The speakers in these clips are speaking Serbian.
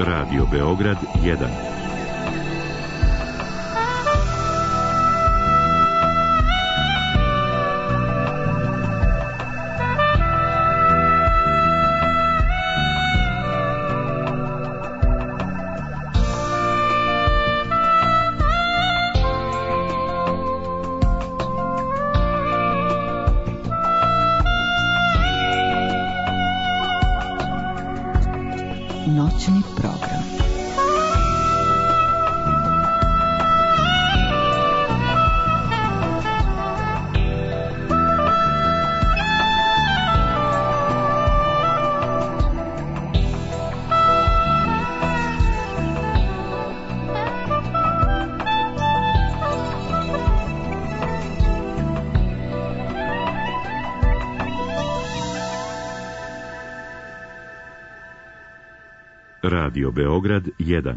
Radio Beograd 1. Noćni program. Radio Beograd 1.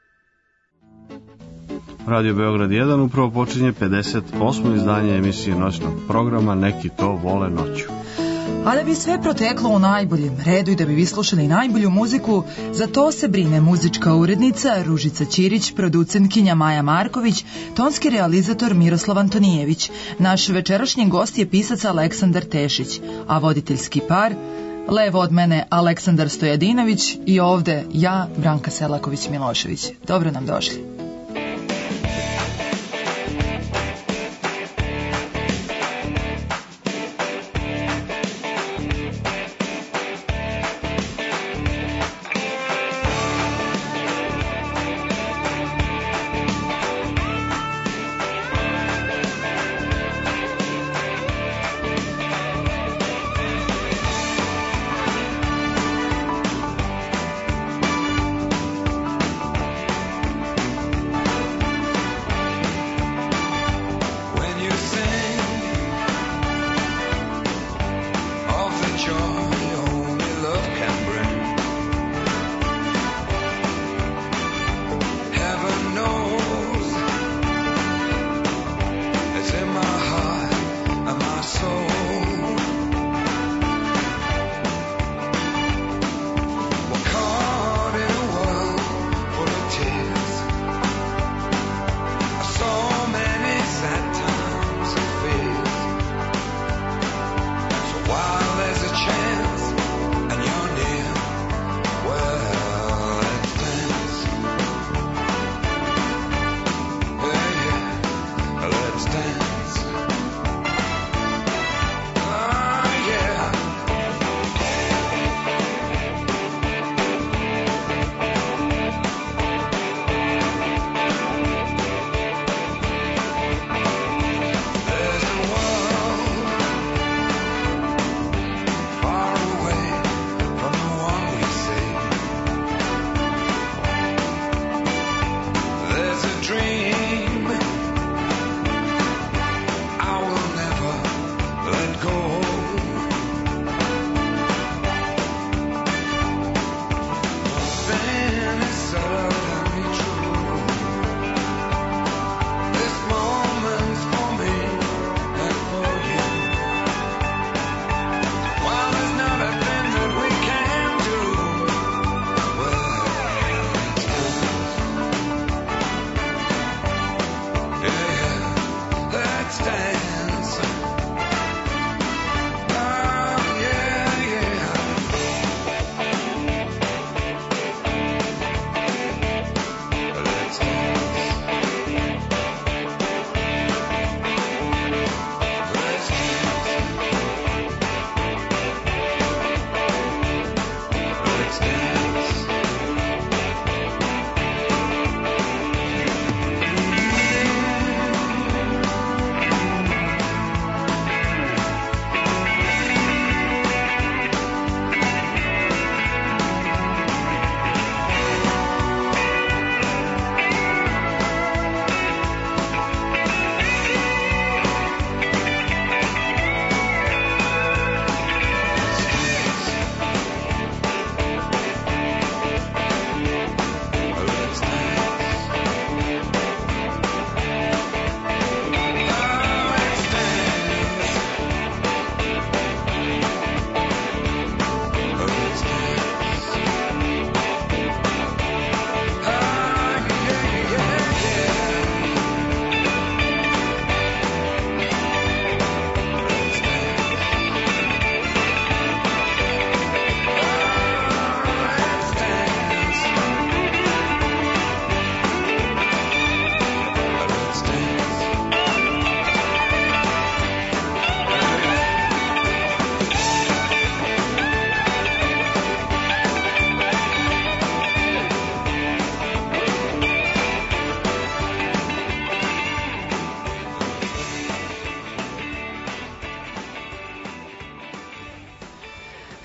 Radio Beograd 1 upravo počinje 58. izdanje emisije noćnog programa Neki to vole noću. A da bi sve proteklo u najboljem redu i da bi vi slušali najbolju muziku, za to se brine muzička urednica Ružica Ćirić, producentkinja Maja Marković, tonski realizator Miroslav Antonijević. Naš večerašnji gost je pisac Aleksandar Tešić, a voditeljski par levo od mene Aleksandar Stojadinović i ovde ja, Branka Selaković-Milošević. Dobro nam došli.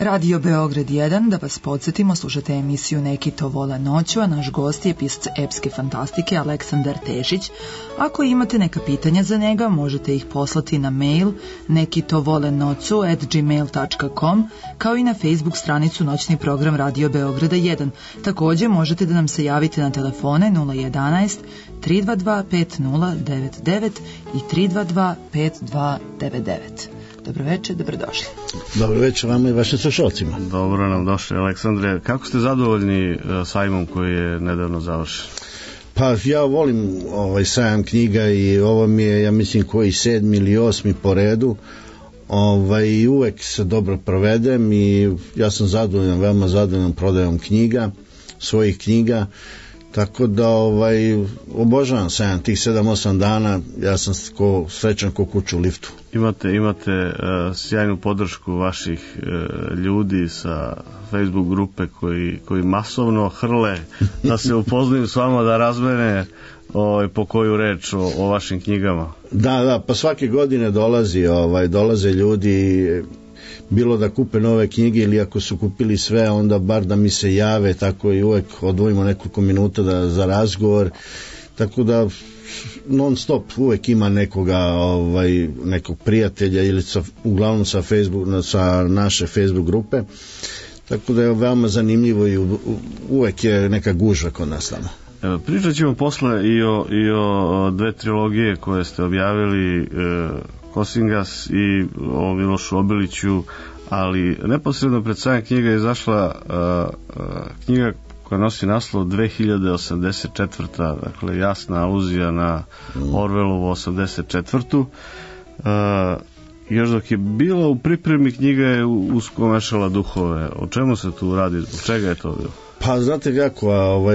Radio Beograd 1, da vas podsjetimo, slušate emisiju Neki to vole noću, a naš gost je pisac epske fantastike Aleksandar Tešić. Ako imate neka pitanja za njega, možete ih poslati na mail nekitovolenocu@gmail.com, kao i na Facebook stranicu Noćni program Radio Beograda 1. Također možete da nam se javite na telefone 011 322 5099 i 322 5299. Dobro večer, dobrodošli. Dobro večer vama i vašim slušalcima. Dobro nam došli, Aleksandre. Kako ste zadovoljni sajmom koji je nedavno završen? Pa ja volim sajam knjiga i ovo mi je, ja mislim, koji 7. ili 8. po redu. I uvek se dobro provedem i ja sam zadovoljan, veoma zadovoljan prodajom knjiga, svojih knjiga. Tako da obožavam sajam tih 7-8 dana, ja sam srećan ko kuću u liftu. Imate sjajnu podršku vaših ljudi sa Facebook grupe koji masovno hrle da se upoznaju s vama, da razmene po koju reč o vašim knjigama. Da, pa svake godine dolaze ljudi, bilo da kupe nove knjige ili ako su kupili sve, onda bar da mi se jave, tako i uvek odvojimo nekoliko minuta za razgovor, tako da non stop uvek ima nekog prijatelja ili uglavnom sa naše Facebook grupe, tako da je veoma zanimljivo i uvek je neka gužva kod nas tamo. Pričat ćemo posle i o dve trilogije koje ste objavili, Kosingas i o Milošu Obiliću, ali neposredno pred sajam knjiga je izašla knjiga koja nosi naslov 2084. Dakle jasna aluzija na Orwellovu 84. Još dok je bila u pripremi, knjiga je usko mešala duhove. O čemu se tu radi? Od čega je to bilo? Pa znate kako,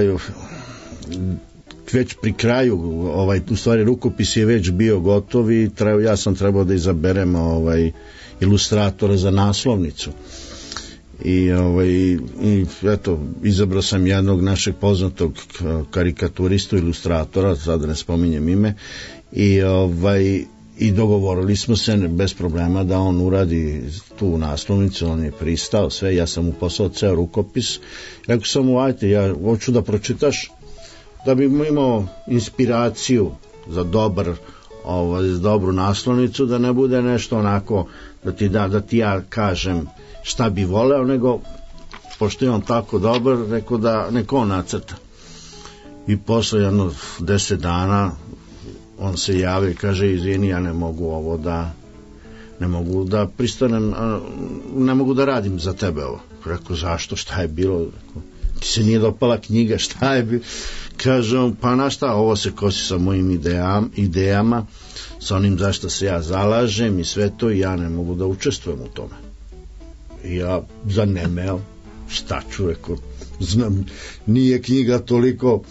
već pri kraju, u stvari rukopis je već bio gotov i ja sam trebao da izaberem ilustratora za naslovnicu. I eto, izabrao sam jednog našeg poznatog karikaturistu, ilustratora, sad ne spominjem ime, i dogovorili smo se bez problema da on uradi tu naslovnicu, on je pristao sve, ja sam mu poslao ceo rukopis, rekao sam mu, ajte, ja hoću da pročitaš, da bi imao inspiraciju za dobru naslovnicu, da ne bude nešto onako da ti ja kažem šta bi voleo, nego pošto je on tako dobar, rekao da neko on nacrta. I posle jedno 10 dana on se javi i kaže, izvini, ja ne mogu da pristanem, ne mogu da radim za tebe ovo. Rekao, zašto, šta je bilo? Ti se nije dopala knjiga, šta je bilo? Kaže on, pa na šta, ovo se kosi sa mojim idejama, sa onim zašto se ja zalažem i sve to, i ja ne mogu da učestvujem u tome. I ja zanemeo, šta ću, rekao, znam, nije knjiga toliko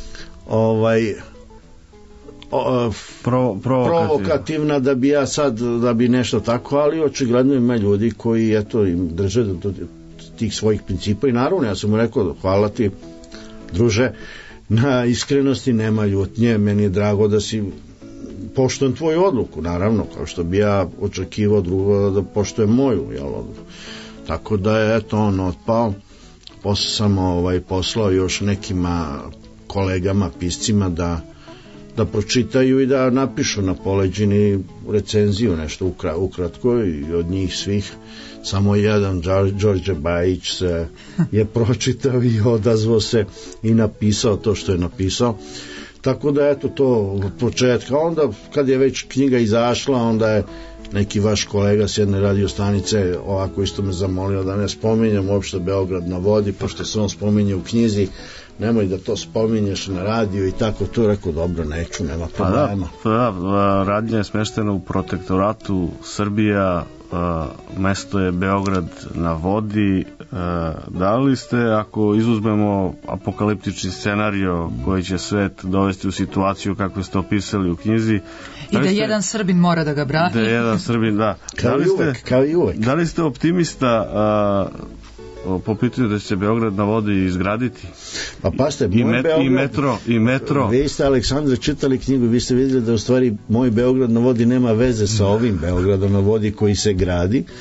provokativna da bi ja sad, da bi nešto tako, ali očigledno ima ljudi koji eto im drže do tih svojih principa i naravno ja sam mu rekao, hvala ti druže na iskrenosti, nema ljutnje, meni je drago da si poštujem tvoju odluku, naravno, kao što bi ja očekivao drugo da poštujem moju odluku. Tako da je eto on otpao. Posle sam poslao još nekima kolegama, piscima da pročitaju i da napišu na poleđini recenziju, nešto ukratko, i od njih svih samo jedan, Đorđe Bajić, se je pročitao i odazvao se i napisao to što je napisao. Tako da eto to od početka. Onda kad je već knjiga izašla, onda je neki vaš kolega s jedne radio stanice ovako isto me zamolio da ne spominjem uopšte Beograd na vodi, pošto se on spominje u knjizi, nemoj da to spominješ na radiju i tako. To rekao, dobro, neću, nema problema. Radnja je smeštena u protektoratu Srbija, mesto je Beograd na vodi. Da li ste, ako izuzmemo apokaliptični scenario koji će svet dovesti u situaciju kako ste opisali u knjizi, i da jedan Srbin mora da ga brani, kao i uvek. Da li ste optimista po pitanju da će se Beograd na vodi izgraditi? Pa paste, i metro. Vi ste, Aleksandre, čitali knjigu, vi ste vidjeli da u stvari moj Beograd na vodi nema veze sa ovim Beogradom na vodi koji se gradi.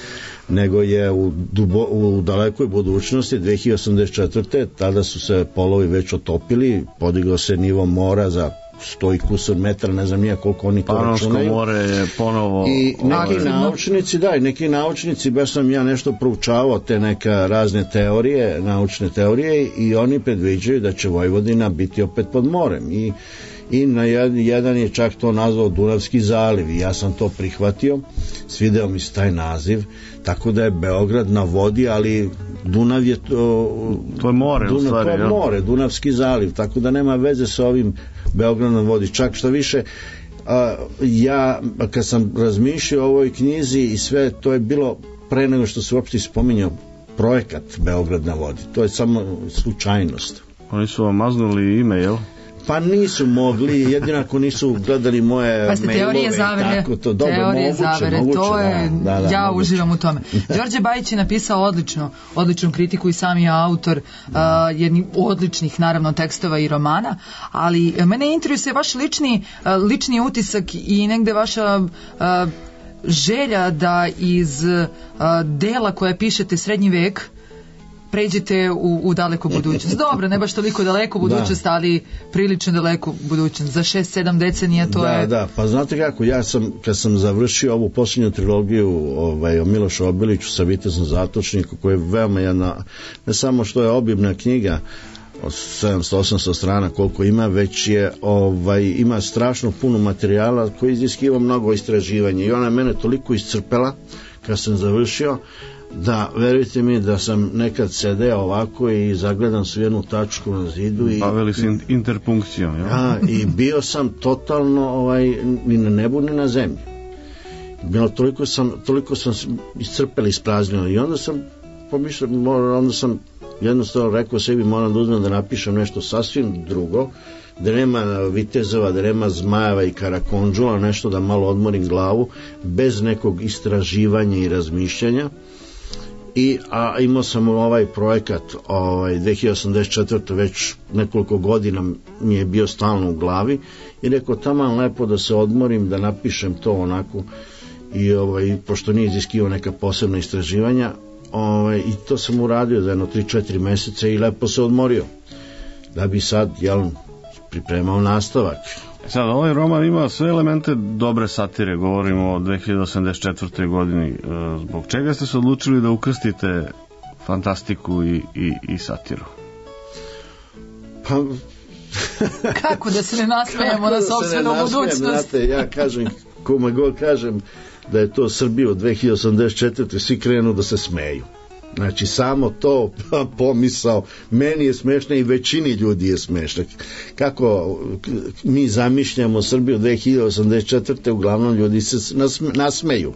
nego je u dalekoj budućnosti 2084. tada su se polovi već otopili, podigao se nivo mora za 100 i kusur metara, ne znam nije koliko oni to računaju. Panonsko more je ponovo... I neki naučnici, baš sam ja nešto proučavao te neka razne teorije, naučne teorije, i oni predviđaju da će Vojvodina biti opet pod morem. I na jedan je čak to nazvao Dunavski zaliv i ja sam to prihvatio, svideo mi se taj naziv, tako da je Beograd na vodi, ali Dunav je to je more, Dunav, u stvari, to je more, Dunavski zaliv, tako da nema veze sa ovim Beograd na vodi. Čak što više, ja kad sam razmišljao o ovoj knjizi i sve, to je bilo pre nego što se uopšte spominjao projekat Beograd na vodi, to je samo slučajnost. Oni su vam maznuli ime, jel? Pa nisu mogli, jedino ako nisu gledali moje mailove. Teorije zavere, tako to. Dobro, teorije zavere, moguće, to je, ja moguće. uživam u tome. Đorđe Bajić je napisao odličnu kritiku i sam je autor jednih odličnih, naravno, tekstova i romana, ali mene interesuje vaš lični utisak i negde vaša želja da iz dela koje pišete Srednji vek pređete u daleku budućnost. Dobro, ne baš toliko daleko budućnost, ali prilično daleko budućnost. Za 6-7 decenija to je... Da, pa znate kako, kad sam završio ovu posljednju trilogiju o Milošu Obiliću sa Vitezom Zatočniku, koja je veoma jedna, ne samo što je obimna knjiga, od 700-800 strana koliko ima, već je ima strašno puno materijala koji iziskiva mnogo istraživanja i ona je mene toliko iscrpela kad sam završio, da, verujte mi da sam nekad sedeo ovako i zagledam su jednu tačku na zidu i bavili se interpunkcijom, ja? I bio sam totalno ni na nebu ni na zemlji. Toliko sam iscrpeli, ispraznio i onda sam pomišljao, onda sam jednostavno rekao sebi, moram da uzmem da napišem nešto sasvim drugo, da nema vitezova, da nema zmajeva i karakondžula, nešto da malo odmorim glavu, bez nekog istraživanja i razmišljanja. A imao sam ovaj projekat 2084. već nekoliko godina mi je bio stalno u glavi i rekao taman lepo da se odmorim, da napišem to onako i pošto nije iziskivao neka posebna istraživanja, i to sam uradio za jedno 3-4 meseca i lepo se odmorio da bi sad pripremao nastavak. Sad, ovaj roman ima sve elemente dobre satire, govorimo o 2084. godini. Zbog čega ste se odlučili da ukrstite fantastiku i satiru? Pa... Kako da se ne nasmejemo na sopstvenu budućnost? Znate, ja kažem, kome god kažem da je to Srbija od 2084. svi krenu da se smeju. Znači, samo to pomisao, meni je smešno i većini ljudi je smešno. Kako mi zamišljamo Srbiju 2084. uglavnom ljudi se nasmeju.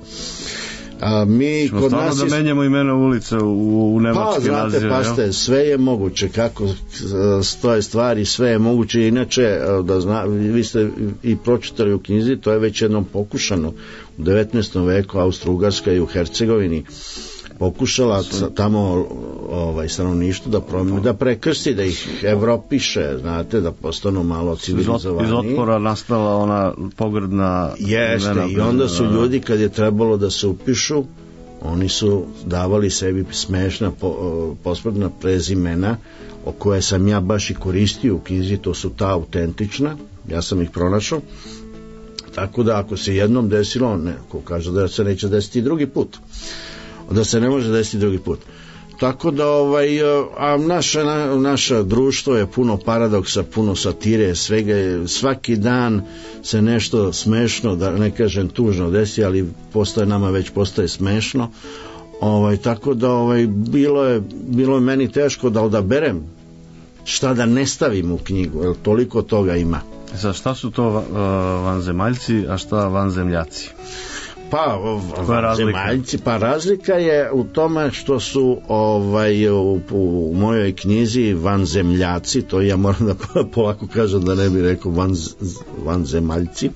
Mi kod nas da menjamo imena ulica u nemački naziv. Znate, sve je moguće, kako stoje stvari, sve je moguće. Inače, vi ste i pročitali u knjizi, to je već jednom pokušano u 19. veku, Austro-Ugarska i u Hercegovini pokušala tamo stanovništvo da prekrsti, da ih evropiše, znate, da postanu malo civilizovani. Iz otpora nastala ona pogrdna... Jeste, i onda su ljudi, kad je trebalo da se upišu, oni su davali sebi smešna posprdna prezimena, o koje sam ja baš i koristio u knjizi, to su ta autentična, ja sam ih pronašao, tako da ako se jednom desilo, neko kaže da se neće desiti drugi put, da se ne može desiti drugi put. Tako da naše društvo je puno paradoksa, puno satire, svaki dan se nešto smešno, da ne kažem tužno desi, ali nama već postaje smešno. Tako da bilo je meni teško da odaberem šta da ne stavim u knjigu, jer toliko toga ima. Šta su to vanzemaljci, a šta vanzemljaci? Razlika je u tome što su u mojoj knjizi vanzemljaci, to ja moram da polako kažem da ne bi rekao vanzemaljci.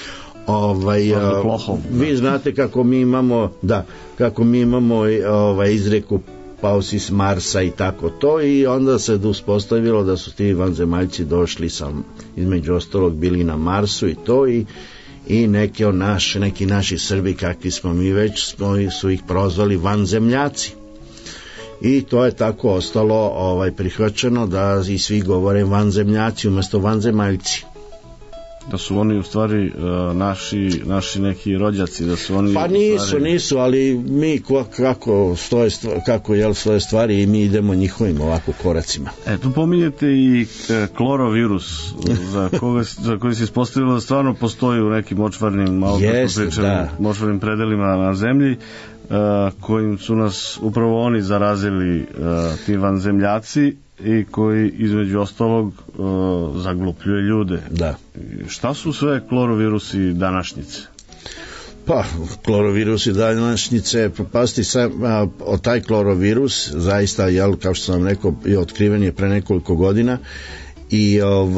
Vi znate kako mi imamo izreku pao si s Marsa i tako to, i onda se uspostavilo da su ti vanzemaljci došli između ostalog bili na Marsu i to, i neki naši Srbi, kakvi smo mi već, su ih prozvali vanzemljaci. I to je tako ostalo prihvaćeno da i svi govore vanzemljaci umjesto vanzemaljci. Da su oni u stvari naši neki rođaci, da su oni... Pa nisu, ali mi kako stoje stvari i mi idemo njihovim ovako koracima. Tu pominjete i klorovirus, za koji se ispostavilo da stvarno postoji u nekim močvarnim, močvarnim predelima na zemlji, kojim su nas upravo oni zarazili, ti vanzemljaci, i koji između ostalog zaglupljuje ljude. Da. Šta su sve klorovirusi današnjice? Pa, klorovirusi današnjice, propasti taj klorovirus, zaista, kao što sam rekao, je otkriven je pre nekoliko godina i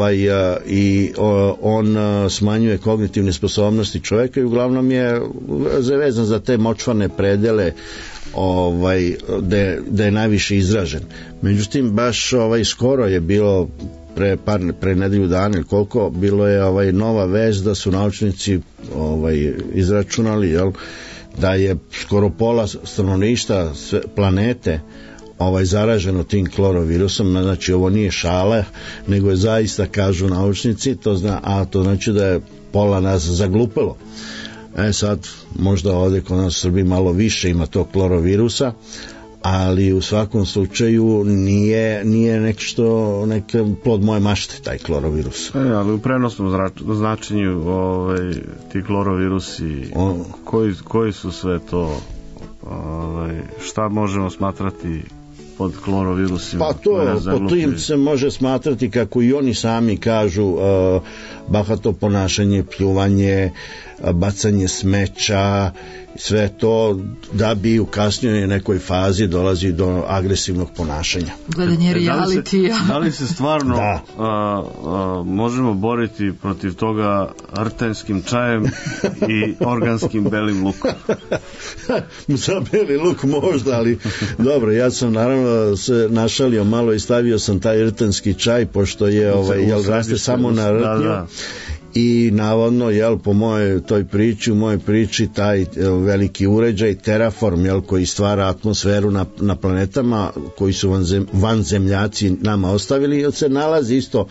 on smanjuje kognitivne sposobnosti čovjeka i uglavnom je vezan za te močvarne predele da je najviše izražen. Međutim, baš skoro je bilo pre nedelju dana ili koliko, bilo je nova vest da su naučnici izračunali da je skoro pola stanovništva planete zaraženo tim klorovirusom. Znači ovo nije šala, nego je zaista, kažu naučnici, to znači da je pola nas zaglupilo. Sad možda ovdje kod nas u Srbiji malo više ima tog klorovirusa, ali u svakom slučaju nije neki plod moje mašte taj klorovirus. Ali u prenosnom značenju ti klorovirusi, koji su sve to, šta možemo smatrati pod klorovirusima? Pa pod tim se može smatrati, kako i oni sami kažu, bahato ponašanje, pljuvanje, bacanje smeća, sve to, da bi u kasnijoj nekoj fazi dolazi do agresivnog ponašanja. Gledanje realitija. Da li se stvarno možemo boriti protiv toga rtenskim čajem i organskim belim lukom? Za beli luk možda, ali dobro, ja sam naravno se našalio malo i stavio sam taj rtenski čaj, pošto je raste samo na rtnju. I navodno, po mojoj priči, taj veliki uređaj Terraform, koji stvara atmosferu na planetama koji su vanzemljaci nama ostavili, se nalazi isto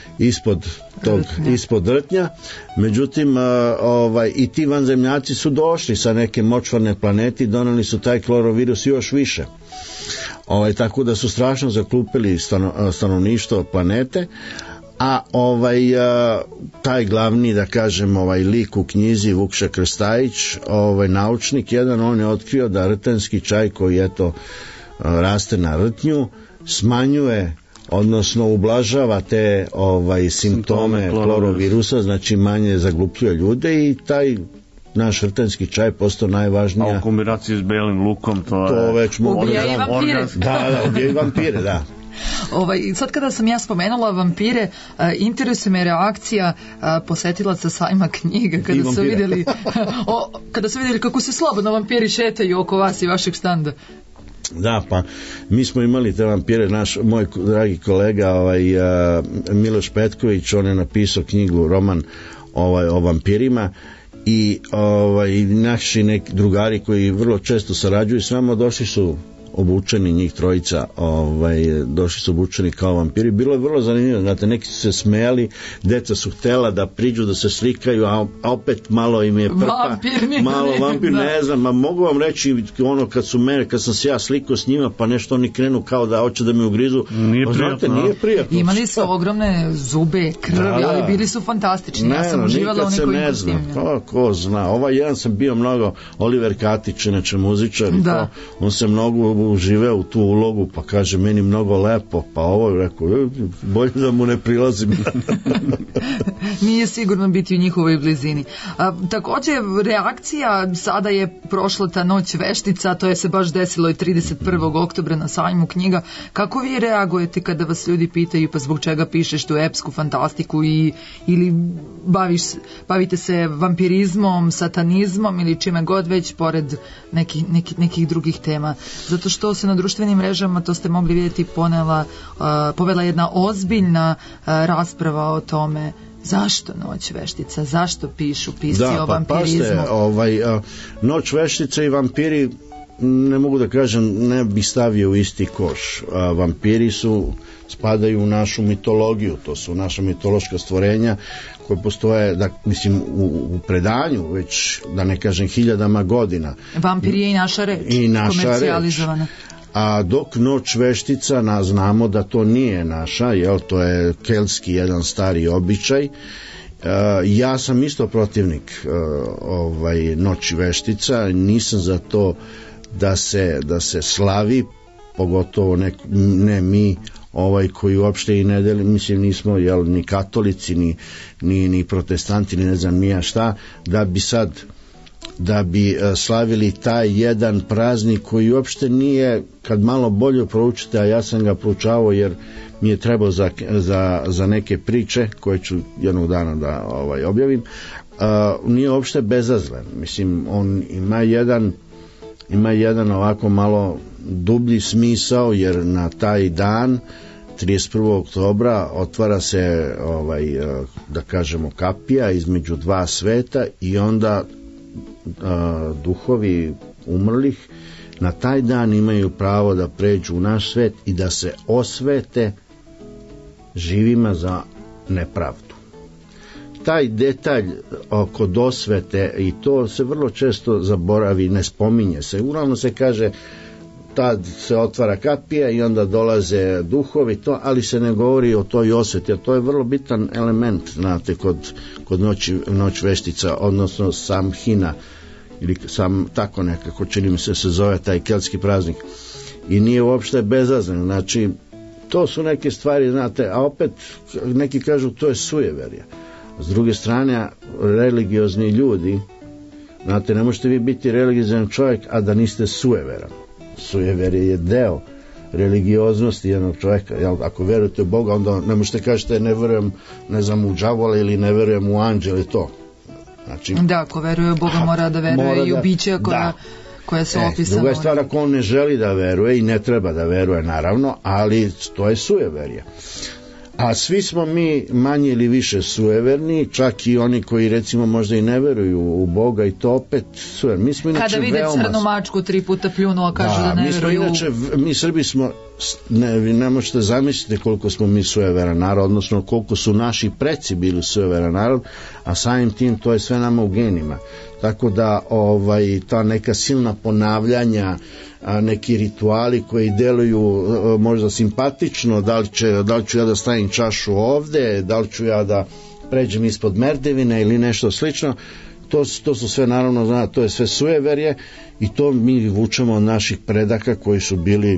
ispod rtnja. Međutim, i ti vanzemljaci su došli sa neke močvarne planete i doneli su taj klorovirus još više. Tako da su strašno zaklupili stanovništvo planete. A taj glavni, da kažem, lik u knjizi, Vukša Krstajić, naučnik jedan, on je otkrio da rtenski čaj koji raste na rtnju smanjuje, odnosno ublažava te simptome klorovirusa, znači manje zaglupljuje ljude, i taj naš rtenski čaj postao najvažnija. A u kombinaciji s belim lukom to već ubija i vampire. Ubija i vampire, da. Sad kada sam ja spomenula vampire, interesuje me reakcija posetilaca sajma knjiga kada su vidjeli kako se slobodno vampiri šetaju oko vas i vašeg standa. Da, pa mi smo imali te vampire, moj dragi kolega Miloš Petković, on je napisao knjigu, roman o vampirima, i naši neki drugari koji vrlo često sarađuju s nama, došli su obučeni, njih trojica, došli su obučeni kao vampiri. Bilo je vrlo zanimljivo, znate, neki su se smejali, deca su htjela da priđu, da se slikaju, a opet malo im je prpa, vampir, ne znam, a mogu vam reći, kad sam se ja slikao s njima, pa nešto oni krenu kao da hoće da me ugrizu, nije prijatno. Imali su ogromne zube, krvi, ali bili su fantastični. Ja sam uživala u nekoj kostimima. Ko zna, jedan sam bio mnogo, Oliver Katić, inače muzičar, on se mnogo uživeo u tu ulogu, pa kaže meni mnogo lepo, pa ovo je rekao, bolje da mu ne prilazim. Nije sigurno biti u njihovoj blizini. Također reakcija, sada je prošla ta noć veštica, to je se baš desilo i 31. oktobra na sajmu knjiga. Kako vi reagujete kada vas ljudi pitaju pa zbog čega pišeš tu epsku fantastiku ili bavite se vampirizmom, satanizmom ili čime god već pored nekih drugih tema? Zato što se na društvenim mrežama, to ste mogli vidjeti, povela jedna ozbiljna rasprava o tome Zašto Noć veštica? Zašto pišu pisci o vampirizmu? Noć veštica i vampiri, ne mogu da kažem, ne bi stavio u isti koš. Vampiri spadaju u našu mitologiju, to su naša mitološka stvorenja koje postoje, u predanju već, da ne kažem, hiljadama godina. Vampir je i naša reč, komercijalizovana. A dok Noć veštica, znamo da to nije naša, to je keltski jedan stari običaj. Ja sam isto protivnik Noći veštica, nisam za to da se slavi, pogotovo ne mi koji uopšte i ne deli, mislim nismo ni katolici ni protestanti ni ne znam nija šta, da bi slavili taj jedan praznik koji uopšte nije, kad malo bolje proučite, a ja sam ga proučavao jer mi je trebao za neke priče koje ću jednog dana da objavim, nije uopšte bezazlen. Mislim, on ima jedan ovako malo dublji smisao, jer na taj dan 31. oktobra otvara se da kažemo kapija između dva sveta i onda duhovi umrlih na taj dan imaju pravo da pređu u naš svet i da se osvete živima za nepravdu. Taj detalj oko dosvete, i to se vrlo često zaboravi, ne spominje se, uglavnom se kaže tad se otvara kapija i onda dolaze duhovi, ali se ne govori o toj osveti, a to je vrlo bitan element, znate, kod Noć veštica, odnosno Samhina, ili tako nekako čini mi se zove taj keltski praznik, i nije uopšte bezazlen. Znači, to su neke stvari, znate, a opet neki kažu to je sujeverje. S druge strane, religiozni ljudi, znate, ne možete vi biti religiozan čovjek, a da niste sujeveran. Sujeverje je deo religioznosti jednog čovjeka. Ako verujete u Boga, onda ne možete kažete ne verujem, ne znam, u đavola ili ne verujem u anđele, to. Znači, da, ako veruje u Boga mora da veruje i u biće koja su opisana. Druga je stvar ako on ne želi da veruje, i ne treba da veruje naravno, ali to je sujeverje. A svi smo mi manje ili više sujeverni, čak i oni koji recimo možda i ne veruju u Boga, i to opet sujeverni. Mi smo inače kada vide crnu mačku 3 puta pljunu, a kažu da ne veruju. Mi Srbi smo, ne možete zamisliti koliko smo mi sujeveran narod, odnosno koliko su naši preci bili sujeveran narod, a samim tim to je sve nama u genima. Tako da ta neka silna ponavljanja, neki rituali koji deluju možda simpatično, da li ću ja da stavim čašu ovde, da li ću ja da pređem ispod merdevine ili nešto slično, to su sve, naravno, to je sve sujeverje, i to mi vučemo od naših predaka koji su bili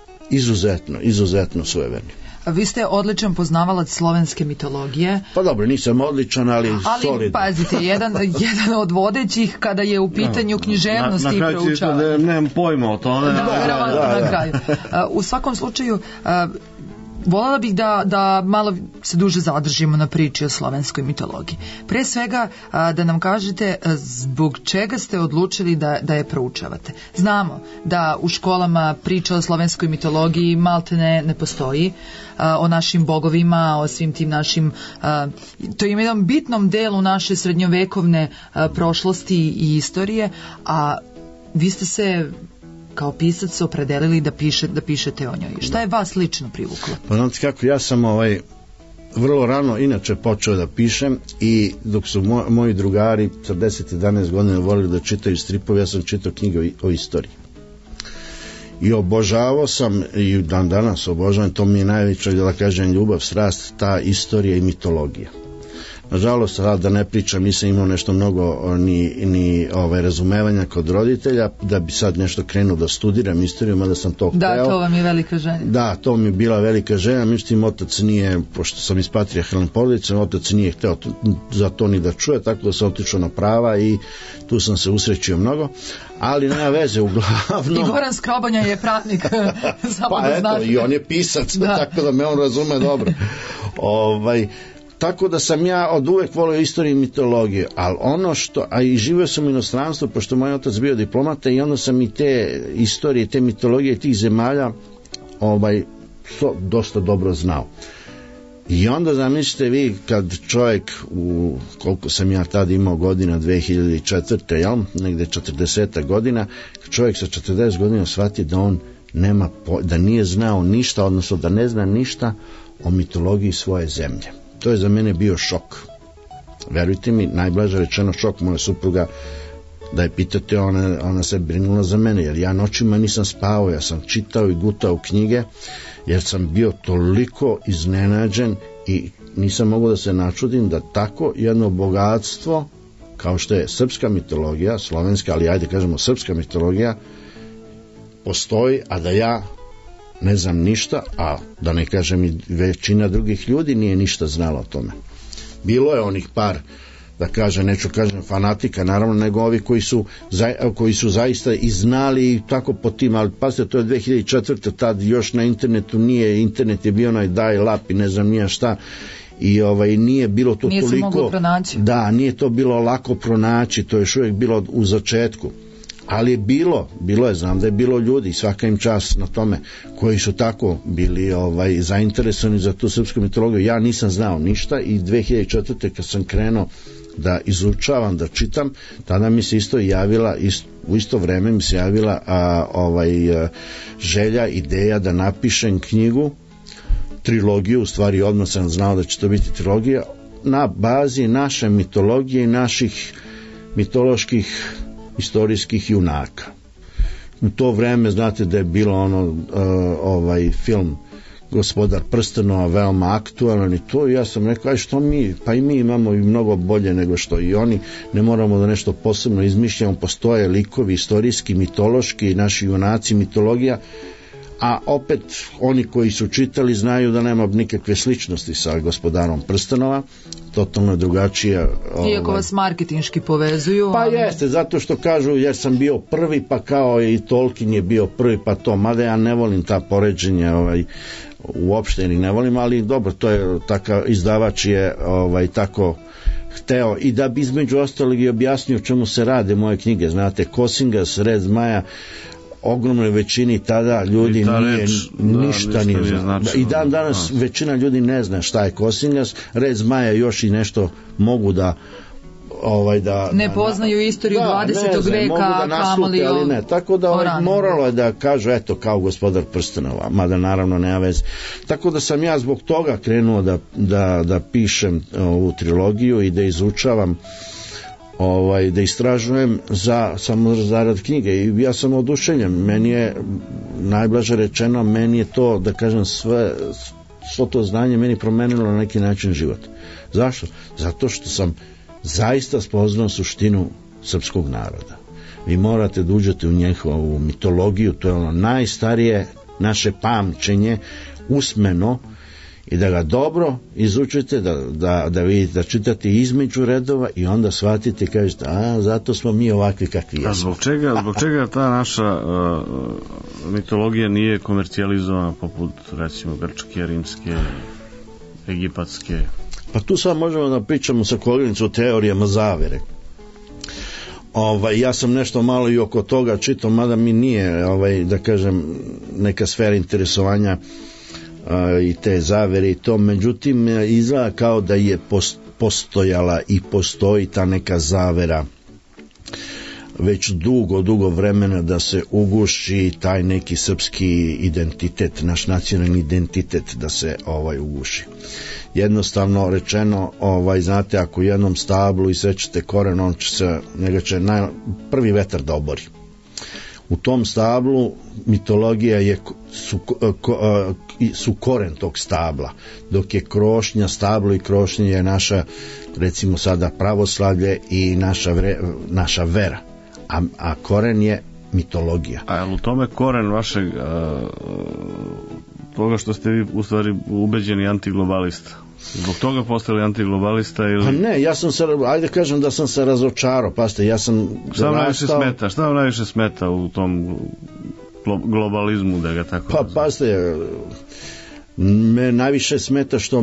izuzetno sujeverni. Vi ste odličan poznavalac slovenske mitologije. Pa dobro, nisam odličan, ali solidan. Pazite, jedan od vodećih kada je u pitanju književnosti i proučavanja. Na kraju ću nemam pojma o tome. Na kraju. U svakom slučaju, voljela bih da malo se duže zadržimo na priči o slovenskoj mitologiji. Pre svega da nam kažete zbog čega ste odlučili da je proučavate. Znamo da u školama priča o slovenskoj mitologiji malte ne postoji, o našim bogovima, o svim tim našim, to ima jedan bitnom delu naše srednjovekovne prošlosti i istorije, a vi ste se kao pisac opredelili da pišete o njoj. Šta je vas lično privuklo? Pa znate kako, ja sam vrlo rano inače počeo da pišem, i dok su moji drugari sa 10-11 godina volili da čitaju stripove, ja sam čitao knjige o istoriji. I obožavao sam, i dan danas obožavam, to mi je najveća, da kažem, ljubav, strast, ta istorija i mitologija. Nažalost, da ne pričam, nisam imao nešto mnogo ni razumevanja kod roditelja, da bi sad nešto krenuo da studiram istoriju, mada sam to hteo. Da, to vam je velika želja. Da, to mi je bila velika želja, međutim, otac nije, pošto sam iz patrijarhalne porodice, otac nije hteo za to ni da čuje, tako da sam otišao na prava i tu sam se usrećio mnogo, ali nema veze, uglavnom. I Goran Skrobanja je pravnik, samo da znaš. Pa eto, i on je pisac, tako da me on razume dobro. Tako da sam ja od uvek volio istoriju i mitologiju, ali a i živio sam u inostranstvu, pošto moj otac bio diplomata, i onda sam i te istorije, te mitologije tih zemalja dosta dobro znao. I onda zamislite vi kad čovjek, koliko sam ja tad imao godina, 2004. Jel? Negde 40 godina, čovjek sa 40 godina shvati da on da nije znao ništa, odnosno da ne zna ništa o mitologiji svoje zemlje. To je za mene bio šok. Verujte mi, najblaže rečeno šok. Moja supruga, da je pitate, ona se brinula za mene, jer ja noćima nisam spavao, ja sam čitao i gutao knjige, jer sam bio toliko iznenađen i nisam mogao da se načudim da tako jedno bogatstvo kao što je srpska mitologija, slovenska, ali ajde kažemo srpska mitologija, postoji, a da ja ne znam ništa, a da ne kažem i većina drugih ljudi nije ništa znala o tome. Bilo je onih par, da kažem, neću kažem fanatika, naravno, nego ovi koji su zaista i znali i tako po tim, ali pazite, to je 2004. Tad još na internetu nije, internet je bio onaj dial-up i ne znam nija šta, i nije bilo to nije toliko, se moglo pronaći. Da, nije to bilo lako pronaći, to je još uvijek bilo u začetku, ali je bilo je, znam da je bilo ljudi, svaka im čast na tome, koji su tako bili zainteresovani za tu srpsku mitologiju. Ja nisam znao ništa i 2004. kad sam krenuo da izučavam, da čitam, tada mi se isto javila, u isto vreme mi se javila želja, ideja da napišem knjigu, trilogiju, u stvari odmah sam znao da će to biti trilogija, na bazi naše mitologije i naših mitoloških istorijskih junaka. U to vreme znate da je bilo film Gospodar prstenova veoma aktualan i to, ja sam rekao, aj što mi, pa i mi imamo i mnogo bolje nego što i oni, ne moramo da nešto posebno izmišljamo, postoje likovi istorijski, mitološki, naši junaci, mitologija, a opet oni koji su čitali znaju da nema nikakve sličnosti sa Gospodarom prstenova, totalno je drugačija. Iako vas marketinški povezuju. Pa jeste, zato što kažu jer sam bio prvi, pa kao i Tolkien je bio prvi, pa to, mada ja ne volim ta poređenja, uopšte ne volim, ali dobro, to je takav, izdavač je tako hteo, i da bi između ostalog i objasnio čemu se rade moje knjige, znate, Kosingas, Red zmaja, ogromnoj većini tada ljudi ništa nije znao. I dan danas većina ljudi ne zna šta je Kosingas, Red zmaja još i nešto mogu da ne poznaju istoriju 20. veka, kamoli ali ne, tako da moralo je da kažu eto kao Gospodar prstenova, mada naravno nema veze. Tako da sam ja zbog toga krenuo da pišem ovu trilogiju i da izučavam, da istražujem samo zarad knjige, i ja sam oduševljen. Meni je, najblaže rečeno, meni je to, da kažem, svo to znanje meni promenilo na neki način život. Zašto? Zato što sam zaista spoznao suštinu srpskog naroda. Vi morate da uđete u njihovu mitologiju, to je ono najstarije naše pamćenje, usmeno, i da ga dobro izučite, da vidite, da čitate između redova i onda shvatite i kažete, zato smo mi ovakvi kakvi jesmo. Zbog čega ta naša mitologija nije komercijalizovana poput, recimo, grčke, rimske, egipatske? Pa tu sad možemo da pričamo sa koleginicom o teorijama zavere. Ja sam nešto malo i oko toga čitao, mada mi nije, da kažem, neka sfera interesovanja i te zavere i to, međutim izgleda kao da je postojala i postoji ta neka zavera već dugo vremena, da se uguši taj neki srpski identitet, naš nacionalni identitet, da se uguši. Jednostavno rečeno, znate, ako u jednom stablu isečete koren, njega će prvi vetar da obori. U tom stablu mitologija su koren tog stabla, dok je krošnja, stablo i krošnja je naša, recimo sada, pravoslavlje i naša vera, a koren je mitologija. A je u tome koren vašeg toga što ste vi u stvari ubeđeni antiglobalista? Zbog toga postali antiglobalista ili? Pa ne, ja sam se, ajde kažem da sam se razočarao, pasite, ja sam Šta vam najviše smeta u tom globalizmu, da ga tako... Pa pasite, Me najviše smeta što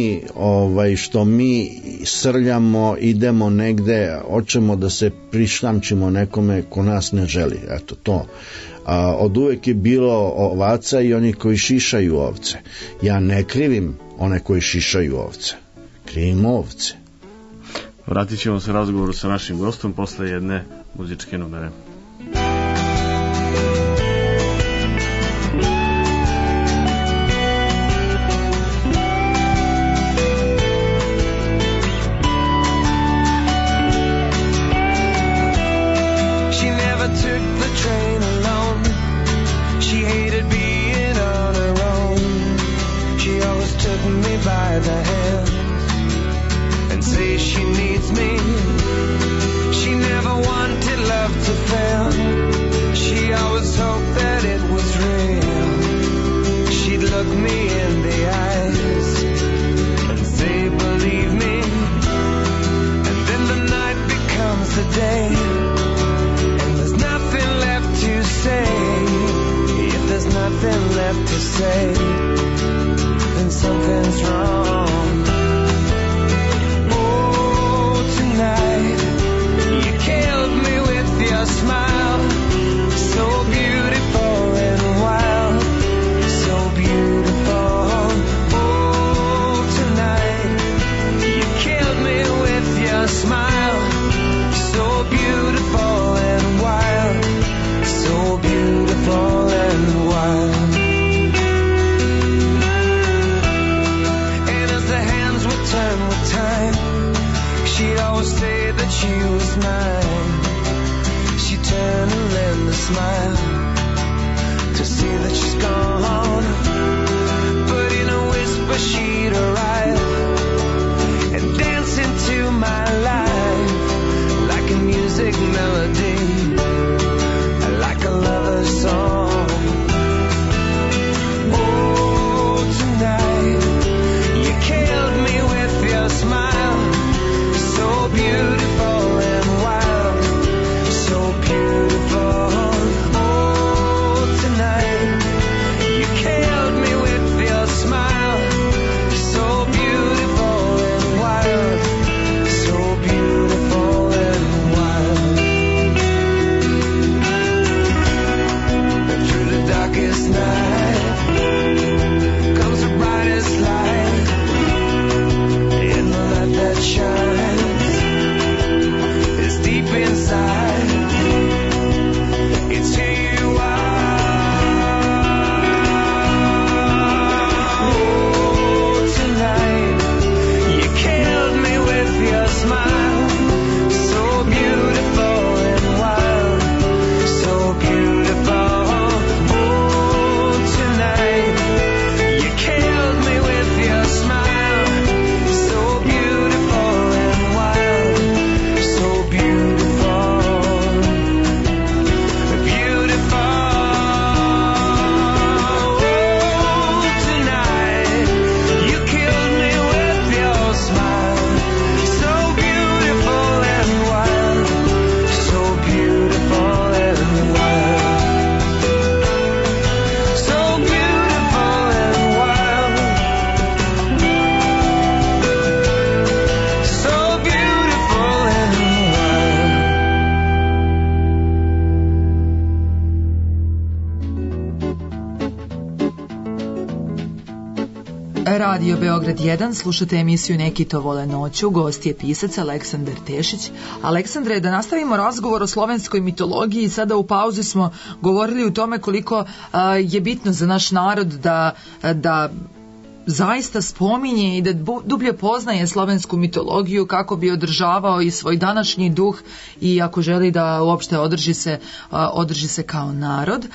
mi srljamo, idemo negde, hoćemo da se prištamčimo nekome ko nas ne želi. Eto to. Od uvek je bilo ovaca i oni koji šišaju ovce. Ja ne krivim one koji šišaju ovce, krivim ovce. Vratit ćemo se razgovoru sa našim gostom posle jedne muzičke numere. Radio Beograd 1, slušate emisiju Neki to vole noću, gost je pisac Aleksandar Tešić. Aleksandre, da nastavimo razgovor o slovenskoj mitologiji, sada u pauzi smo govorili o tome koliko je bitno za naš narod da zaista spominje i da dublje poznaje slovensku mitologiju kako bi održavao i svoj današnji duh i ako želi da uopšte održi se kao narod.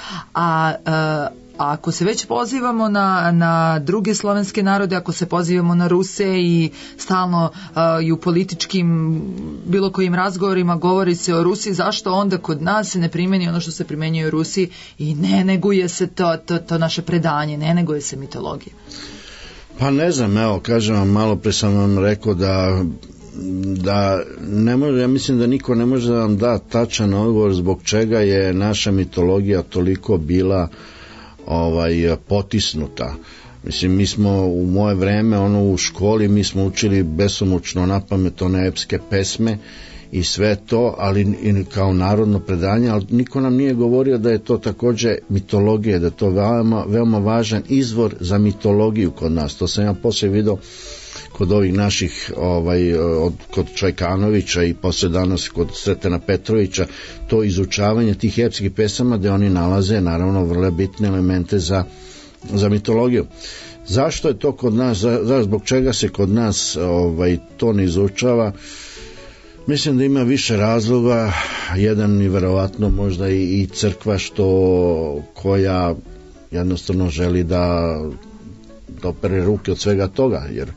A ako se već pozivamo na druge slovenske narode, ako se pozivamo na Ruse i stalno i u političkim bilo kojim razgovorima govori se o Rusiji, zašto onda kod nas se ne primeni ono što se primenjuje u Rusiji i ne neguje se to naše predanje, ne neguje se mitologija? Pa ne znam, evo, kažem vam, malo pre sam vam rekao da ne može, ja mislim da niko ne može da vam da tačan odgovor zbog čega je naša mitologija toliko bila potisnuta. Mislim, mi smo u moje vreme, u školi, mi smo učili besomučno napamet one epske pesme i sve to, ali i kao narodno predanje, ali niko nam nije govorio da je to takođe mitologija, da je to veoma važan izvor za mitologiju kod nas. To sam ja posle vidio kod ovih naših, kod Čajkanovića i posle danas kod Sretena Petrovića, to izučavanje tih epskih pesama gde oni nalaze naravno vrlo bitne elemente za mitologiju. Zašto je to kod nas, zbog čega se kod nas to ne izučava? Mislim da ima više razloga, jedan i verovatno možda i crkva koja jednostavno želi da opere ruke od svega toga, jer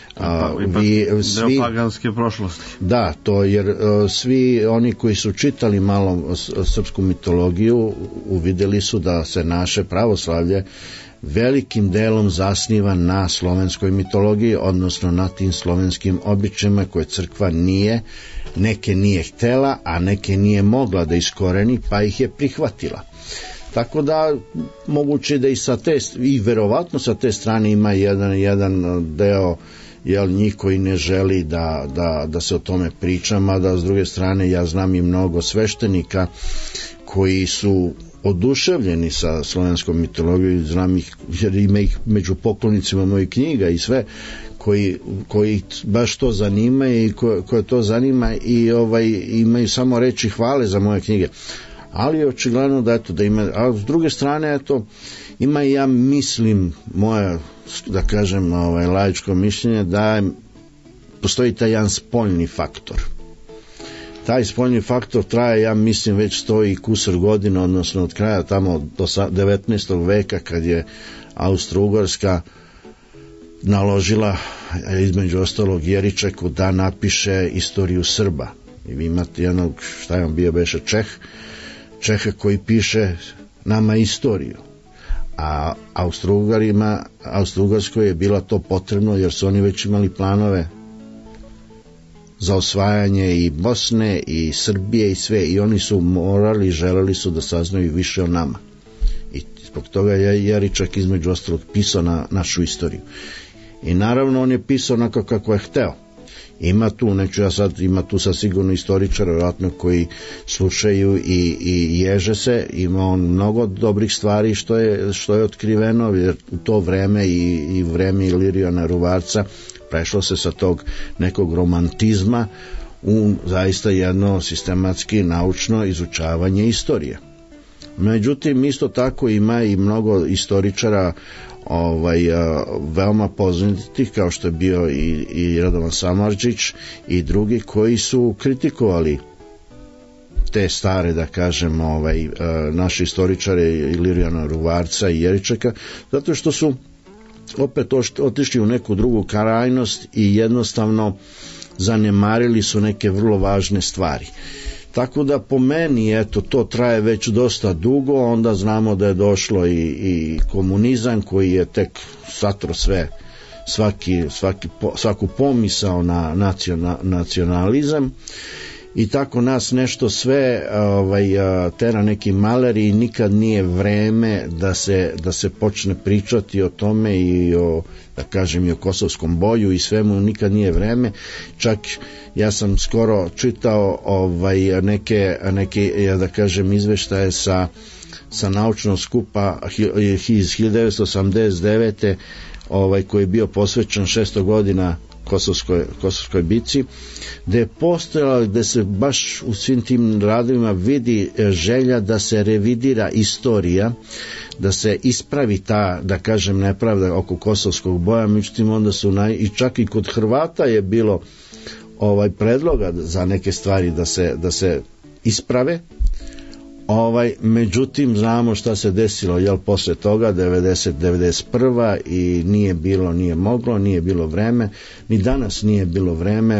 deo paganske prošlosti. Da, to jer svi oni koji su čitali malo srpsku mitologiju uvideli su da se naše pravoslavlje velikim delom zasniva na slovenskoj mitologiji, odnosno na tim slovenskim običajima koje crkva neke nije htela, a neke nije mogla da iskoreni, pa ih je prihvatila. Tako da moguće da i verovatno sa te strane ima jedan deo njih koji ne želi da se o tome priča, mada s druge strane ja znam i mnogo sveštenika koji su oduševljeni sa slovenskom mitologijom, znam ih jer ima ih među poklonicima mojih knjiga i sve koji baš to zanima i koje to zanima i imaju samo reči hvale za moje knjige, ali očigledno da ima, a s druge strane ima i ja mislim moje, da kažem laičko mišljenje, da postoji taj jedan spoljni faktor. Taj spoljni faktor traje, ja mislim, već 100 i kusur godina, odnosno od kraja tamo do 19. veka kad je Austro-Ugarska naložila između ostalog Jeričeku da napiše istoriju Srba. I vi imate jednog, šta je on bio, beše Čeha koji piše nama istoriju. A Austro-Ugarskoj je bila to potrebno jer su oni već imali planove za osvajanje i Bosne i Srbije i sve, i oni su morali, želeli su da saznaju više o nama. I zbog toga je Jeričak između ostalog pisao na našu istoriju. I naravno on je pisao onako kako je hteo. Ima tu sad sigurno istoričara vjerojatno koji slušaju i ježe se, ima on mnogo dobrih stvari što je otkriveno, jer u to vreme i vreme Ilirijana Ruvarca prešlo se sa tog nekog romantizma u zaista jedno sistematski naučno izučavanje istorije. Međutim, isto tako ima i mnogo istoričara veoma poznatih, kao što je bio i Radovan Samardžić i drugi koji su kritikovali te stare, da kažem, naši istoričare Ilirijana Ruvarca i Jeričeka, zato što su opet otišli u neku drugu krajnost i jednostavno zanemarili su neke vrlo važne stvari. Tako da po meni, to traje već dosta dugo, onda znamo da je došlo i komunizam koji je tek satro sve, svaku pomisao na nacionalizam, i tako nas nešto sve tera neki maleri i nikad nije vreme da se počne pričati o tome i da kažem i o kosovskom boju i svemu, nikad nije vreme. Čak ja sam skoro čitao neke da kažem izveštaje sa naučnog skupa iz 1989. koji je bio posvećen 600 godina Kosovskoj bici, gde se baš u svim tim radovima vidi želja da se revidira istorija, da se ispravi ta, da kažem, nepravda oko kosovskog boja. Međutim, onda su i čak i kod Hrvata je bilo predloga za neke stvari da se isprave. Međutim, znamo šta se desilo posle toga, 91. i nije moglo, nije bilo vreme, ni danas nije bilo vreme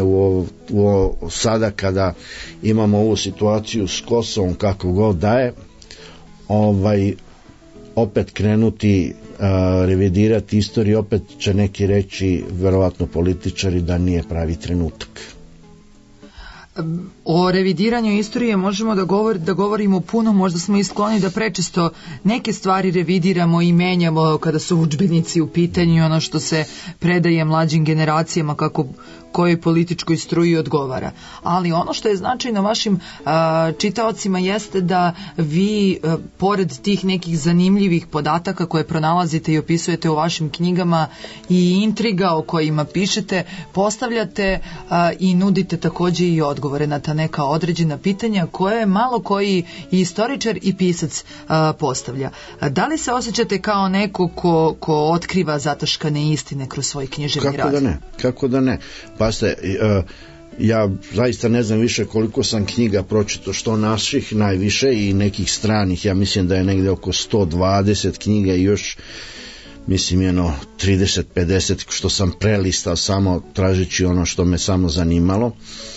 sada kada imamo ovu situaciju s Kosovom kako god daje, opet krenuti revidirati istoriju, opet će neki reći, verovatno političari, da nije pravi trenutak. O revidiranju istorije možemo da govorimo puno, možda smo i skloni da prečesto neke stvari revidiramo i menjamo kada su udžbenici u pitanju, ono što se predaje mlađim generacijama kako kojoj političkoj struji odgovara. Ali ono što je značajno vašim čitaocima jeste da vi, pored tih nekih zanimljivih podataka koje pronalazite i opisujete u vašim knjigama i intriga o kojima pišete, postavljate i nudite takođe i odgovore na ta neka određena pitanja koje malo koji i istoričar i pisac postavlja. Da li se osjećate kao neko ko otkriva zataškane istine kroz svoj književni rad? Kako da ne. Pa ste, ja zaista ne znam više koliko sam knjiga pročitao, što naših najviše i nekih stranih, ja mislim da je negde oko 120 knjiga i još mislim 30-50 što sam prelistao samo tražeći ono što me samo zanimalo.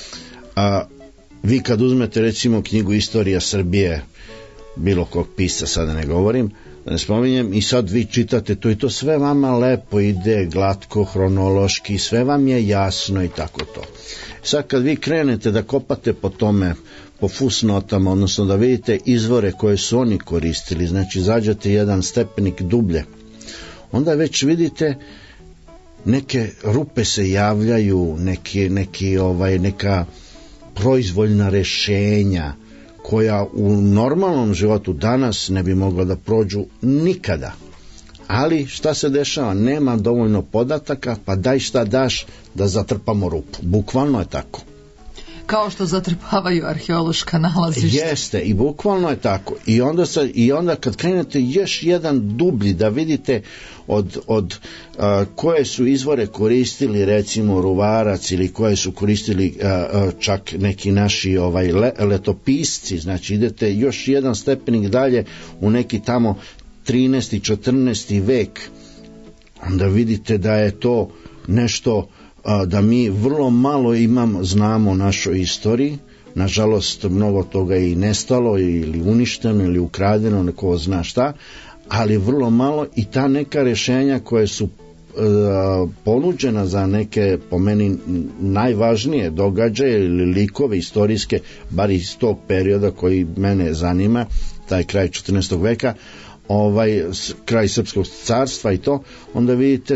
Vi kad uzmete recimo knjigu Istorija Srbije bilo kog pisca, sada ne govorim, da ne spominjem, i sad vi čitate to i to sve vama lepo ide, glatko, hronološki, sve vam je jasno i tako to. Sad kad vi krenete da kopate po tome, po fusnotama, odnosno da vidite izvore koje su oni koristili, znači zađete jedan stepenik dublje, onda već vidite neke rupe se javljaju, neka proizvoljna rešenja koja u normalnom životu danas ne bi mogla da prođu nikada. Ali šta se dešava? Nema dovoljno podataka, pa daj šta daš da zatrpamo rupu. Bukvalno je tako. Kao što zatrpavaju arheološka nalazišta. Jeste, i bukvalno je tako. I onda kad krenete još jedan dublji da vidite od koje su izvore koristili recimo Ruvarac ili koje su koristili čak neki naši letopisci, znači idete još jedan stepenik dalje u neki tamo 13. 14. vek, onda vidite da je to nešto da mi vrlo malo znamo o našoj istoriji. Nažalost, mnogo toga je i nestalo ili uništeno ili ukradeno, neko zna šta, ali vrlo malo, i ta neka rešenja koje su ponuđena za neke, po meni, najvažnije događaje ili likove istorijske, bar iz tog perioda koji mene zanima, taj kraj 14. veka, kraj Srpskog carstva i to, onda vidite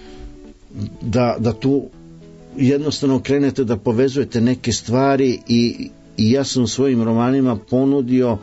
da tu jednostavno krenete da povezujete neke stvari i ja sam u svojim romanima ponudio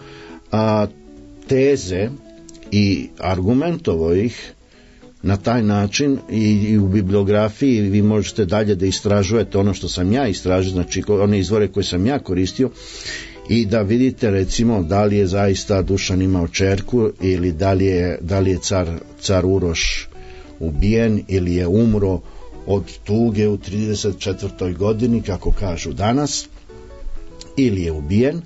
teze i argumentovao ih na taj način i u bibliografiji vi možete dalje da istražujete ono što sam ja istražio, znači one izvore koje sam ja koristio, i da vidite recimo da li je zaista Dušan imao ćerku ili da li je car Uroš ubijen ili je umro od tuge u 34. godini kako kažu danas, ili je ubijen,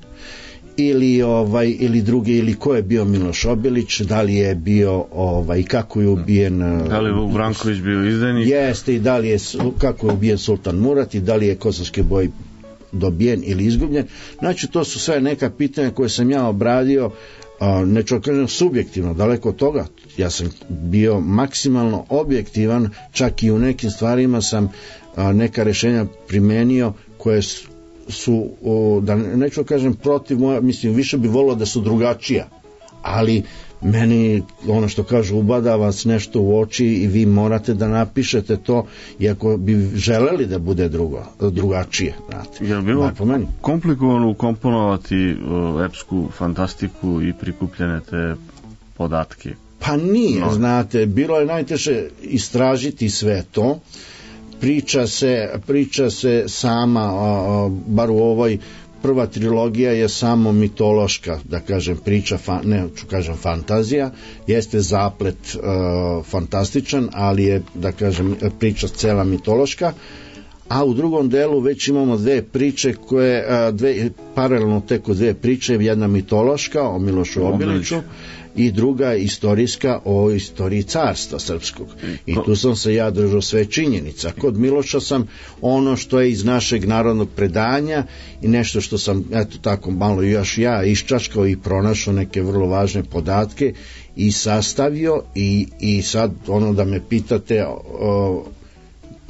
ili drugi, ili ko je bio Miloš Obilić, da li je bio i kako je ubijen, da li je Vuk Branković bio izdajnik, jeste, i da li je, kako je ubijen Sultan Murat, i da li je Kosovski boj dobijen ili izgubljen. Znači to su sve neka pitanja koje sam ja obradio, neću kažem subjektivno, daleko od toga, ja sam bio maksimalno objektivan, čak i u nekim stvarima sam neka rešenja primenio koje su, da neću kažem protiv moja, mislim više bi volio da su drugačija, ali meni ono što kažu ubada vas nešto u oči i vi morate da napišete to, iako bi želeli da bude drugačije. Je li bilo komplikovano ukomponovati epsku fantastiku i prikupljene te podatke? Pa nije, znate, bilo je najteže istražiti sve to. Priča se sama, bar u ovoj prva trilogija je samo mitološka, da kažem, priča, neću kažem fantazija, jeste zaplet fantastičan, ali je, da kažem, priča cela mitološka, a u drugom delu već imamo dve priče paralelno teku dve priče, jedna mitološka o Milošu Obiliću i druga istorijska o istoriji carstva srpskog. I tu sam se ja držao sve činjenica. Kod Miloša sam ono što je iz našeg narodnog predanja i nešto što sam, eto tako, malo još ja iščačkao i pronašao neke vrlo važne podatke i sastavio i sad ono da me pitate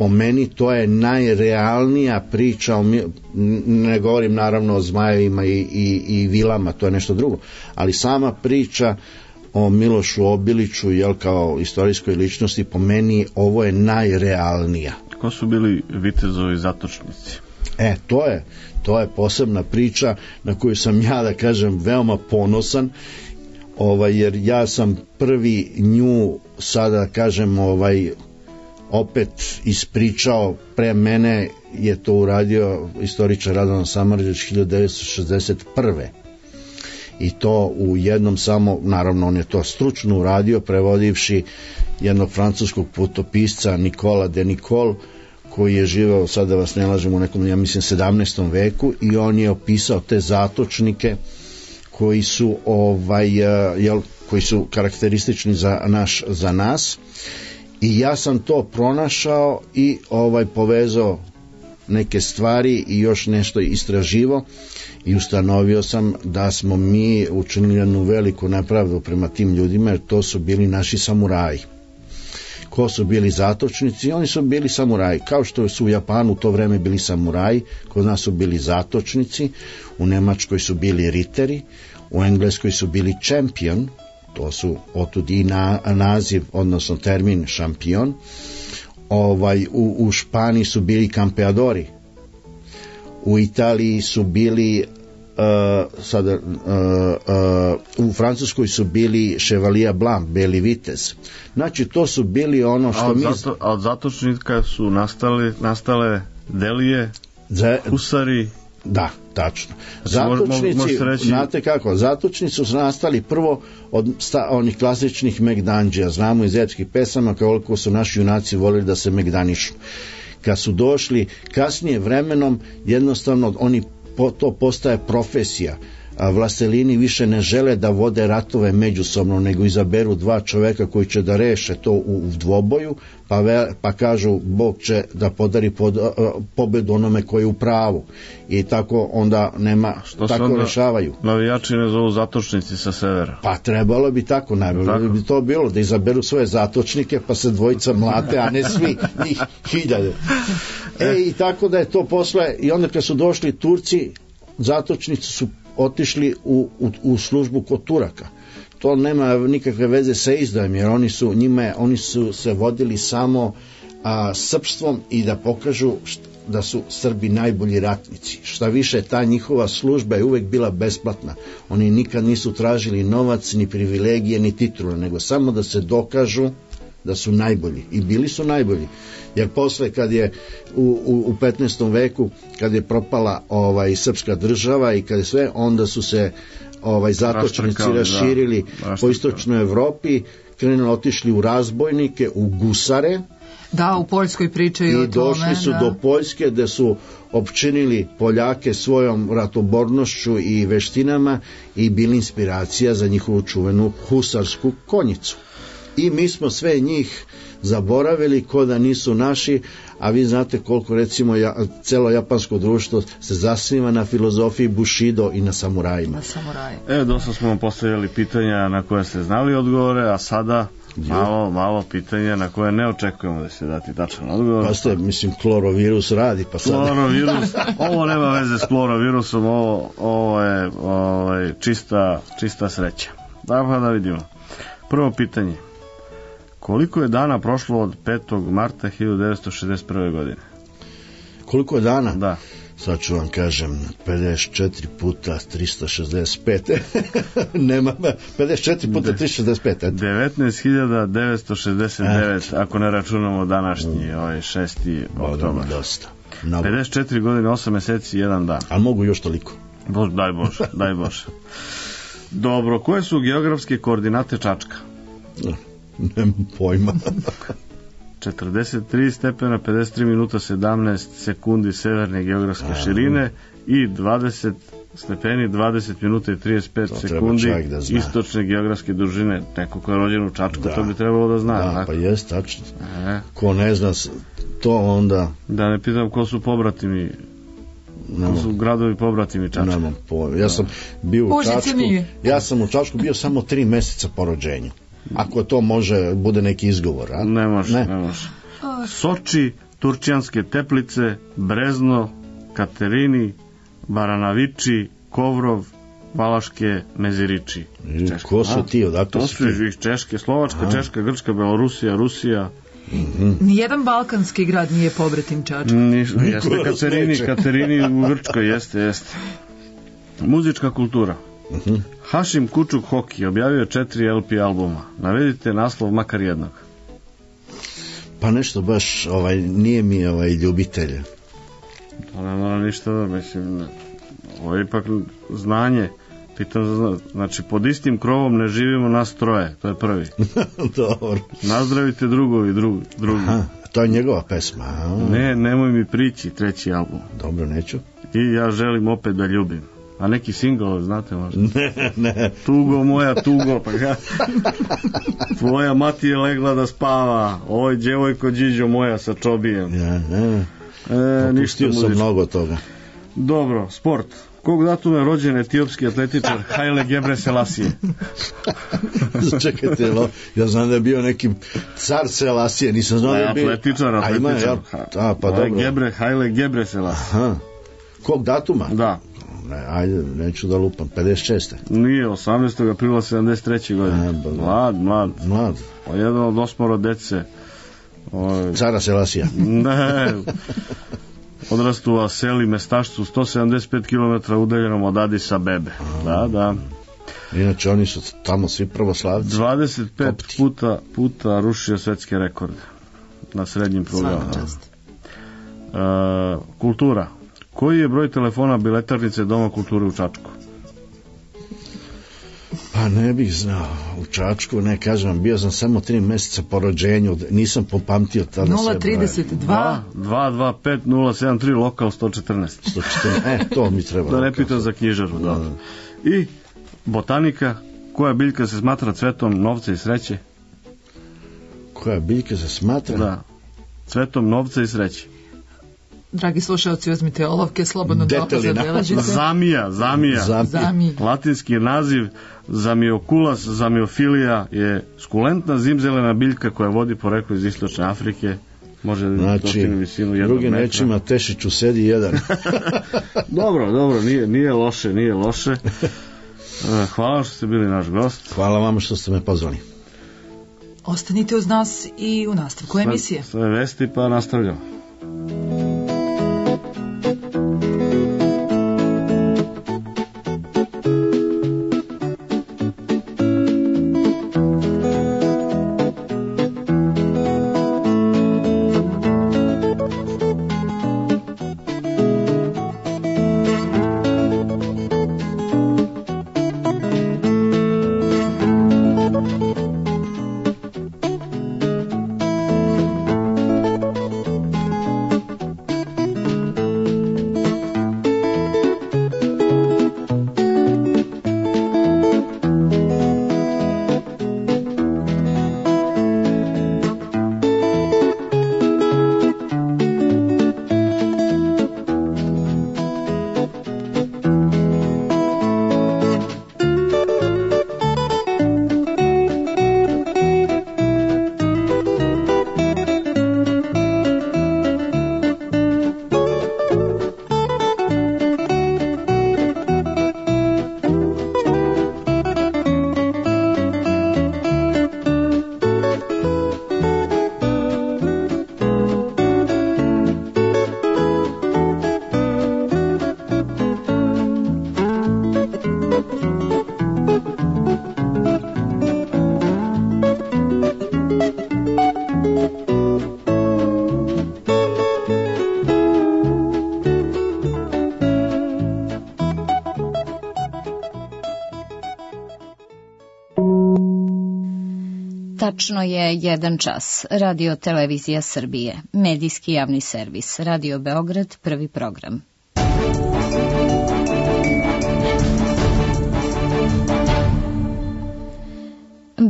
po meni to je najrealnija priča, ne govorim naravno o zmajevima i vilama, to je nešto drugo, ali sama priča o Milošu Obiliću, jel, kao istorijskoj ličnosti, po meni ovo je najrealnija. Ko su bili vitezovi zatočnici? To je posebna priča na koju sam ja, da kažem, veoma ponosan, jer ja sam prvi nju, sada da kažem, opet ispričao. Pre mene je to uradio istoričar Radovan Samardžić 1961. I to u jednom samo, naravno on je to stručno uradio, prevodivši jednog francuskog putopisca Nikola de Nicole, koji je živeo, sad da vas ne lažem, u nekom, ja mislim, 17. veku, i on je opisao te zatočnike koji su koji su karakteristični za nas, i ja sam to pronašao i povezao neke stvari i još nešto istraživao i ustanovio sam da smo mi učinili jednu veliku nepravdu prema tim ljudima, jer to su bili naši samuraji. Ko su bili zatočnici? Oni su bili samuraji, kao što su u Japanu u to vreme bili samuraji, kod nas su bili zatočnici, u Nemačkoj su bili riteri, u Engleskoj su bili champion, to su otud i naziv, odnosno termin šampion. U Španiji su bili campeadori, u Italiji su bili u Francuskoj su bili chevalier blanc, beli vitez. Znači to su bili ono što a od zatočnika su nastale delije, husari. Da, tačno. Zatočnici, znate kako, zatočnici su nastali prvo od onih klasičnih megdanđija. Znamo iz epskih pesama koliko su naši junaci volili da se megdanišu. Kad su došli kasnije vremenom, jednostavno to postaje profesija. Vlastelini više ne žele da vode ratove međusobno, nego izaberu dva čoveka koji će da reše to u dvoboju, pa kažu Bog će da podari pobedu onome koji je u pravu, i tako onda nema, što tako onda rešavaju. Navijači ne zovu zatočnici sa severa? Pa trebalo bi tako, najbolje bi to bilo da izaberu svoje zatočnike pa se dvojica mlate, a ne svi, njih hiljade. I tako da je to posle, i onda kad su došli Turci, zatočnici su otišli u službu kod Turaka. To nema nikakve veze sa izdajom, jer oni su se vodili samo srpstvom i da pokažu da su Srbi najbolji ratnici. Šta više, ta njihova služba je uvek bila besplatna. Oni nikad nisu tražili novac, ni privilegije, ni titule, nego samo da se dokažu da su najbolji. I bili su najbolji. Jer posle, kad je u 15. veku, kad je propala srpska država i kad je sve, onda su se zatočnici raširili po istočnoj Evropi, otišli u razbojnike, u gusare. Da, u Poljskoj pričaju o tome. I došli su do Poljske, gde su opčinili Poljake svojom ratobornošću i veštinama i bili inspiracija za njihovu čuvenu husarsku konjicu. I mi smo sve njih zaboravili ko da nisu naši, a vi znate koliko, recimo, celo japansko društvo se zasniva na filozofiji Bushido i na samurajima. Dosta smo vam postavljali pitanja na koje ste znali odgovore, a sada malo pitanja na koje ne očekujemo da će dati tačan odgovor. Pa ste, mislim, klorovirus radi, pa sad... Klorovirus, ovo nema veze s klorovirusom, ovo je čista sreća. Dakle, da vidimo. Prvo pitanje. Koliko je dana prošlo od 5. marta 1961. godine? Koliko je dana? Da. Sad ću vam kažem, 54 puta 365. Nema, 54 puta 365. 19.969, ako ne računamo današnji, 6. oktobar. Dosta. 54 godine, 8 meseci, 1 dan. Ali mogu još toliko. Daj Bože. Dobro, koje su geografske koordinate Čačka? Nemam pojma. 43 stepena, 53 minuta, 17 sekundi severne geografske širine i 20 stepeni, 20 minuta i 35 sekundi istočne geografske dužine. Neko ko je rođen u Čačku, to bi trebalo da zna. Da, pa jest, tačno. Ko ne zna to, onda... Da ne pitam ko su pobratimi, ko su gradovi pobratimi Čačka. Nemam pojma. Ja sam bio u Čačku. Ja sam u Čačku bio samo 3 meseca po rođenju. Ako to može, bude neki izgovor, a? Ne može. Soči, Turčjanske Teplice, Brezno, Katerini, Baranaviči, Kovrov, Valaške Meziriči. Ko su ti, odakle to su su ti? iz Češke, Slovačka, Češka, Grčka, Belorusija, Rusija. Nijedan balkanski grad nije pobratim Čačka. Jeste Katerini u Grčkoj, jeste. Muzička kultura. Hašim Kučuk Hoki objavio je 4 LP albuma. Navedite naslov makar jednog. Pa nešto baš, nije mi ljubitelj. To ne mora ništa, mislim, ovo je ipak znanje. Pitam, znači, pod istim krovom ne živimo nas troje, to je prvi. Dobro. Nazdravite drugovi, drugi. Aha, to je njegova pesma. Ne, nemoj mi prići, 3. album. Dobro, neću. I ja želim opet da ljubim. A neki single, znate možda? Ne. Tugo moja, tugo, pa ja. Tvoja mati je legla da spava. Oj, djevojko Điđo moja sa čobijem. Popustio sam mnogo toga. Dobro, sport. Kog datuma je rođen etiopski atletičar Haile Gebrselassie? Čekajte, ja znam da je bio neki car Selassie, nisam znao da je bio... Atletičar. Pa dobro. Haile Gebrselassie. Aha. Kog datuma? Da. Ajde, neću da lupam, 56. Nije, 18. aprila 73. godine. Mlad. Jedan od 8 dece. Cara Selassija. Ne. Odrastu u Aseli, mestašcu 175 km udaljenom od Adisa Bebe. Da. Inače, oni su tamo svi pravoslavci. 25 puta rušio svetske rekorde na srednjim prugama. Kultura. Koji je broj telefona biletarnice Doma kulture u Čačku? Pa ne bih znao. U Čačku, ne kažem, bio sam samo 3 mjeseca po rođenju, nisam popamtio tada sve broje. 032 225 073 lokal 114. To mi treba. Da ne pitam za knjižaru. Da. I botanika, koja biljka se smatra cvetom novca i sreće? Koja biljka se smatra? Da, cvetom novca i sreće. Dragi slušalci, uzmite olovke, slobodno dobro zabeležite. Zamija. Latinski naziv zamiokulas, zamiofilija je skulentna zimzelena biljka koja vodi poreklo iz istočne Afrike. Može dostigne visinu 1 metra. Drugim rečima, Tešiću sedi jedan. Dobro, nije loše. Hvala što ste bili naš gost. Hvala vama što ste me pozvali. Ostanite uz nas i u nastavku emisije. Sve vesti pa nastavljamo. Tačno je 1 čas. Radio Televizija Srbije. Medijski javni servis. Radio Beograd, prvi program.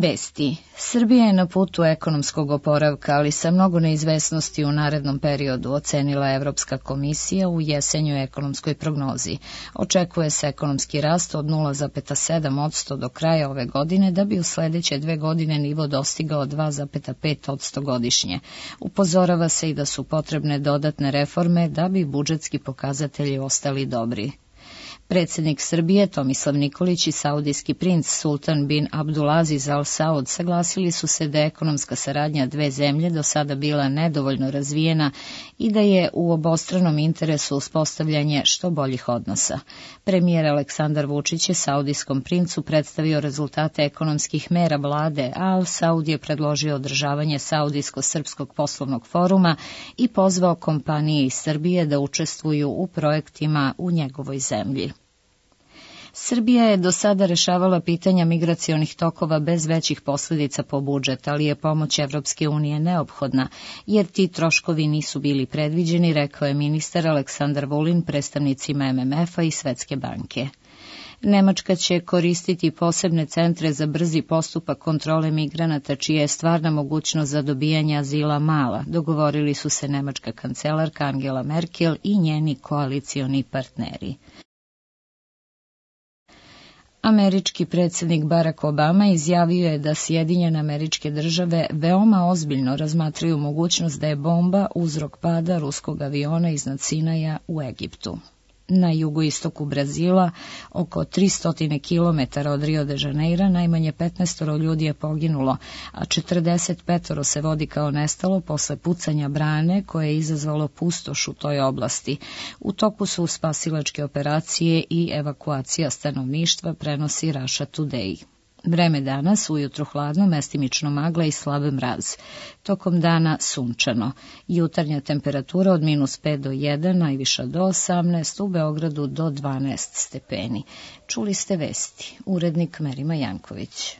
Vesti. Srbija je na putu ekonomskog oporavka, ali sa mnogo neizvesnosti u narednom periodu, ocenila Evropska komisija u jesenjoj ekonomskoj prognozi. Očekuje se ekonomski rast od 0,7% do kraja ove godine, da bi u sledeće 2 godine nivo dostigao 2,5% godišnje. Upozorava se i da su potrebne dodatne reforme da bi budžetski pokazatelji ostali dobri. Predsjednik Srbije Tomislav Nikolić i saudijski princ Sultan bin Abdulaziz Al Saud saglasili su se da je ekonomska saradnja dve zemlje do sada bila nedovoljno razvijena i da je u obostranom interesu uspostavljanje što boljih odnosa. Premijer Aleksandar Vučić je saudijskom princu predstavio rezultate ekonomskih mera vlade, a Al Saud je predložio održavanje Saudijsko-srpskog poslovnog foruma i pozvao kompanije iz Srbije da učestvuju u projektima u njegovoj zemlji. Srbija je do sada rešavala pitanja migracionih tokova bez većih posljedica po budžet, ali je pomoć Evropske unije neophodna, jer ti troškovi nisu bili predviđeni, rekao je ministar Aleksandar Vulin predstavnicima MMF-a i Svetske banke. Nemačka će koristiti posebne centre za brzi postupak kontrole migranata, čija je stvarna mogućnost za dobijanje azila mala, dogovorili su se nemačka kancelarka Angela Merkel i njeni koalicioni partneri. Američki predsjednik Barack Obama izjavio je da Sjedinjene Američke Države veoma ozbiljno razmatraju mogućnost da je bomba uzrok pada ruskog aviona iznad Sinaja u Egiptu. Na jugoistoku Brazila, oko 300 km od Rio de Janeira, najmanje 15 ljudi je poginulo, a 45 se vodi kao nestalo posle pucanja brane koje je izazvalo pustoš u toj oblasti. U toku su spasilačke operacije i evakuacija stanovništva, prenosi Russia Today. Vreme danas, ujutru hladno, mestimično magla i slab mraz. Tokom dana sunčano. Jutarnja temperatura od -5 do 1, najviša do 18, u Beogradu do 12 stepeni. Čuli ste vesti. Urednik Merima Janković.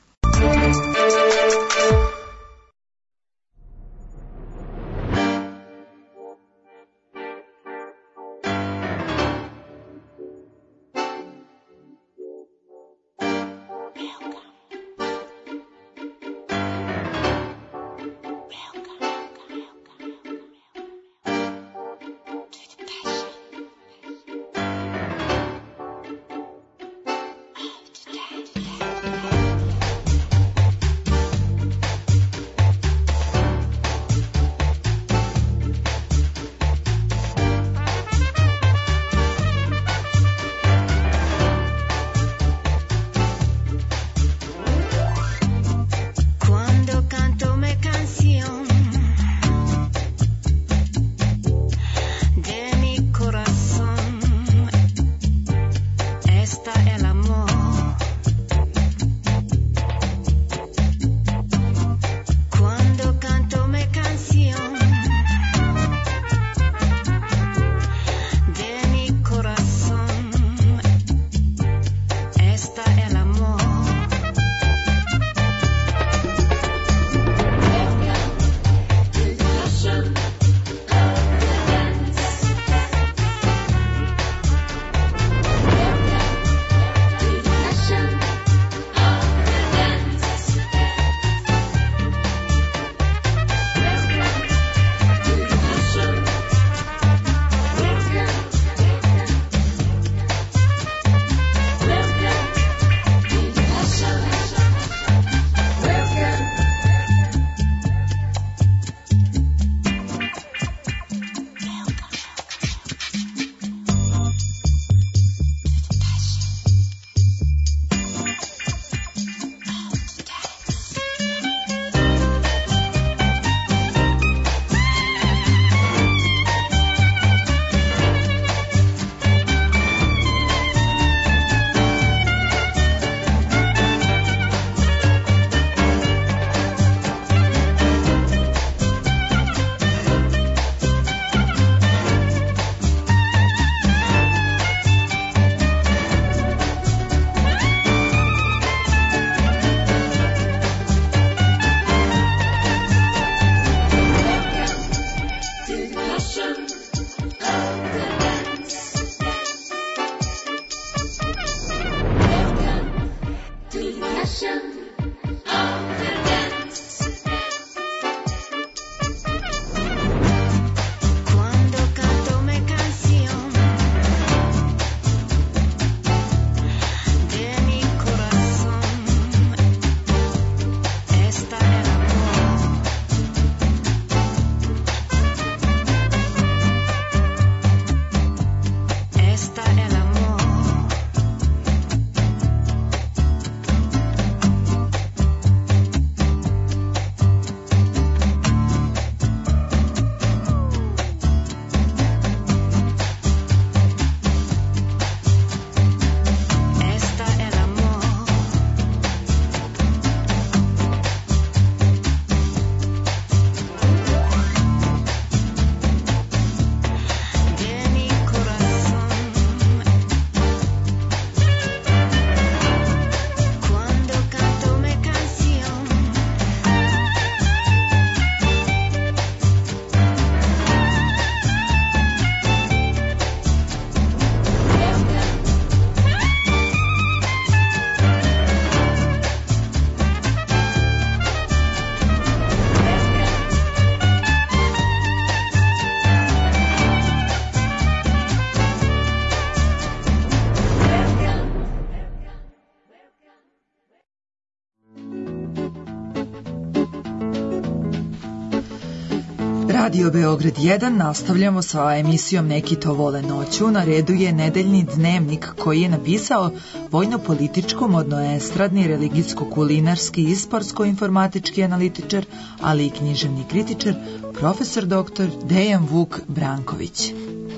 Radio Beograd 1 nastavljamo sa emisijom Neki to vole noću. Na redu je nedeljni dnevnik koji je napisao vojno-političko, modno-estradni, religijsko-kulinarski i sportsko-informatički analitičar, ali i književni kritičar, profesor dr. Dejan Vuk Branković.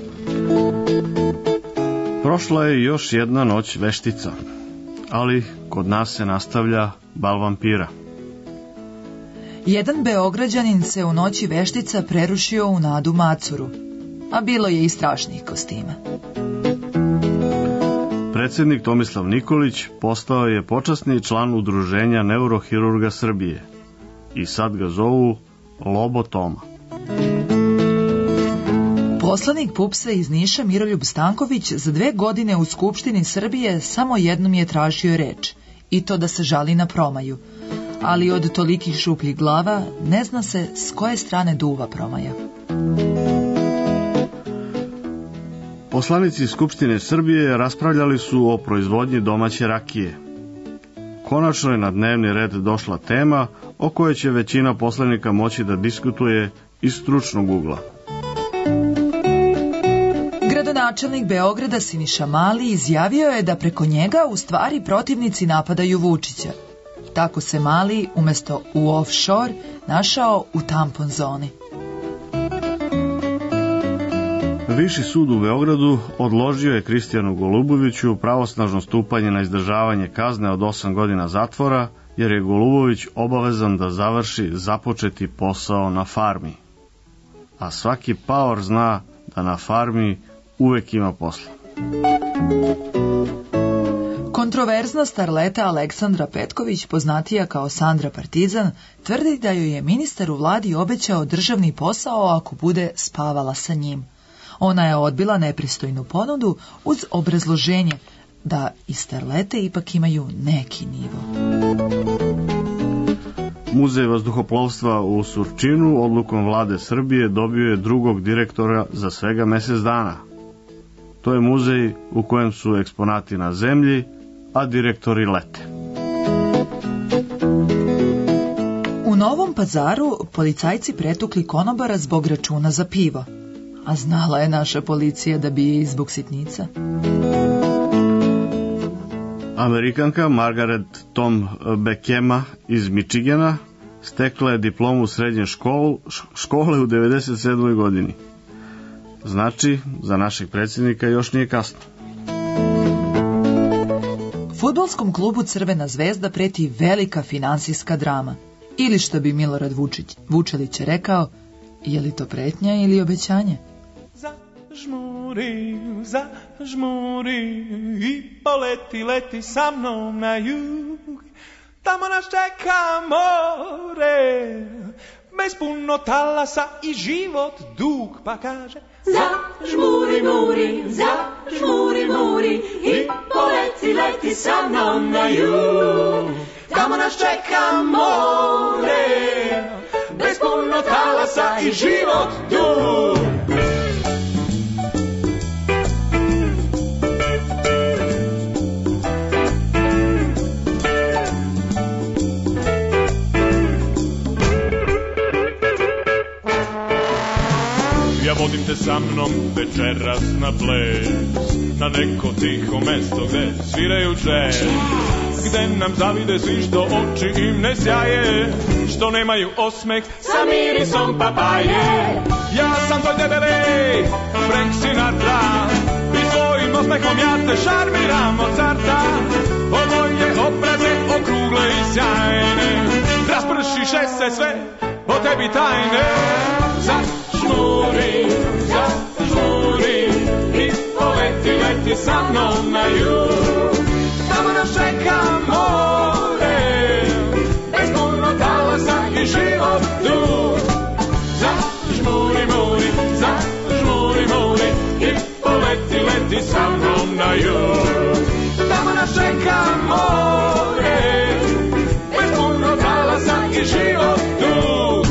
Prošla je još jedna noć veštica, ali kod nas se nastavlja bal vampira. Jedan Beograđanin se u noći veštica prerušio u Nadu Macuru, a bilo je i strašnih kostima. Predsjednik Tomislav Nikolić postao je počasni član Udruženja neurohirurga Srbije i sad ga zovu Lobo Toma. Poslanik PUPS-a iz Niša Miroljub Stanković za 2 godine u Skupštini Srbije samo jednom je tražio reč, i to da se žali na promaju. Ali od tolikih šupljih glava ne zna se s koje strane duva promaja. Poslanici Skupštine Srbije raspravljali su o proizvodnji domaće rakije. Konačno je na dnevni red došla tema o kojoj će većina poslanika moći da diskutuje iz stručnog ugla. Gradonačelnik Beograda Siniša Mali izjavio je da preko njega u stvari protivnici napadaju Vučića. Tako se Mali umjesto u offshore našao u tampon zoni. Viši sud u Beogradu odložio je Kristijanu Goluboviću pravosnažno stupanje na izdržavanje kazne od 8 godina zatvora, jer je Golubović obavezan da završi započeti posao na farmi. A svaki paor zna da na farmi uvek ima posla. Kontroverzna starleta Aleksandra Petković, poznatija kao Sandra Partizan, tvrdi da joj je ministar u vladi obećao državni posao ako bude spavala sa njim. Ona je odbila nepristojnu ponudu uz obrazloženje da i starlete ipak imaju neki nivo. Muzej vazduhoplovstva u Surčinu odlukom vlade Srbije dobio je drugog direktora za svega mjesec dana. To je muzej u kojem su eksponati na zemlji, a direktori lete. U Novom Pazaru policajci pretukli konobara zbog računa za pivo. A znala je naša policija da bije i zbog sitnica. Amerikanka Margaret Tom Bekema iz Michigana stekla je diplomu srednje škole u 97. godini. Znači, za našeg predsjednika još nije kasno. Fudbalskom klubu Crvena zvezda preti velika finansijska drama. Ili što bi Milorad Vučelić rekao, je li to pretnja ili obećanje? Zažmuri i leti sa mnom na jug. Tamo nas čeka more, bez puno talasa i život dug, pa kaže zažmuri, muri i leti sa mnom na jug. Tamo nas čeka more, bez puno talasa i život dug. Vodim te sa mnom večeras na ples, na neko tiho mesto gde sviraju džez, gde nam zavide svi što oči im ne sjaje, što nemaju osmeh sa mirisom papaje. Ja sam tvoj debeli Frank Sinatra i svojim osmehom ja te šarmiram od starta. Ovo je obraze okrugle i sjajne, raspršiše se sve o tebi tajne. Zažmuri i leti sa mnom na jug. Tamo nas čeka more, bez puno talasa i život dug. Zažmuri i leti sa mnom na jug. Tamo nas čeka more, bez puno talasa i život dug.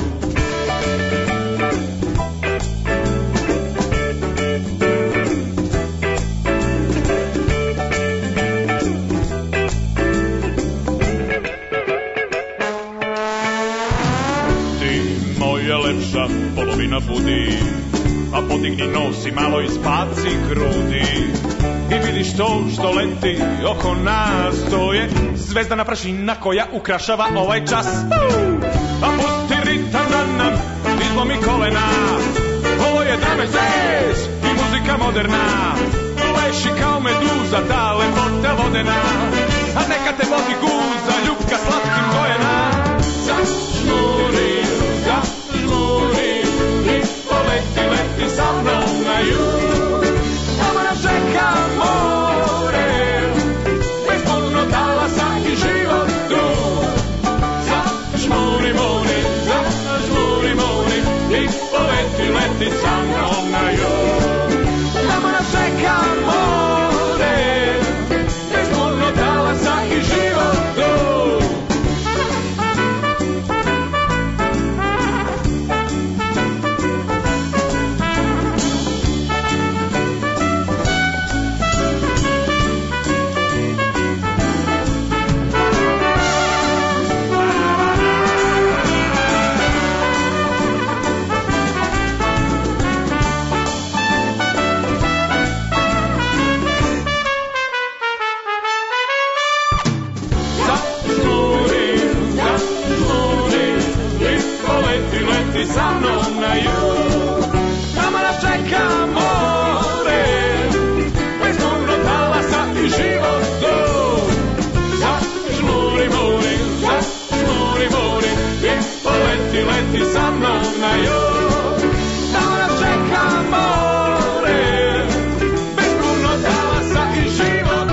polovina budi, a podigni nos i malo ispaci grudi. I vidiš to što leti oko nas, to je zvezdana prašina koja ukrašava ovaj čas. A pusti ritam da nam izlomi kolena, ovo je drame jazz i muzika moderna. Leši kao meduza, ta lepota vodena, a neka te vodi guza, ljubka slatkim gojena. Zažmuri, zažmuri i poleti, leti sa mnom na jug. Tamo nas čeka more, bez puno talasa i život drug. Zažmuri, mori, zažmuri, mori i poleti, leti sa mnom na jug. Tamo nas čeka more, bez puno talasa i život drug. Sa mnom na jug, tamo nas čeka more, bez puno talasa i život dug. Zažmuri, mori, zažmuri, mori i poleti, leti sa mnom na jug. Tamo nas čeka more, bez puno talasa i život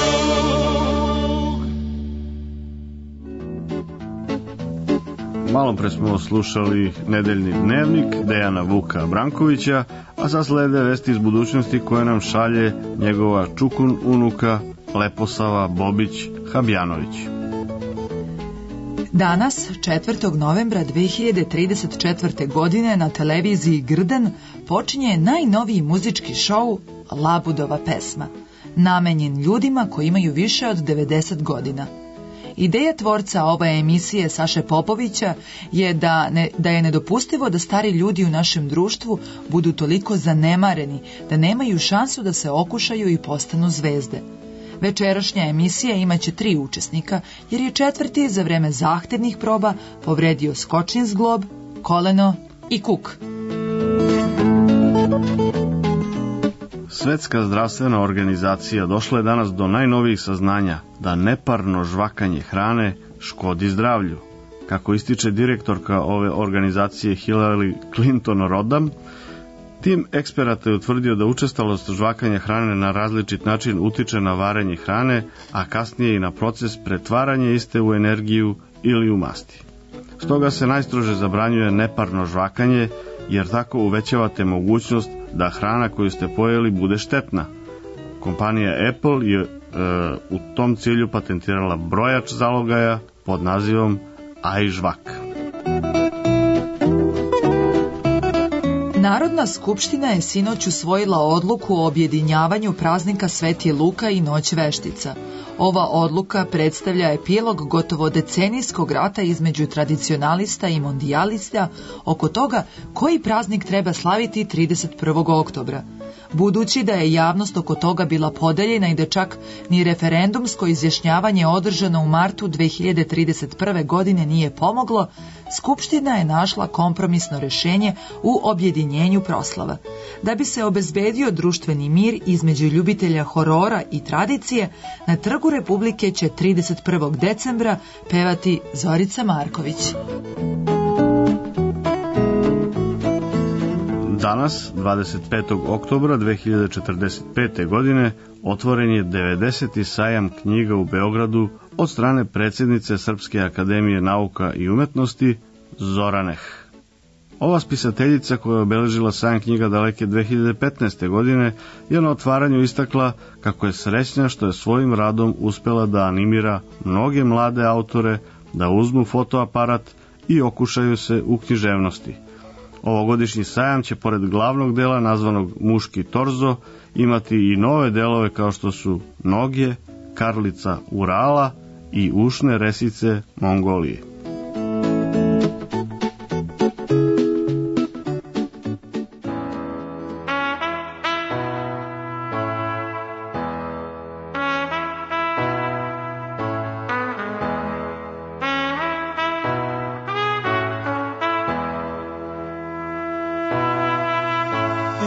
dug. Malo pre smo slušali Nedeljni dnevnik Dejana Vuka Brankovića, a sad slede vesti iz budućnosti koje nam šalje njegova čukun unuka Leposava Bobić Habjanović. Danas, 4. novembra 2034. godine na televiziji Grdan počinje najnoviji muzički šou Labudova pesma, namenjen ljudima koji imaju više od 90 godina. Ideja tvorca ove emisije Saše Popovića je da je nedopustivo da stari ljudi u našem društvu budu toliko zanemareni da nemaju šansu da se okušaju i postanu zvezde. Večerašnja emisija imaće 3 učesnika, jer je 4. za vreme zahtevnih proba povredio skočni zglob, koleno i kuk. Svetska zdravstvena organizacija došla je danas do najnovijih saznanja da neparno žvakanje hrane škodi zdravlju. Kako ističe direktorka ove organizacije Hillary Clinton Rodham, tim eksperata je utvrdio da učestalost žvakanja hrane na različit način utiče na varenje hrane, a kasnije i na proces pretvaranja iste u energiju ili u masti. Stoga se najstrože zabranjuje neparno žvakanje, jer tako uvećavate mogućnost da hrana koju ste pojeli bude štetna. Kompanija Apple je u tom cilju patentirala brojač zalogaja pod nazivom iŽvak. Narodna skupština je sinoć usvojila odluku o objedinjavanju praznika Sveti Luka i Noć veštica. Ova odluka predstavlja epilog gotovo decenijskog rata između tradicionalista i mondijalista oko toga koji praznik treba slaviti 31. oktobra. Budući da je javnost oko toga bila podeljena i da čak ni referendumsko izjašnjavanje održano u martu 2031. godine nije pomoglo, Skupština je našla kompromisno rješenje u objedinjenju proslava. Da bi se obezbedio društveni mir između ljubitelja horora i tradicije, na Trgu Republike će 31. decembra pevati Zorica Marković. Danas, 25. oktobra 2045. godine, otvoren je 90. sajam knjiga u Beogradu od strane predsjednice Srpske akademije nauka i umetnosti Zoraneh. Ova spisateljica koja je obeležila sajam knjiga daleke 2015. godine je na otvaranju istakla kako je srećna što je svojim radom uspela da animira mnoge mlade autore da uzmu fotoaparat i okušaju se u književnosti. Ovogodišnji sajam će pored glavnog dela nazvanog Muški torzo imati i nove delove kao što su Noge, Karlica Urala i Ušne resice Mongolije.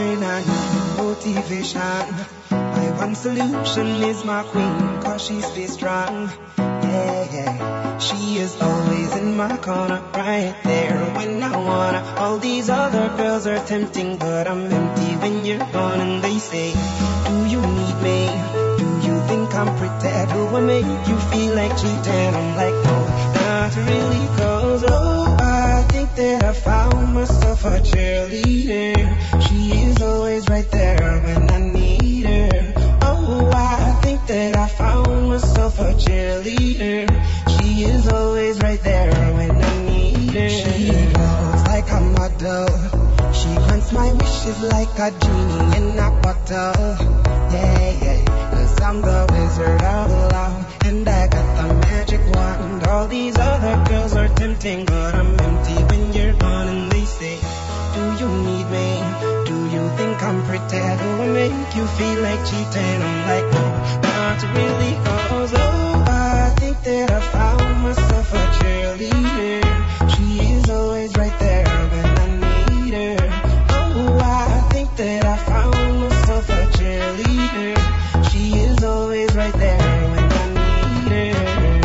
and I need motivation. My one solution is my queen, cause she stays strong. Yeah, yeah. She is always in my corner, right there when I wanna. All these other girls are tempting, but I'm empty when you're gone. And they say, do you need me? Do you think I'm pretty? Do I make you feel like cheating? I'm like, no, not really, cause oh, I think that I found myself a cheerleader. She is always right there when I need her. Oh, I think that I found myself a cheerleader. She is always right there when I need her. She looks like a model. She grants my wishes like a genie in a bottle. Yeah, yeah, 'cause I'm the wizard of love, and I got the magic wand. All these other girls are tempting, but I'm empty when you're gone. And they say, do you need me? Do you think I'm pretty? Do I make you feel like cheating? I'm like, no, not really, cause oh, I think that I found myself a cheerleader. She is always right there when I need her. Oh, I think that I found myself a cheerleader. She is always right there when I need her.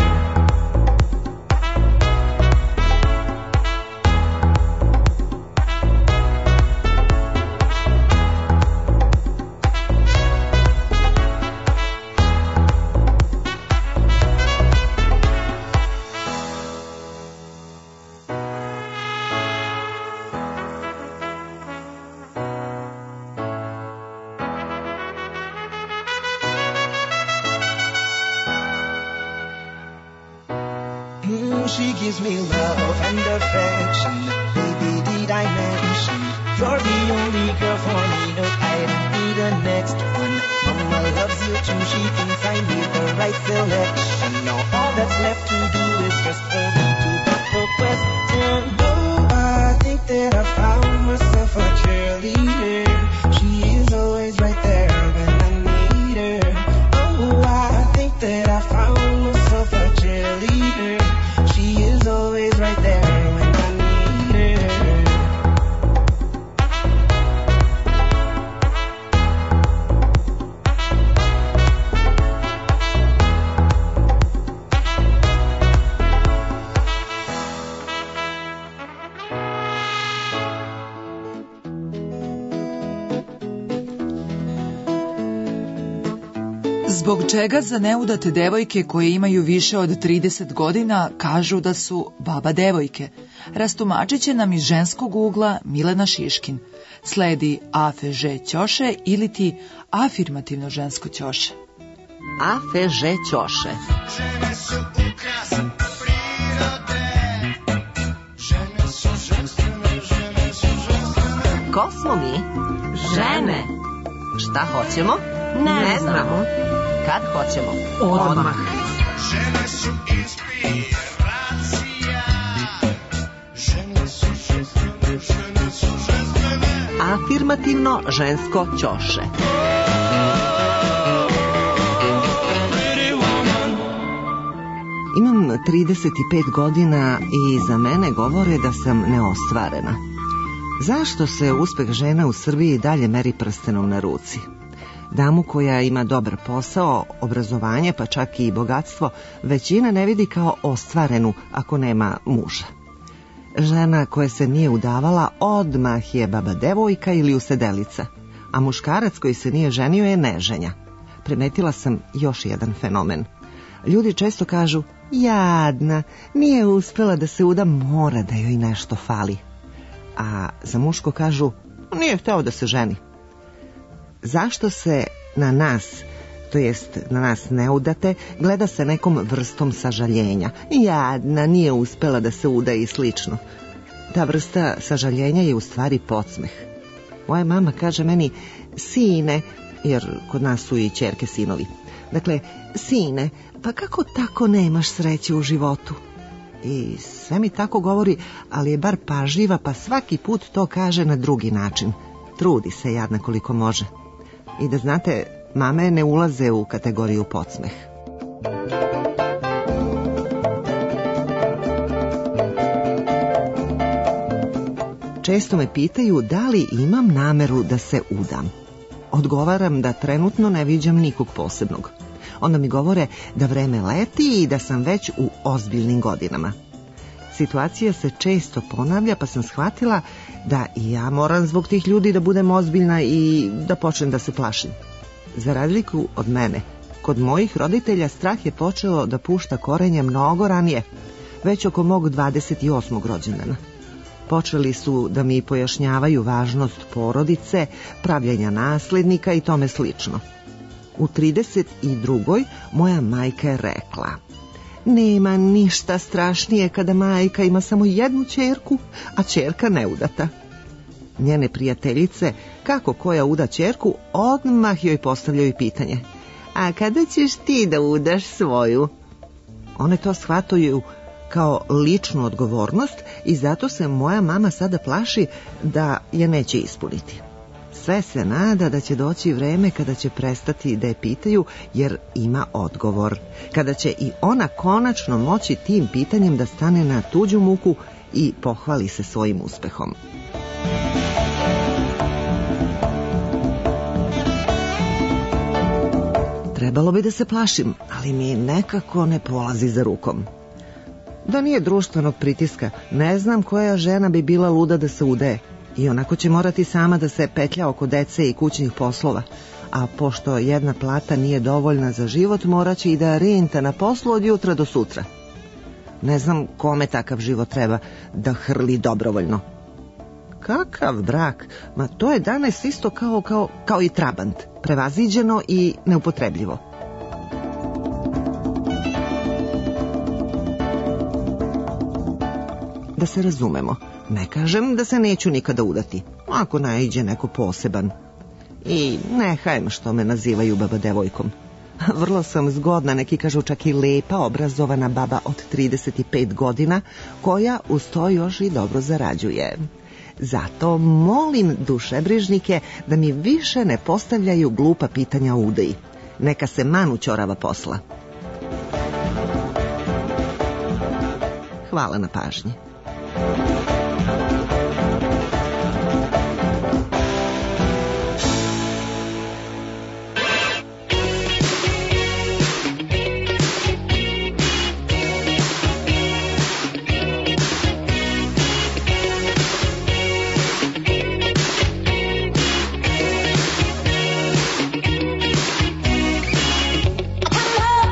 She gives me love and affection. Baby, did I mention you're the only girl for me? No, I don't need a next one. Mama loves you too. She thinks I made the right selection. Now all that's left to do is just for me to pop a question. Oh, I think that I found myself a cheerleader. She is always right there when I need her. Oh, I think that I found myself a cheerleader. She is always right there when I need her. Zbog čega za neudate devojke koje imaju više od 30 godina kažu da su baba devojke? Rastumačit će nam iz ženskog ugla Milena Šiškin. Sledi AFŽ ćoše ili ti afirmativno žensko ćoše. AFŽ ćoše. Žene su ukras prirode. Žene su ženstvene, žene su ženstvene. Ko smo mi? Žene. Šta hoćemo? Ne znamo. Kad hoćemo? Odmah. Žene su inspiracija. Žene su ženstvene, žene su ženstvene. Afirmativno žensko ćoše. Imam 35 godina i za mene govore da sam neostvarena. Zašto se uspeh žena u Srbiji dalje meri prstenom na ruci? Damu koja ima dobar posao, obrazovanje, pa čak i bogatstvo, većina ne vidi kao ostvarenu ako nema muža. Žena koja se nije udavala odmah je baba devojka ili usedelica, a muškarac koji se nije ženio je neženja. Primetila sam još jedan fenomen. Ljudi često kažu, jadna, nije uspela da se uda, mora da joj nešto fali. A za muško kažu, nije hteo da se ženi. Zašto se na nas, to jest na nas neudate, gleda se nekom vrstom sažaljenja? Jadna, nije uspela da se uda i slično. Ta vrsta sažaljenja je u stvari podsmeh. Moja mama kaže meni, sine, jer kod nas su i ćerke sinovi. Dakle, sine, pa kako tako nemaš sreće u životu? I sve mi tako govori, ali je bar pažljiva, pa svaki put to kaže na drugi način. Trudi se jadna koliko može. I da znate, mame ne ulaze u kategoriju podsmeh. često me pitaju da li imam nameru da se udam. Odgovaram da trenutno ne viđam nikog posebnog. Onda mi govore da vreme leti i da sam već u ozbiljnim godinama. Situacija se često ponavlja, pa sam shvatila da i ja moram zbog tih ljudi da budem ozbiljna i da počnem da se plašim. Za razliku od mene, kod mojih roditelja strah je počeo da pušta korenje mnogo ranije, već oko mog 28. rođendana. Počeli su da mi pojašnjavaju važnost porodice, pravljenja naslednika i tome slično. U 32. moja majka je rekla: nema ništa strašnije kada majka ima samo jednu ćerku, a ćerka neudata. Njene prijateljice, kako koja uda ćerku, odmah joj postavljaju pitanje: a kada ćeš ti da udaš svoju? One to shvataju kao ličnu odgovornost i zato se moja mama sada plaši da je neće ispuniti. Sve se nada da će doći vreme kada će prestati da je pitaju jer ima odgovor. Kada će i ona konačno moći tim pitanjem da stane na tuđu muku i pohvali se svojim uspehom. Trebalo bi da se plašim, ali mi nekako ne polazi za rukom. Da nije društvenog pritiska, ne znam koja žena bi bila luda da se udaje. I onako će morati sama da se petlja oko dece i kućnih poslova. A pošto jedna plata nije dovoljna za život, morat će i da renta na poslu od jutra do sutra. Ne znam kome takav život treba da hrli dobrovoljno. Kakav brak? Ma to je danas isto kao i trabant. Prevaziđeno i neupotrebljivo. Da se razumemo, ne kažem da se neću nikada udati, ako naiđe neko poseban. I nehajem što me nazivaju baba devojkom. Vrlo sam zgodna, neki kažu čak i lepa, obrazovana baba od 35 godina, koja uz to još i dobro zarađuje. Zato molim dušebrižnike da mi više ne postavljaju glupa pitanja o udaji. Neka se manu ćorava posla. Hvala na pažnji.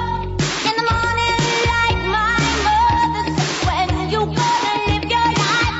In the morning, like my mother said, when you gonna live your life?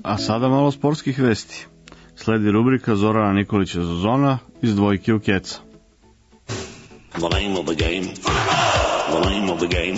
A sada malo sportskih vesti. Sledi rubrika Zorana Nikolića Zozona iz Dvojke u Keca. The name of the game. The name of the game.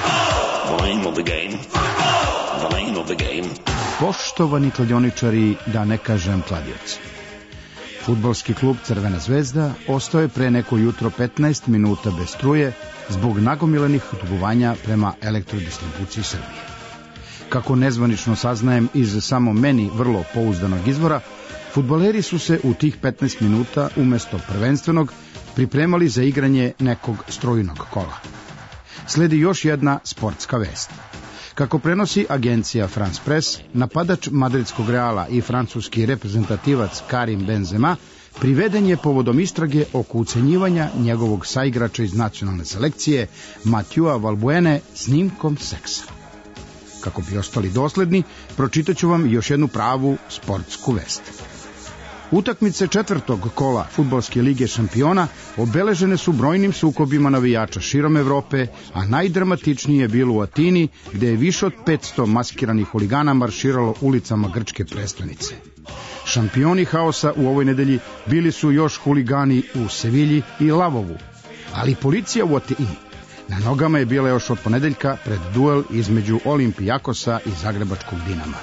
The name of the game. The name of the game. Poštovani kladioničari, da ne kažem kladioci. Fudbalski klub Crvena zvezda ostao je pre neko jutro 15 minuta bez struje zbog nagomilenih dugovanja prema Elektrodistribuciji Srbije. Kako nezvanično saznajem iz samo meni vrlo pouzdanog izvora, fudbaleri su se u tih 15 minuta umesto prvenstvenog pripremali za igranje nekog strojnog kola. Sledi još jedna sportska vest. Kako prenosi agencija France Press, napadač madridskog Reala i francuski reprezentativac Karim Benzema priveden je povodom istrage oko ucenjivanja njegovog saigrača iz nacionalne selekcije Mathieu Valbuene snimkom seksa. Kako bi ostali dosledni, pročitaću vam još jednu pravu sportsku vest. Utakmice četvrtog kola Fudbalske lige šampiona obeležene su brojnim sukobima navijača širom Evrope, a najdramatičnije je bilo u Atini, gde je više od 500 maskiranih huligana marširalo ulicama grčke prestonice. Šampioni haosa u ovoj nedelji bili su još huligani u Sevilji i Lavovu, ali policija u Atini na nogama je bila još od ponedeljka pred duel između Olimpijakosa i Zagrebačkog Dinama.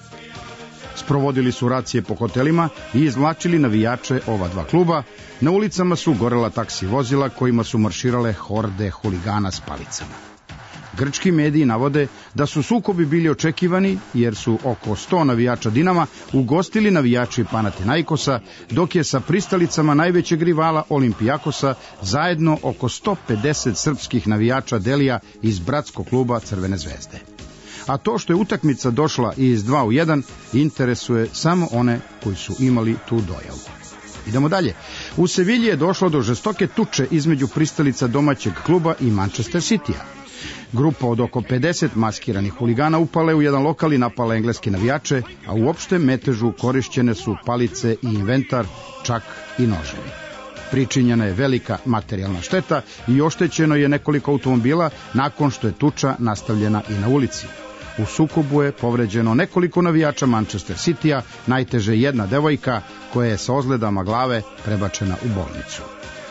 Sprovodili su racije po hotelima i izvlačili navijače ova dva kluba. Na ulicama su gorela taksi vozila kojima su marširale horde huligana s palicama. Grčki mediji navode da su sukobi bili očekivani jer su oko 100 navijača Dinama ugostili navijači Panathinaikosa, dok je sa pristalicama najvećeg rivala Olimpijakosa zajedno oko 150 srpskih navijača Delija iz bratskog kluba Crvene zvezde. A to što je utakmica došla iz 2 u 1 interesuje samo one koji su imali tu dojavu. Idemo dalje. U Sevilji je došlo do žestoke tuče između pristalica domaćeg kluba i Manchester Citya. Grupa od oko 50 maskiranih huligana upale u jedan lokal i napala engleske navijače, a u opštem metežu korišćene su palice i inventar, čak i noževi. Pričinjena je velika materijalna šteta i oštećeno je nekoliko automobila nakon što je tuča nastavljena i na ulici. U sukobu je povređeno nekoliko navijača Manchester Citya, najteže jedna devojka koja je sa ozledama glave prebačena u bolnicu.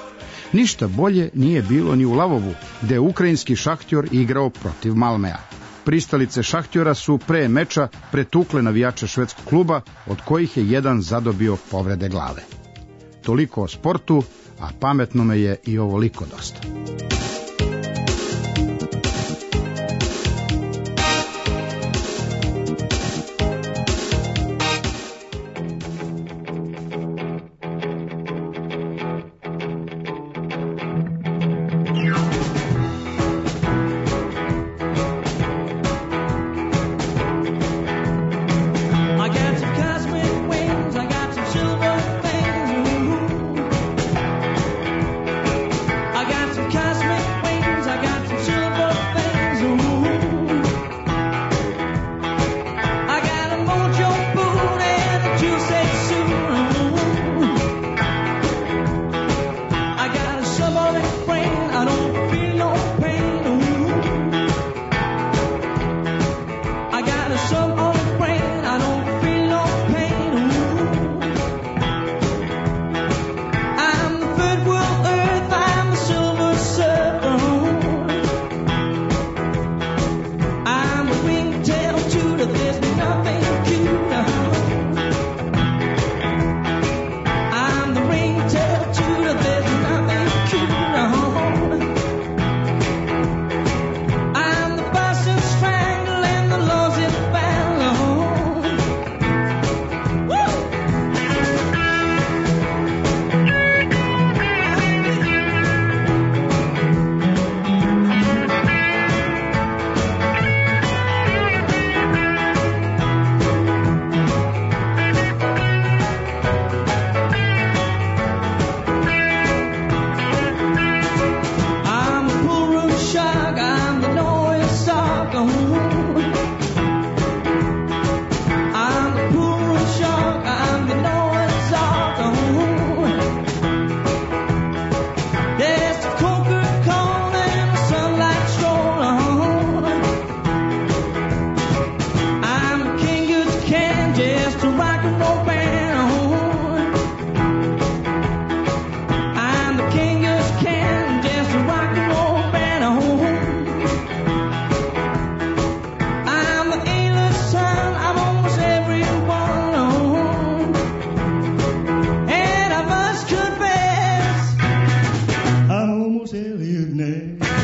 Ništa bolje nije bilo ni u Lavovu, gde je ukrajinski Šahtjor igrao protiv Malmeja. Pristalice Šahtjora su pre meča pretukle navijače švedskog kluba, od kojih je jedan zadobio povrede glave. Toliko o sportu, a pametno me je i ovoliko dosta. Cosmic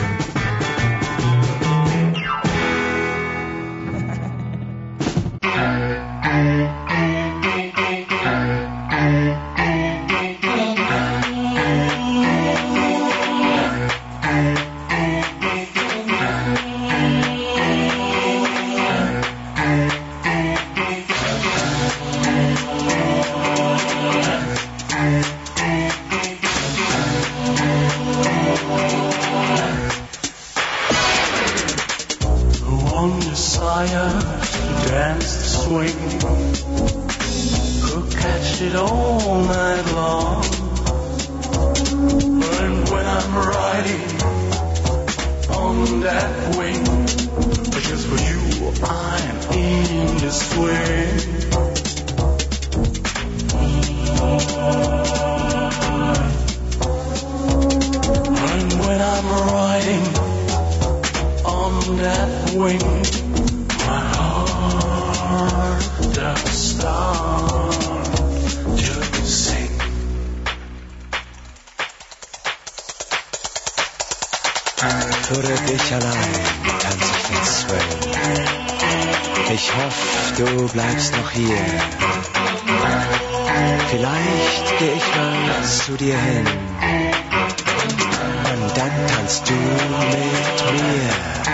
Für dich allein tanz ich den Swing. Ich hoffe, du bleibst noch hier. Vielleicht geh ich mal zu dir hin. Und dann tanzt du mit mir.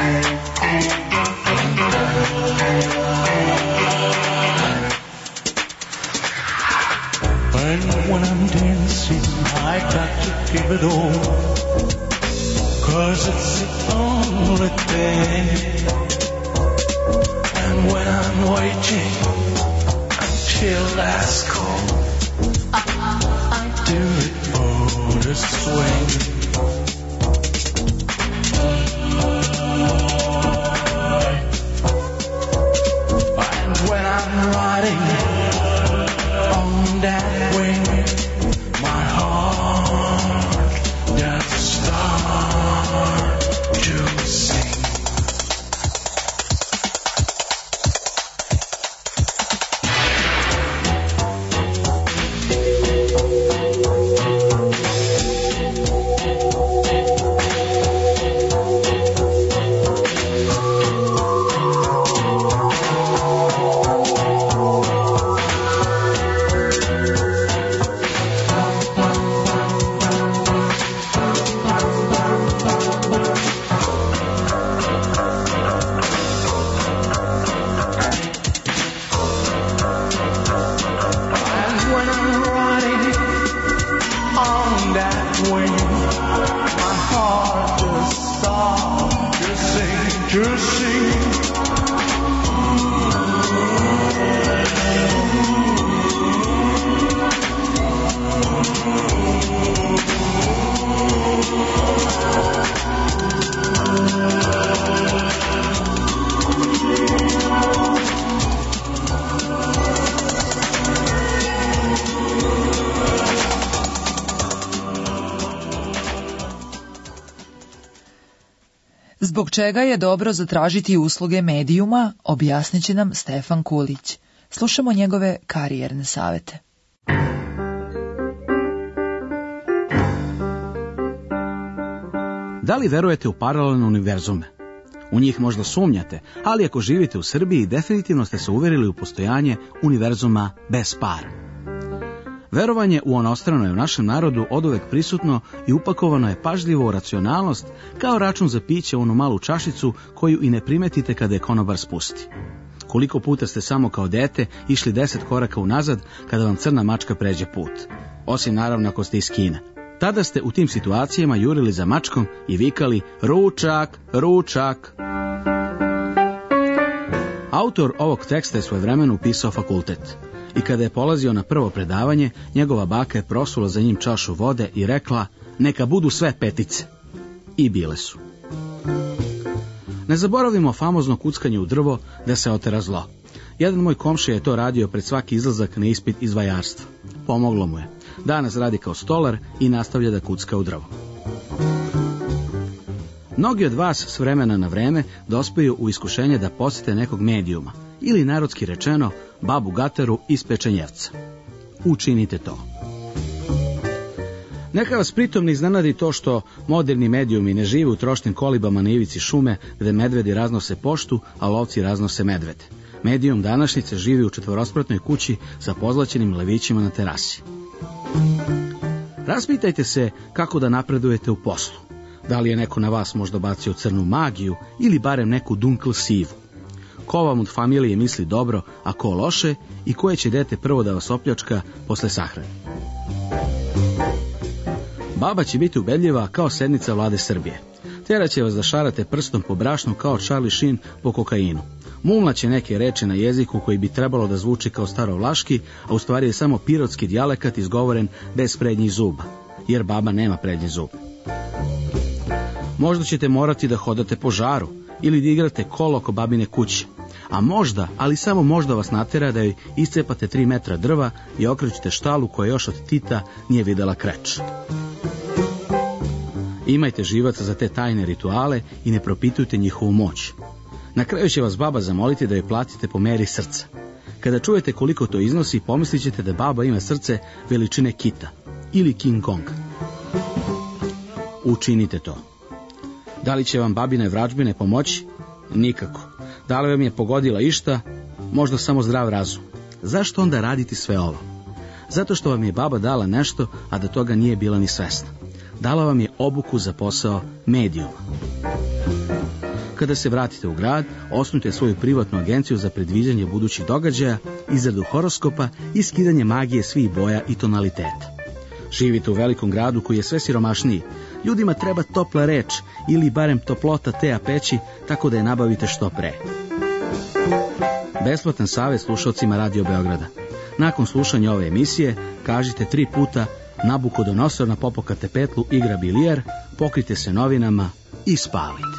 And when I'm dancing, I got to give it all. 'Cause it's the only thing. And when I'm waiting until last call, I do it for the swing. And when I'm riding on that wing, my heart does start to sing. Zbog čega je dobro zatražiti usluge medijuma, objasnit će nam Stefan Kulić. Slušamo njegove karijerne savete. Da li verujete u paralelne univerzume? U njih možda sumnjate, ali ako živite u Srbiji, definitivno ste se uverili u postojanje univerzuma bez para. Verovanje u onostrano je u našem narodu oduvek prisutno i upakovano je pažljivo u racionalnost, kao račun za piće u onu malu čašicu koju i ne primetite kada je konobar spusti. Koliko puta ste samo kao dete išli 10 koraka unazad kada vam crna mačka pređe put? Osim naravno ako ste iz Kine. Tada ste u tim situacijama jurili za mačkom i vikali ručak, ručak. Autor ovog teksta je svojevremeno upisao fakultet. I kada je polazio na prvo predavanje, njegova baka je prosula za njim čašu vode i rekla, neka budu sve petice. I bile su. Ne zaboravimo famozno kuckanje u drvo da se otera zlo. Jedan moj komšija je to radio pred svaki izlazak na ispit iz vajarstva. Pomoglo mu je. Danas radi kao stolar i nastavlja da kucka u drvo. Mnogi od vas s vremena na vreme dospiju u iskušenje da posete nekog medijuma, ili narodski rečeno, babu Gataru iz Pečenjevca. Učinite to. Neka vas pritom ne iznenadi to što moderni medijumi ne žive u trošnim kolibama na ivici šume gde medvedi raznose poštu, a lovci raznose medvede. Medijum današnjice živi u četvorospratnoj kući sa pozlaćenim levićima na terasi. Raspitajte se kako da napredujete u poslu. Da li je neko na vas možda bacio crnu magiju ili barem neku dunkl sivu. Ko vam od familije misli dobro, a ko loše i koje će dete prvo da vas opljačka posle sahrane. Baba će biti ubedljiva kao sednica vlade Srbije. Teraće vas da šarate prstom po brašnu kao Charlie Sheen po kokainu. Mumlaće neke reči na jeziku koji bi trebalo da zvuči kao starovlaški, a u stvari je samo pirotski dijalekat izgovoren bez prednjih zuba, jer baba nema prednji zub. Možda ćete morati da hodate po žaru ili da igrate kolo oko babine kuće, a možda, ali samo možda vas natera da joj iscepate 3 metra drva i okrećete štalu koja još od Tita nije videla kreč. Imajte živaca za te tajne rituale i ne propitujte njihovu moć. Na kraju će vas baba zamoliti da joj platite po meri srca. Kada čujete koliko to iznosi, pomislit ćete da baba ima srce veličine kita ili King Konga. Učinite to. Da li će vam babine vračbine pomoći? Nikako. Da li vam je pogodila išta? Možda samo zdrav razum. Zašto onda raditi sve ovo? Zato što vam je baba dala nešto, a da toga nije bila ni svesna. Dala vam je obuku za posao medijuma. Kada se vratite u grad, osnujte svoju privatnu agenciju za predviđanje budućih događaja, izradu horoskopa i skidanje magije svih boja i tonaliteta. Živite u velikom gradu koji je sve siromašniji. Ljudima treba topla reč ili barem toplota teja peći, tako da je nabavite što pre. Besplatan savjet slušalcima Radio Beograda. Nakon slušanja ove emisije, kažite 3 puta Nabukodonosor na popokate petlu igra bilijer, pokrite se novinama i spavajte.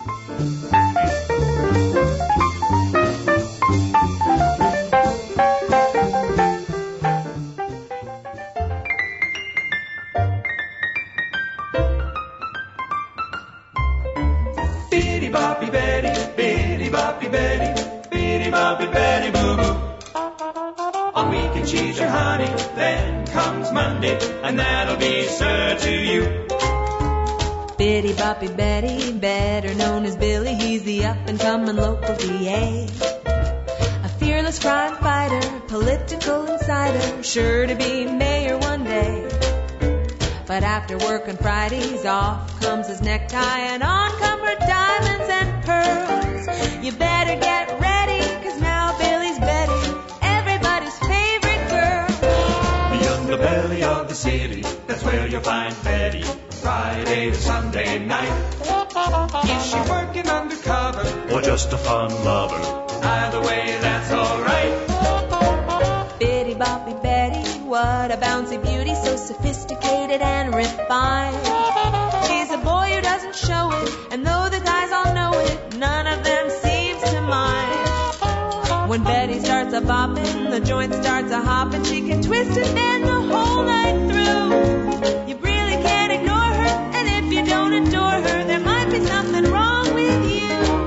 Bitty boppy Betty, bitty boppy Betty, bitty boppy Betty boo boo. On weekend she's your honey, then comes Monday, and that'll be sir to you. Bitty boppy Betty, better known as Billy, he's the up-and-coming local DA. A fearless crime fighter, political insider, sure to be mayor one day. But after work on Fridays, off comes his necktie and on come her diamonds and pearls. You better get ready, 'cause now Billy's Betty, everybody's favorite girl. Beyond the belly of the city, that's where you'll find Betty, Friday to Sunday night. Is she working undercover or just a fun lover? Either way, that's alright. Bitty boppy Betty, what a bouncy beauty, so sophisticated and refined. She's a boy who doesn't show it, and though the guys all know it, none of them seems to mind. When Betty starts a bopping, the joint starts a hopping, she can twist and bend the whole night through. You really can't ignore her, and if you don't adore her, there might be something wrong with you.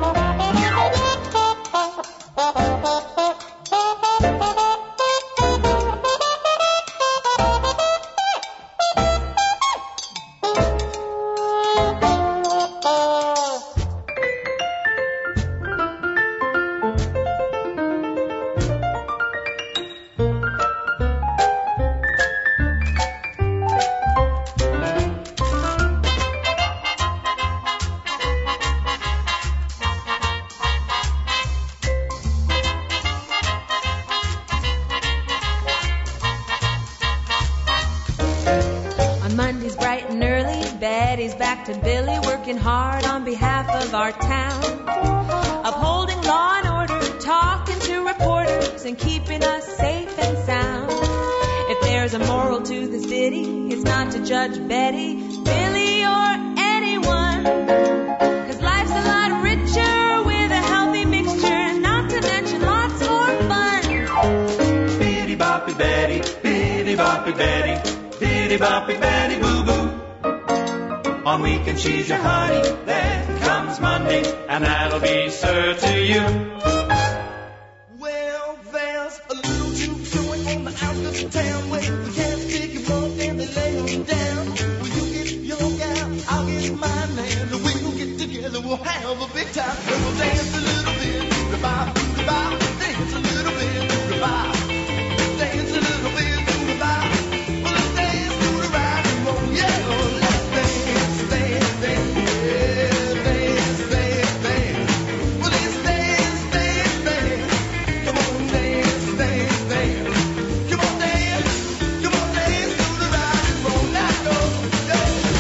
To Billy, working hard on behalf of our town, upholding law and order, talking to reporters, and keeping us safe and sound. If there's a moral to this ditty, it's not to judge Betty, Billy, or anyone, 'cause life's a lot richer with a healthy mixture, not to mention lots more fun. Bitty boppy Betty, bitty boppy Betty, bitty boppy Betty boo boo. On weekend she's your honey, then comes Monday, and that'll be sir to you. Well, there's a little juke joint on the outskirts of town where the cats pick him up and they lay him down. together, we'll have a big time. And we'll dance a little bit, goodbye, goodbye. Dance a little bit, goodbye. Dance a little bit, goodbye. Well, let's dance to the rock and roll, yeah. Let's dance, dance, dance, yeah. Dance, dance, dance. Well, let's dance, dance, dance. Come on, dance, dance, dance. Come on, dance to the rock and roll. Now go, go.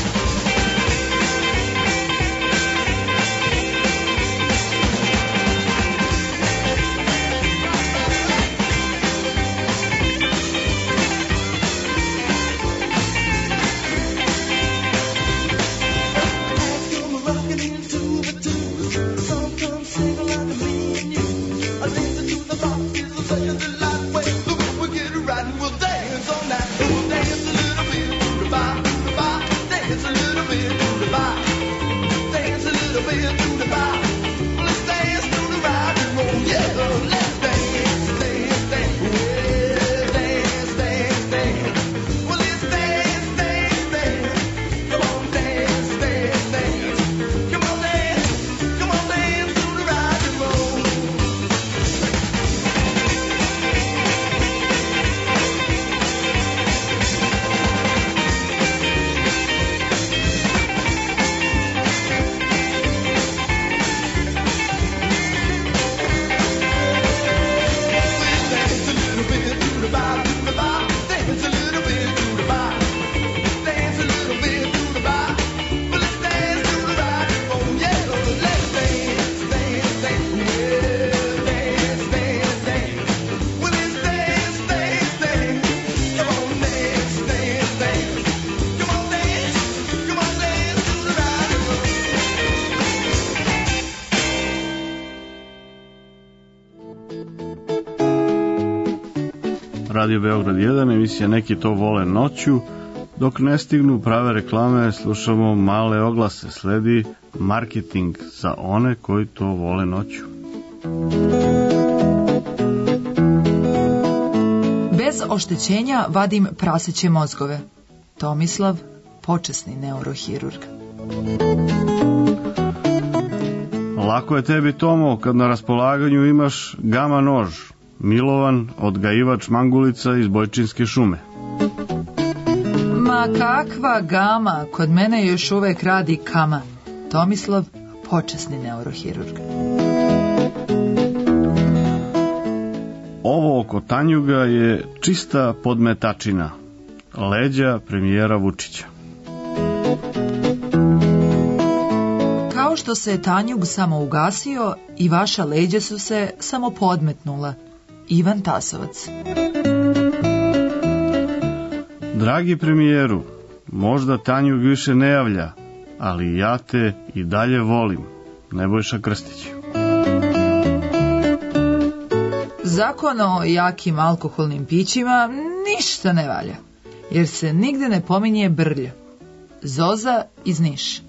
Radio Beograd 1, emisija Neki to vole noću. Dok ne stignu prave reklame, slušamo male oglase. Sledi marketing za one koji to vole noću. Bez oštećenja vadim praseće mozgove. Tomislav, počasni neurohirurg. Lako je tebi, Tomo, kad na raspolaganju imaš gama nož. Milovan, odgajivač mangulica iz Bojčinske šume. Ma kakva gama, kod mene još uvek radi kama. Tomislav, počasni neurohirurg. Ovo oko tanjuga je čista podmetačina. Leđa premijera Vučića. Kao što se tanjug samo ugasio, i vaša leđa su se samo podmetnula. Ivan Tasovac. Dragi premijeru, možda tanjug više ne javlja, ali ja te i dalje volim. Nebojša Krstić. Zakon o jakim alkoholnim pićima ništa ne valja, jer se nigde ne pominje brlja. Zoza iz Niša.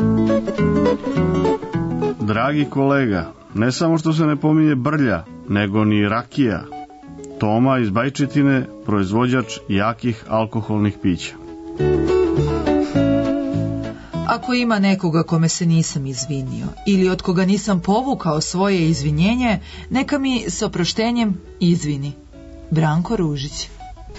Dragi kolega, ne samo što se ne pominje brlja, nego ni rakija. Toma iz Bajčetine, proizvođač jakih alkoholnih pića. Ako ima nekoga kome se nisam izvinio ili od koga nisam povukao svoje izvinjenje, neka mi s oproštenjem izvini. Branko Ružić.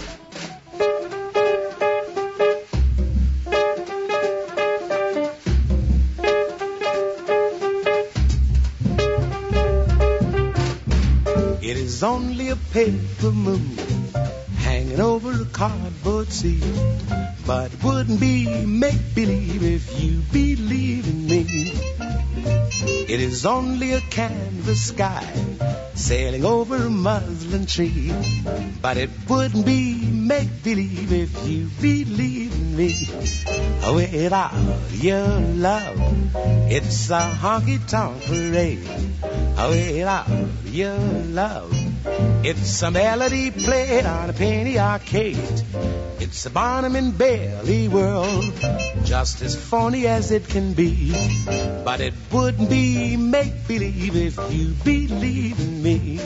It is only a paper moon hanging over a cardboard sea, but it wouldn't be make-believe if you believe in me. It is only a canvas sky sailing over a muslin tree, but it wouldn't be make-believe if you believe in me. Without your love, it's a honky-tonk parade. Without your love, it's a melody played on a penny arcade. It's a Barnum and Bailey world, just as phony as it can be. But it wouldn't be make-believe if you believe in me.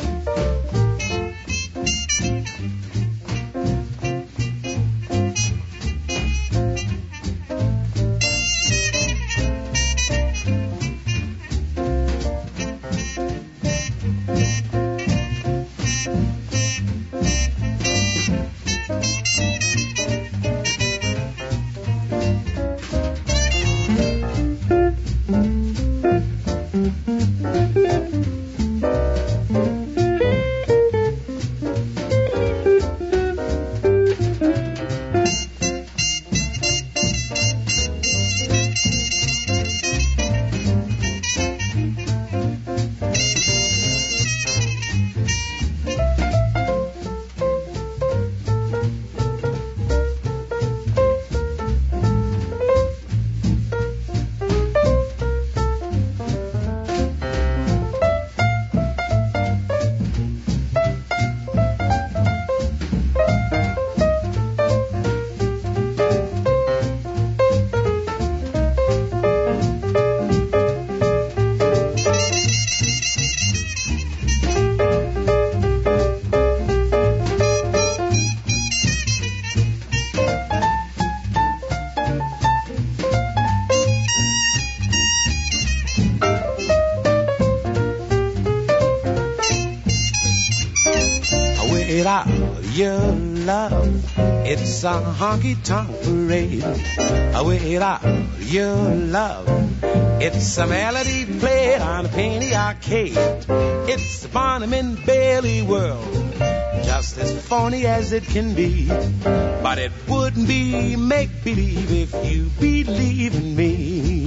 without your love, it's a honky-tonk parade. Without your love, it's a melody played on a penny arcade. It's a Barnum and Bailey world, just as phony as it can be. But it wouldn't be make-believe if you believe in me.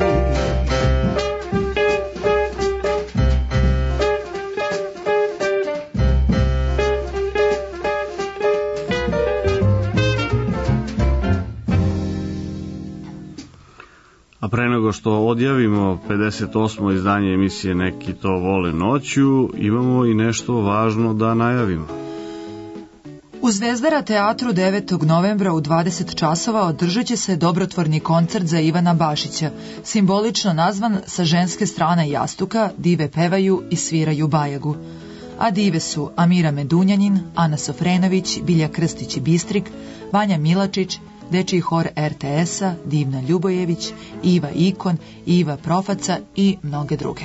A pre nego što odjavimo 58. izdanje emisije Neki to vole noću, imamo i nešto važno da najavimo. U Zvezdara teatru 9. novembra u 20 časova održat će se dobrotvorni koncert za Ivana Bašića, simbolično nazvan Sa ženske strane jastuka, dive pevaju i sviraju bajagu. A dive su Amira Medunjanin, Ana Sofrenović, Bilja Krstić i Bistrik, Vanja Milačić, Dečiji hor RTS-a, Divna Ljubojević, Iva Ikon, Iva Profaca i mnoge druge.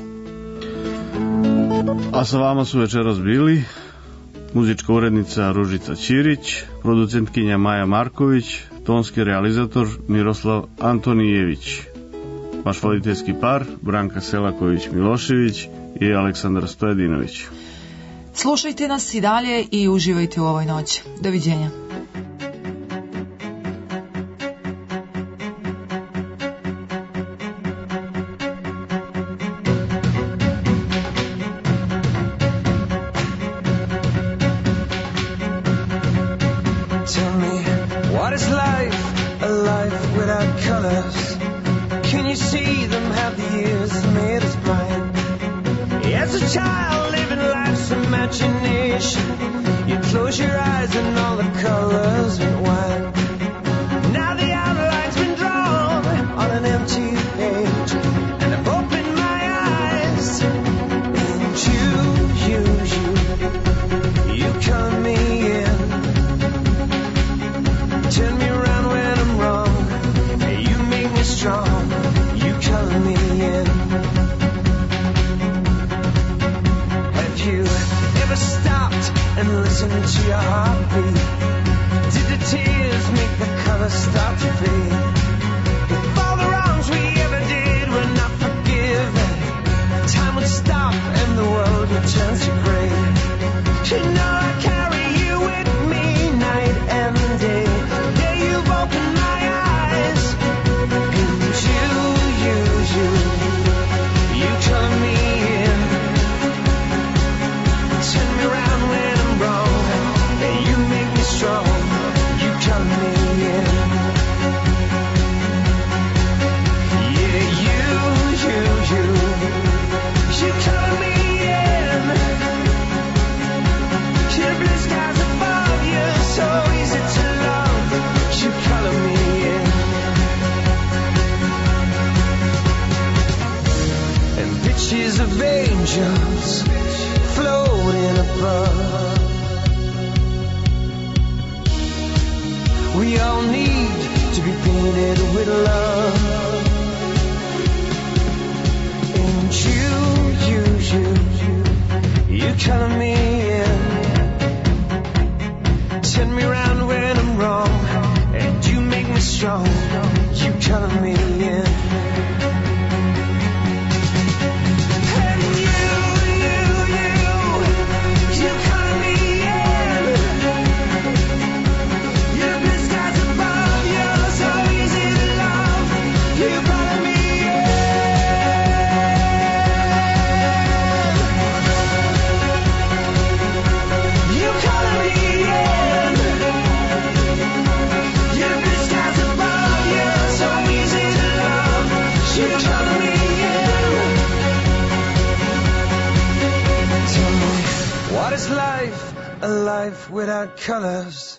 A sa vama su večeras bili muzička urednica Ružica Ćirić, producentkinja Maja Marković, tonski realizator Miroslav Antonijević, vaš voditeljski par Branka Selaković-Milošević i Aleksandar Stojedinović. Slušajte nas i dalje i uživajte u ovoj noći. Doviđenja. Without colors.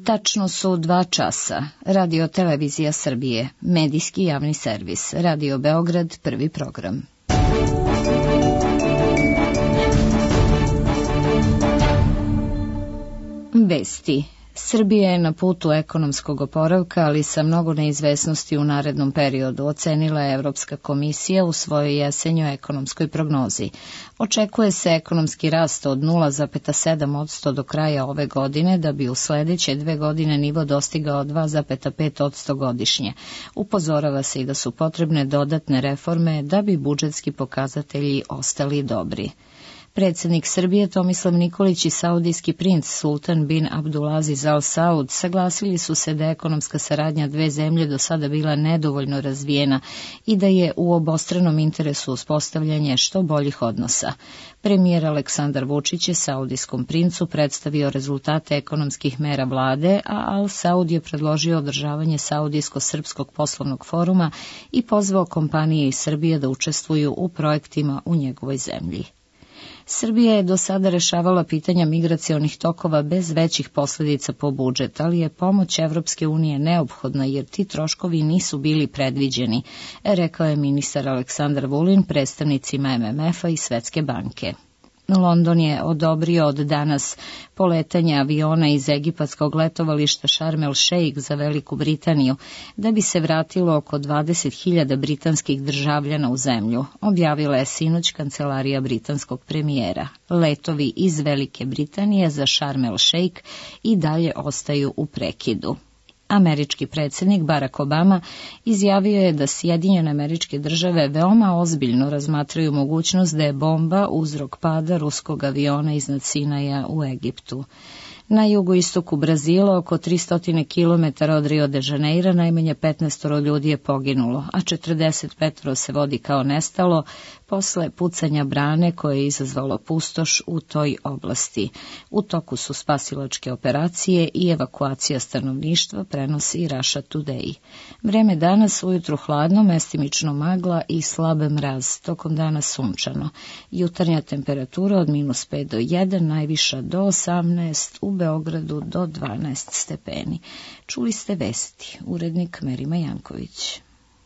Tačno su 2 časa. Radio Televizija Srbije, medijski javni servis. Radio Beograd, prvi program. Vesti. Srbija je na putu ekonomskog oporavka, ali sa mnogo neizvesnosti u narednom periodu, ocenila je Evropska komisija u svojoj jesenjoj ekonomskoj prognozi. Očekuje se ekonomski rast od 0,7% do kraja ove godine, da bi u sledeće 2 godine nivo dostigao 2,5% godišnje. Upozorava se i da su potrebne dodatne reforme da bi budžetski pokazatelji ostali dobri. Predsjednik Srbije Tomislav Nikolić i saudijski princ Sultan bin Abdulaziz Al Saud saglasili su se da je ekonomska saradnja 2 zemlje do sada bila nedovoljno razvijena i da je u obostranom interesu uspostavljanje što boljih odnosa. Premijer Aleksandar Vučić je saudijskom princu predstavio rezultate ekonomskih mera vlade, a Al Saud je predložio održavanje Saudijsko-srpskog poslovnog foruma i pozvao kompanije iz Srbije da učestvuju u projektima u njegovoj zemlji. Srbija je do sada rešavala pitanja migracionih tokova bez većih posljedica po budžet, ali je pomoć Evropske unije neophodna jer ti troškovi nisu bili predviđeni, rekao je ministar Aleksandar Vulin predstavnicima MMF-a i Svetske banke. London je odobrio od danas poletanje aviona iz egipatskog letovališta Sharm el Sheikh za Veliku Britaniju, da bi se vratilo oko 20.000 britanskih državljana u zemlju, objavila je sinoć kancelarija britanskog premijera. Letovi iz Velike Britanije za Sharm el Sheikh i dalje ostaju u prekidu. Američki predsjednik Barack Obama izjavio je da Sjedinjene Američke Države veoma ozbiljno razmatraju mogućnost da je bomba uzrok pada ruskog aviona iznad Sinaja u Egiptu. Na jugoistoku Brazila, oko 300 km od Rio de Janeira, najmanje 15 ljudi je poginulo, a 45 se vodi kao nestalo posle pucanja brane koje je izazvalo pustoš u toj oblasti. U toku su spasilačke operacije i evakuacija stanovništva, prenosi Russia Today. Vreme danas ujutru hladno, mestimično magla i slab mraz, tokom dana sunčano. Jutarnja temperatura od -5 do 1, najviša do 18, u Beogradu do 12 stepeni. Čuli ste vesti, urednik Merima Janković.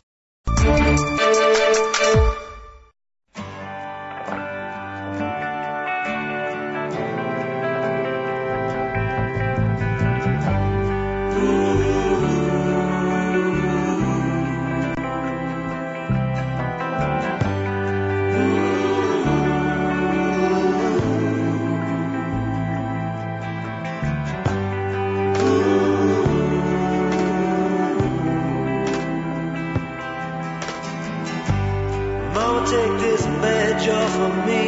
Take this badge off of me.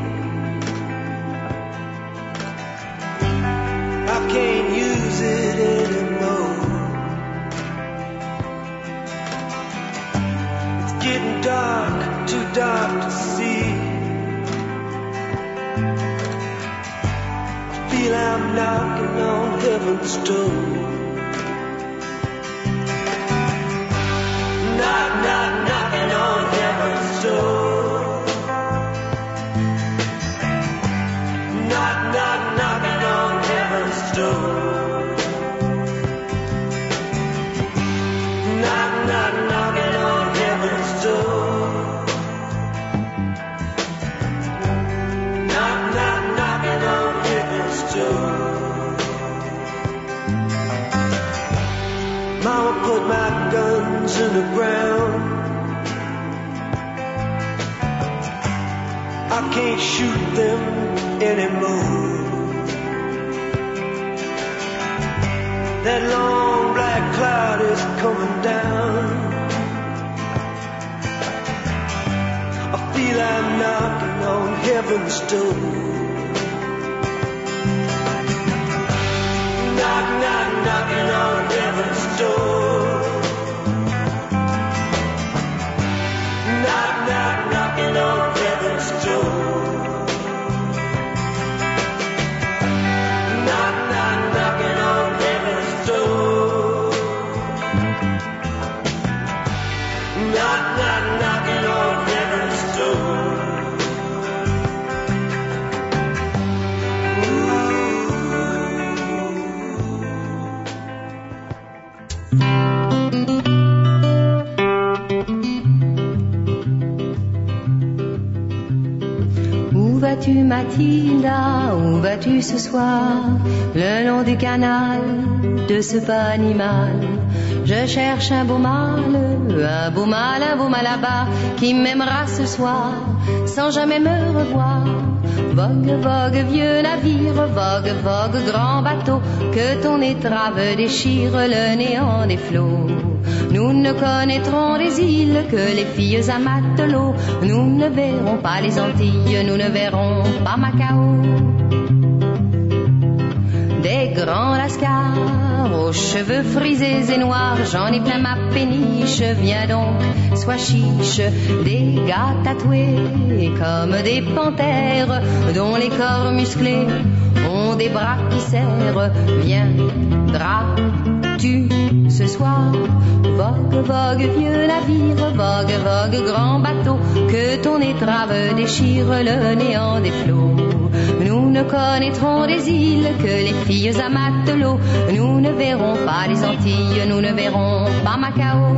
I can't use it anymore. It's getting dark, too dark to see. I feel I'm knocking on heaven's door. Knock, knock, knocking on heaven's door. Knock, knock, knocking on heaven's door. Knock, knock, knocking on heaven's door. Knock, knock, knocking on heaven's door. Mama put my guns in the ground. I can't shoot them anymore. That long black cloud is coming down. I feel I'm knocking on heaven's door. Knock, knock, knocking on heaven's door. Knock, knock, knocking on heaven's door. Knock, knock, knocking on heaven's door. Knock, knock, knocking on heaven's door. Où vas-tu Mathilda, où vas-tu ce soir, le long du canal de ce pas animal? Je cherche un beau mal, un beau mal, un beau mal là-bas, qui m'aimera ce soir, sans jamais me revoir. Vogue, vogue, vieux navire, vogue, vogue, grand bateau, que ton étrave déchire le néant des flots. Nous ne connaîtrons les îles que les filles à matelot. Nous ne verrons pas les Antilles, nous ne verrons pas Macao. Des grands lascars aux cheveux frisés et noirs, j'en ai plein ma péniche, viens donc, sois chiche. Des gars tatoués comme des panthères, dont les corps musclés ont des bras qui serrent. Viendras-tu ce soir? Vogue, vogue, vieux navire, vogue, vogue, grand bateau, que ton étrave déchire le néant des flots. Nous ne connaîtrons les îles que les filles à matelot. Nous ne verrons pas les Antilles, nous ne verrons pas Macao.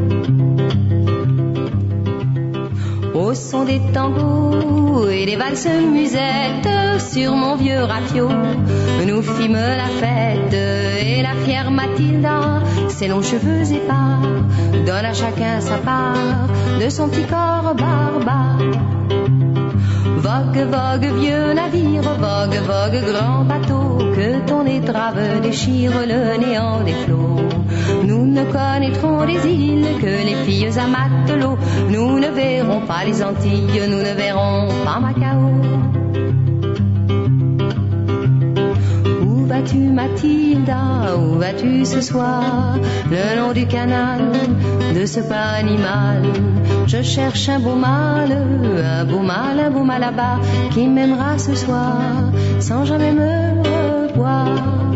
Au son des tangos et des valses musettes, sur mon vieux rafio, nous fîmes la fête. Et la fière Mathilda, ses longs cheveux épars, donne à chacun sa part de son petit corps barbare. Vogue, vogue, vieux navire, vogue, vogue, grand bateau, que ton étrave déchire le néant des flots. Nous ne connaîtrons les îles que les filles à matelot. Nous ne verrons pas les Antilles, nous ne verrons pas Macao. Où vas-tu Mathilda, où vas-tu ce soir, le long du canal de ce pas animal? Je cherche un beau mal, un beau mal, un beau mal là-bas, qui m'aimera ce soir, sans jamais me revoir.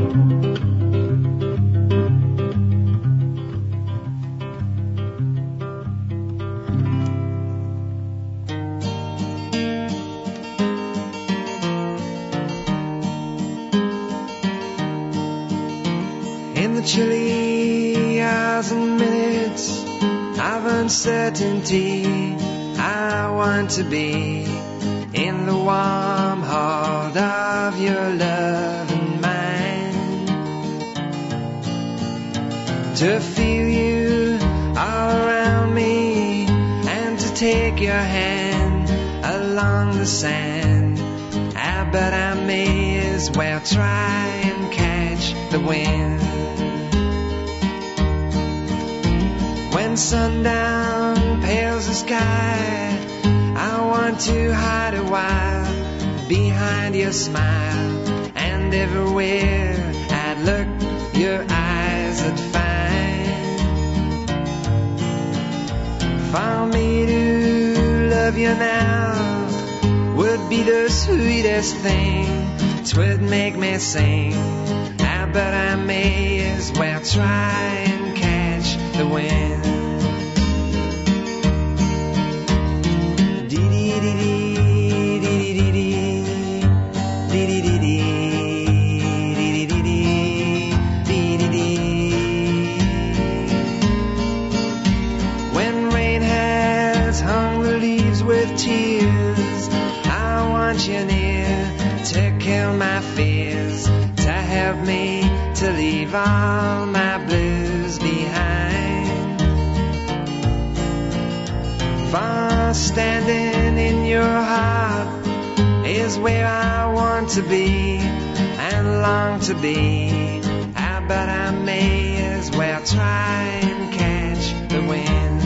In the chilly hours and minutes of uncertainty, I want to be in the warm heart of your love and mine, to feel you all around me and to take your hand along the sand. But I may as well try and catch the wind. When sundown pales the sky, I want to hide a while behind your smile, and everywhere I'd look, your eyes I'd find. For me to love you now would be the sweetest thing, 'twould make me sing. But I may as well try and catch the wind. When rain has hung the leaves with tears, I want you near to kill my fears, to help me to leave all my blues behind. For standing in your heart is where I want to be and long to be. But I may as well try and catch the wind.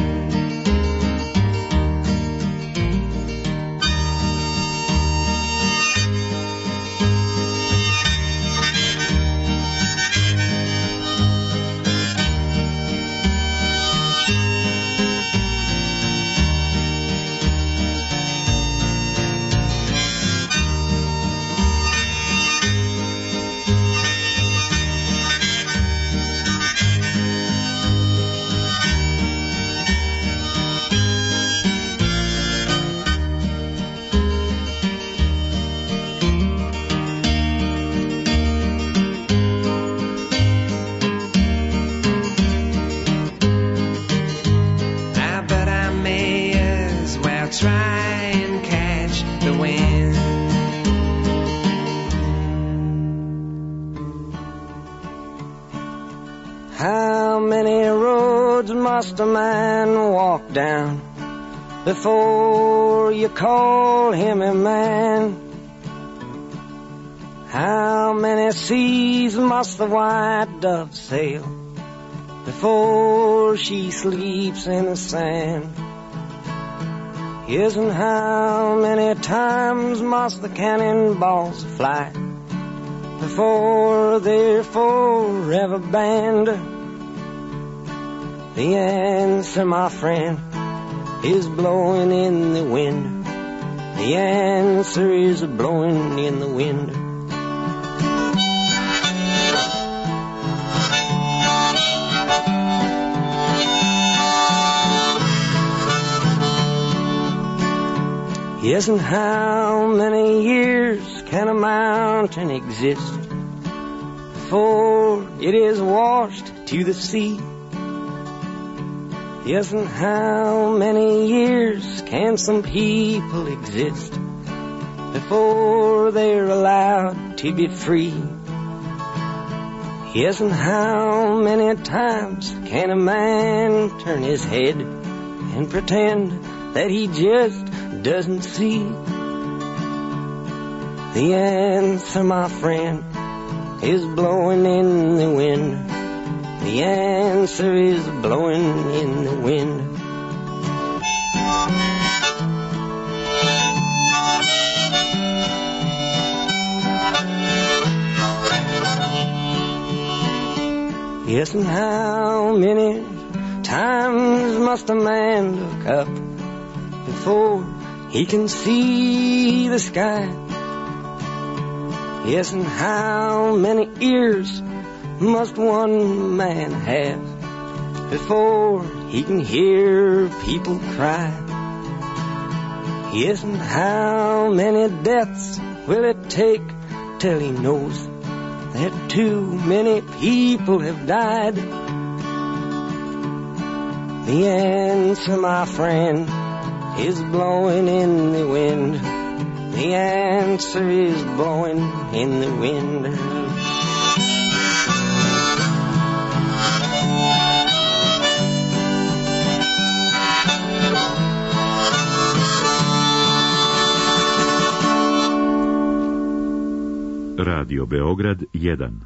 How many roads must a man walk down before you call him a man? How many seas must the white dove sail before she sleeps in the sand? Yes, and how many times must the cannonballs fly before they're forever banned? The answer, my friend, is blowing in the wind. The answer is blowing in the wind. Yes, and how many years can a mountain exist before it is washed to the sea? Yes, and how many years can some people exist before they're allowed to be free? Yes, and how many times can a man turn his head and pretend that he just doesn't see? The answer, my friend, is blowing in the wind. The answer is blowing in the wind. Yes, and how many times must a man look up before he can see the sky? Yes, and how many ears must one man have before he can hear people cry? Yes, and how many deaths will it take till he knows that too many people have died? The answer, my friend, is blowing in the wind. The answer is blowing in the wind. Radio Beograd 1.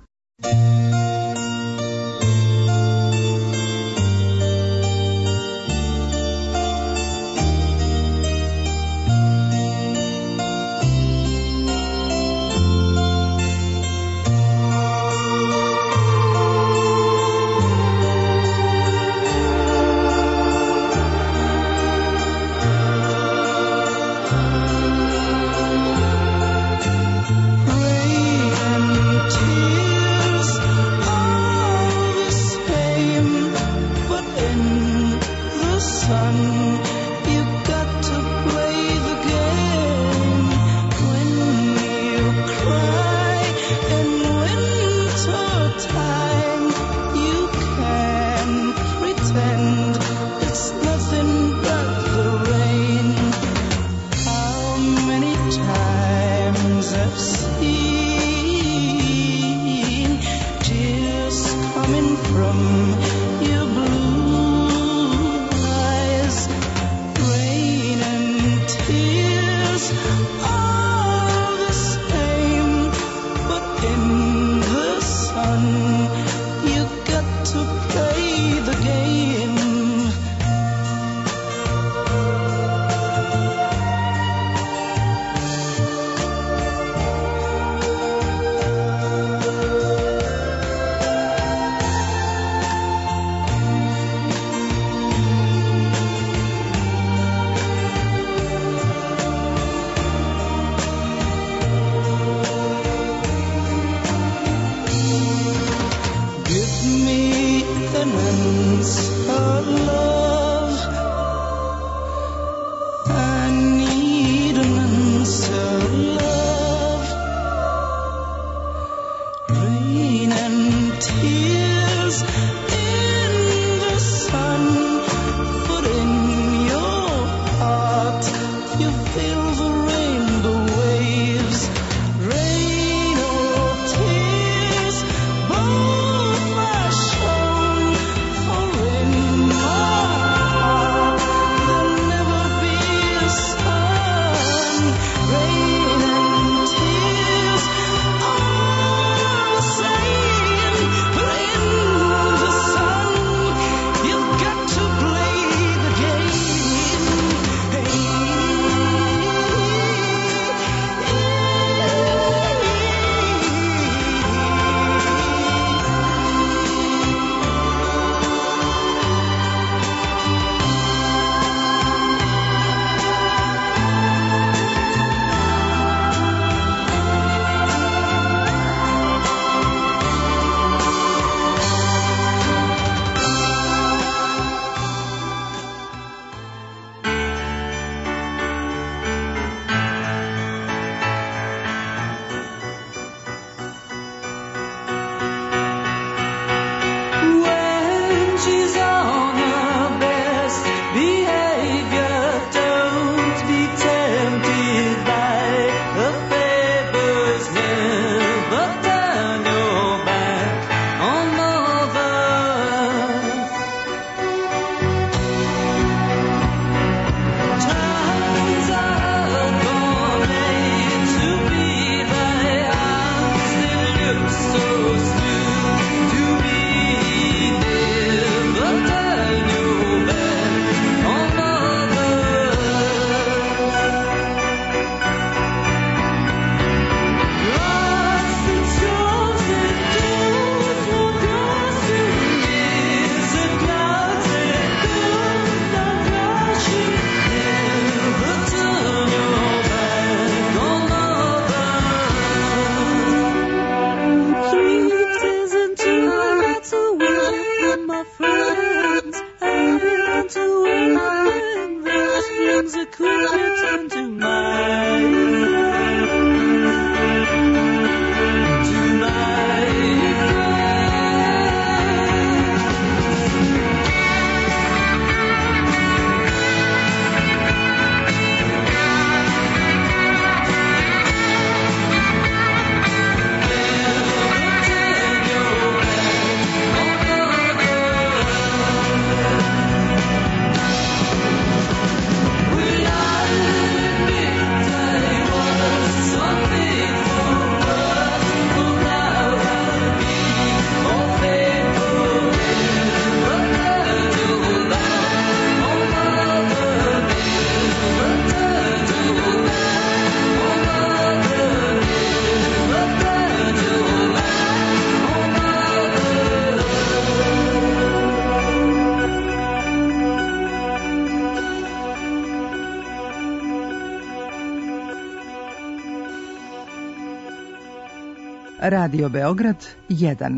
Radio Beograd 1.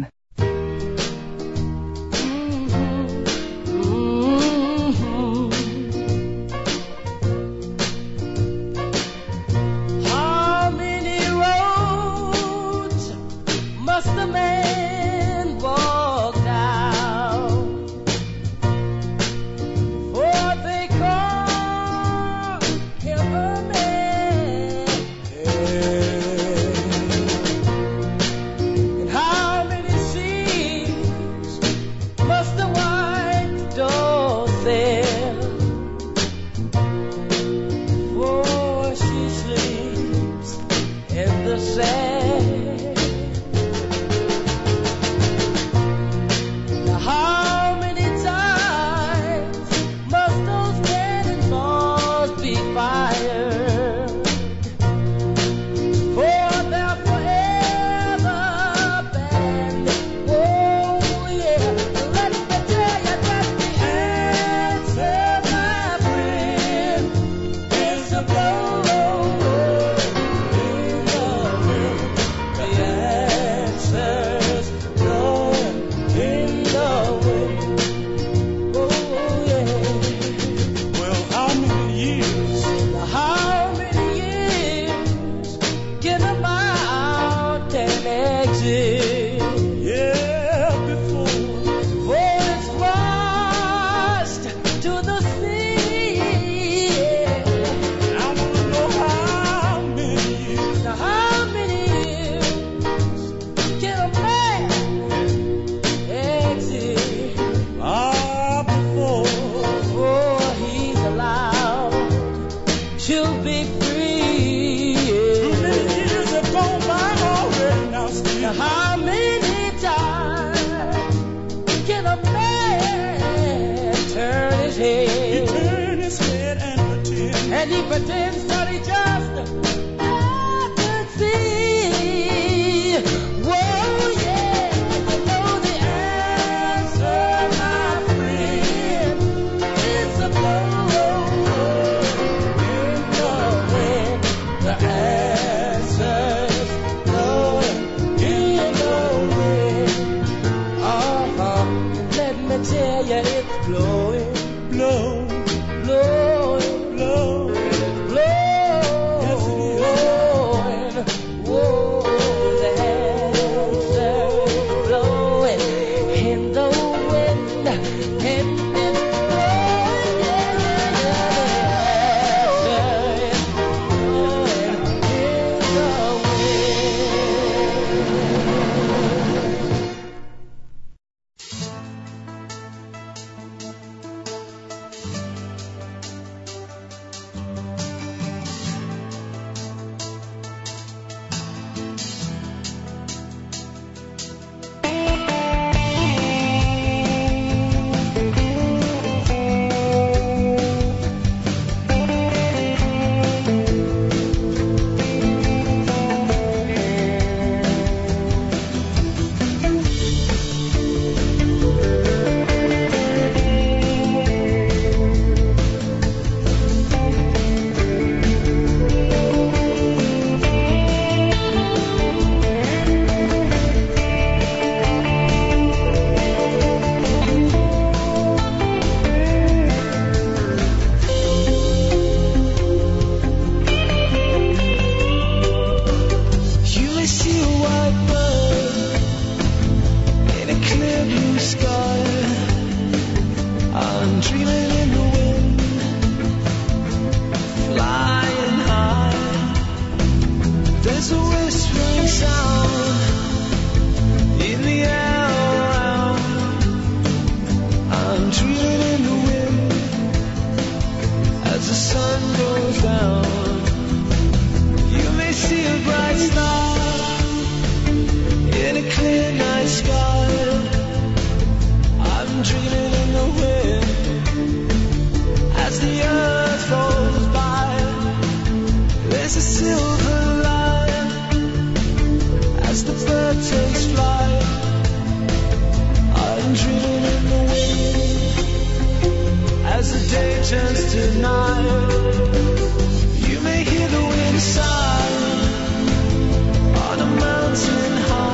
You may hear the wind sigh on a mountain high.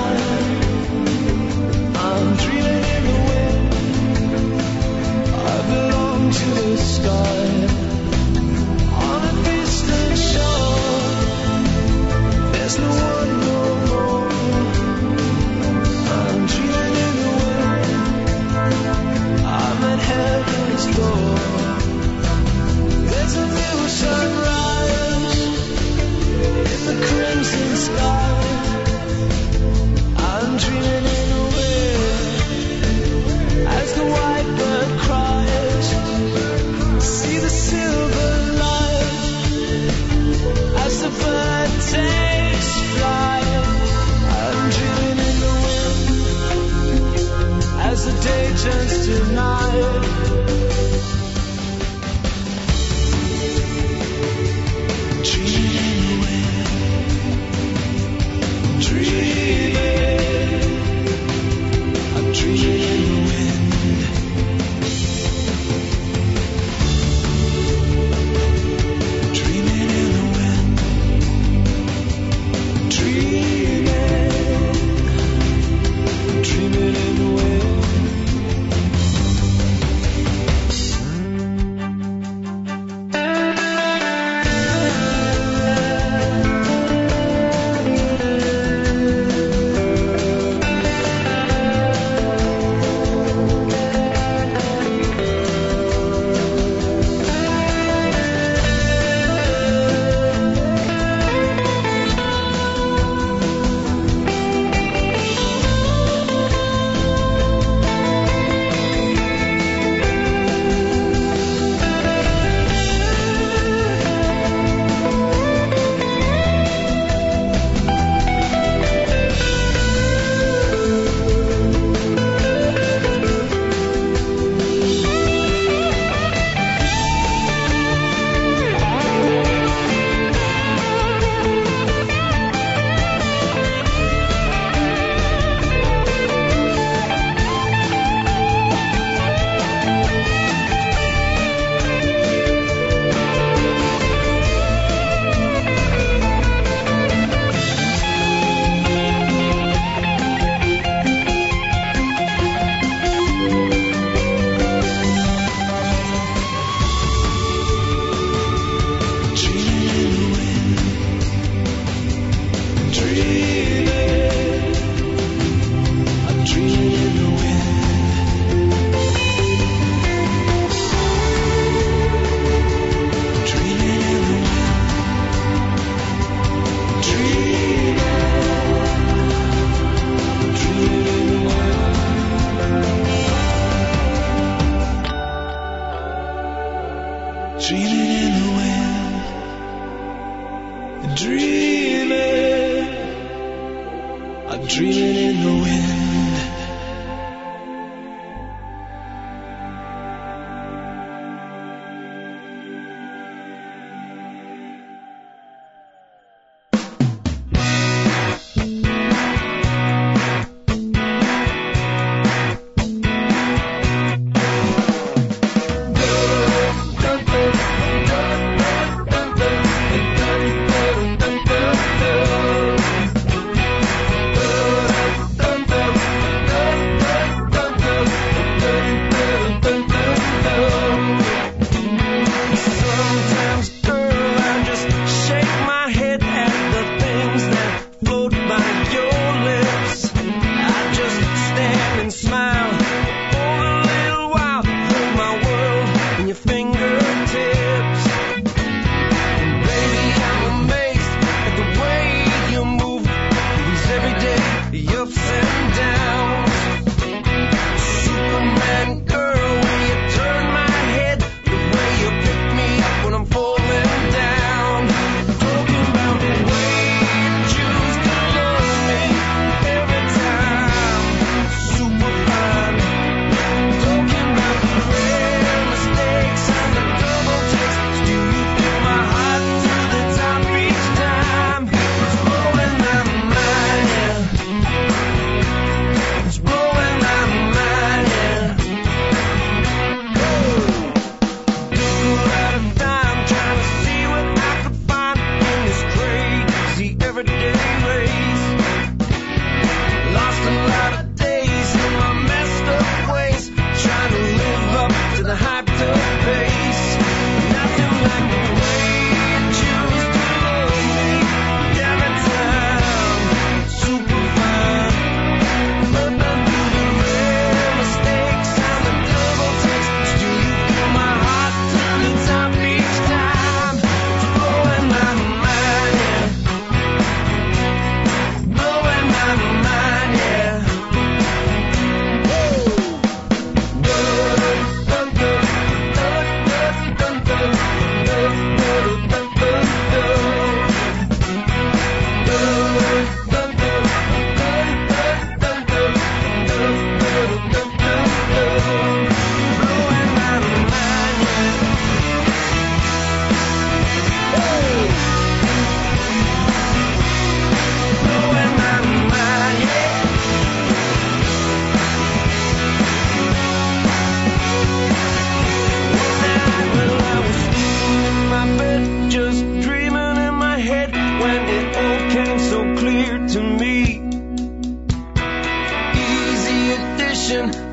intentions tonight.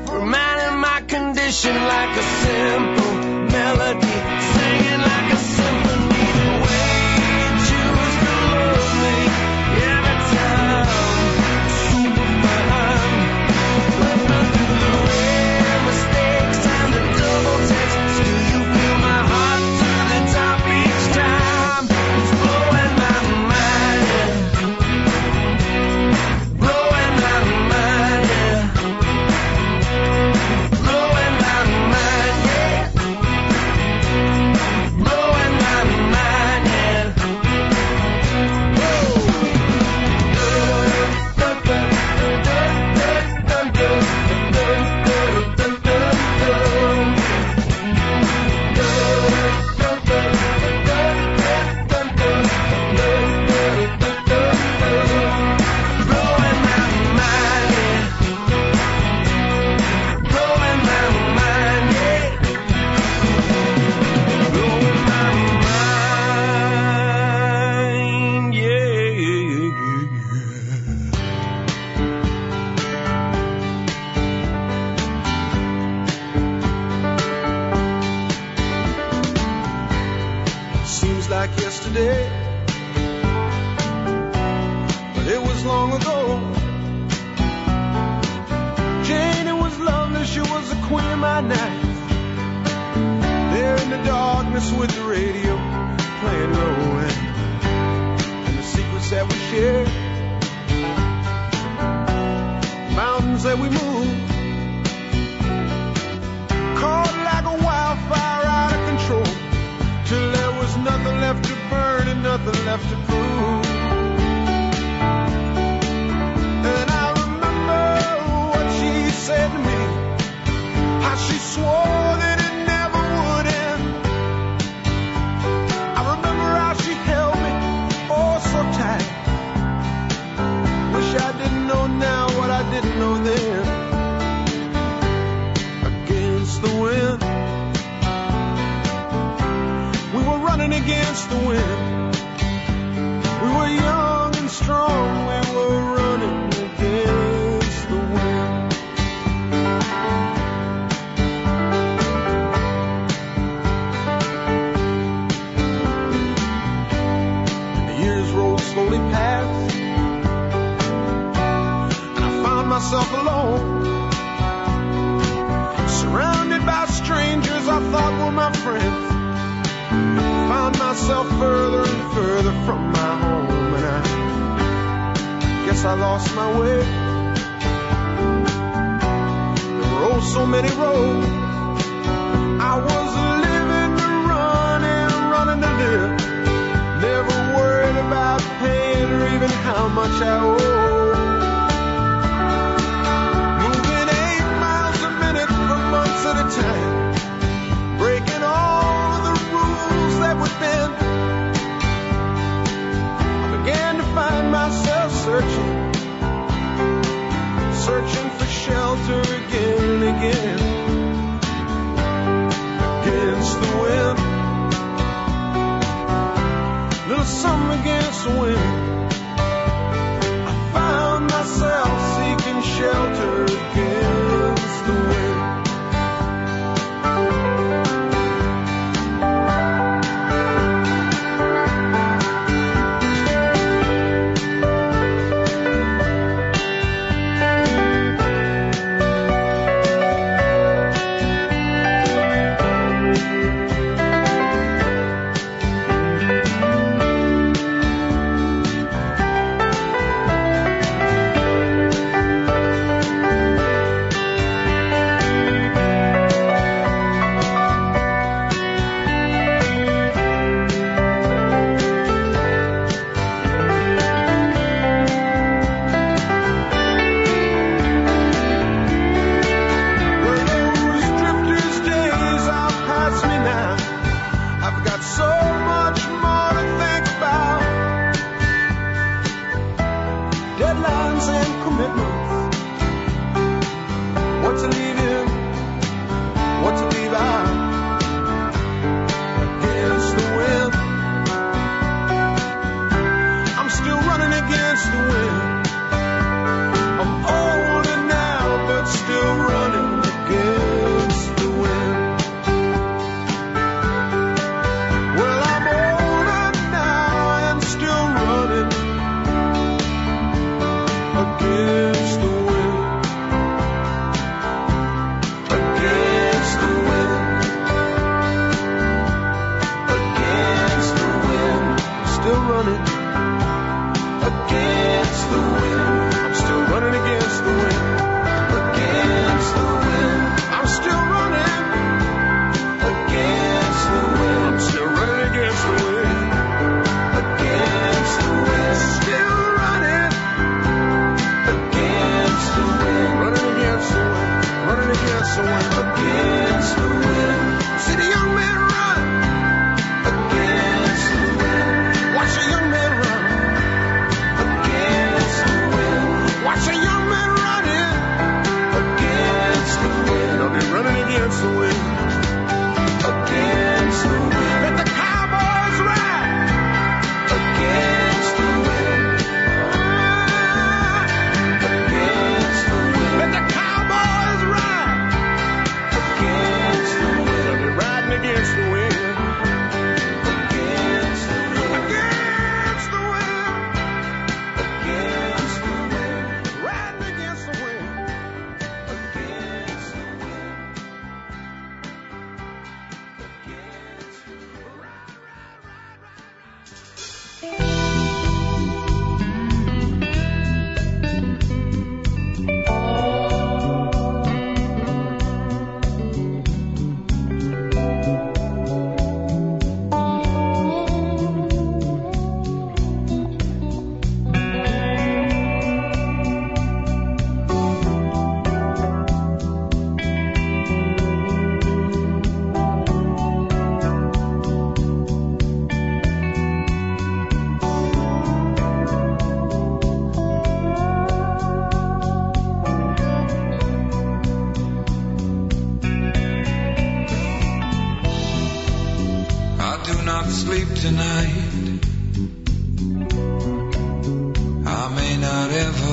reminding my condition like a simple melody, singing like a symphony. The way you choose to love me every time, super fine. Running through the rare mistakes and the double takes. Still you feel my heart to the top each time. It's blowing my mind, yeah. Blowing my mind, yeah. Blowing my mind, yeah. Blowing my mind, yeah. Seems like yesterday, but it was long ago. Jane, it was lovely, she was the queen of my night. There in the darkness with the radio playing low, and the secrets that we shared, mountains that we moved, caught like a wildfire out of control, till there was nothing left to burn and nothing left to prove. And I remember what she said to me, how she swore that it never would end. I remember how she held me, oh so tight. Wish I didn't know now what I didn't know then. Against the wind, we were running against the wind. We were young and strong, we were running against the wind. And the years rolled slowly past, and I found myself alone, surrounded by strangers I thought were my friends. Found myself further and further from my home, and I guess I lost my way. There were oh so many roads. I was living to run and running to live, never worried about paying or even how much I owe. Moving 8 miles a minute for months at a time, breaking all of the rules that would bend. I began to find myself searching for shelter again and again. Against the wind, little something against the wind. I against the wind, against the wind. See the young man run against the wind. Watch the young man run against the wind. Watch the young man running against the wind. I'll be running against the wind, against the wind. Let the cowboys ride against the wind, against the wind. Let the cowboys ride against the wind. I'll be riding against the wind, against the wind, against the wind, against the wind, riding against the wind, against the wind. Sleep tonight. I may not ever.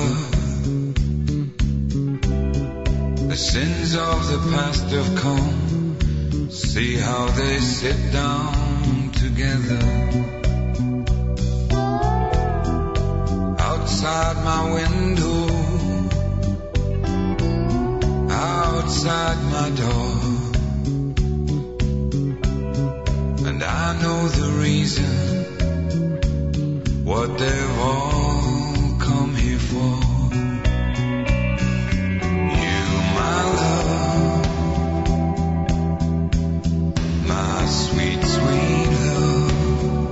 The sins of the past have come. See how they sit down together. Outside my window, outside my door. And I know the reason, what they've all come here for. You, my love, my sweet, sweet love,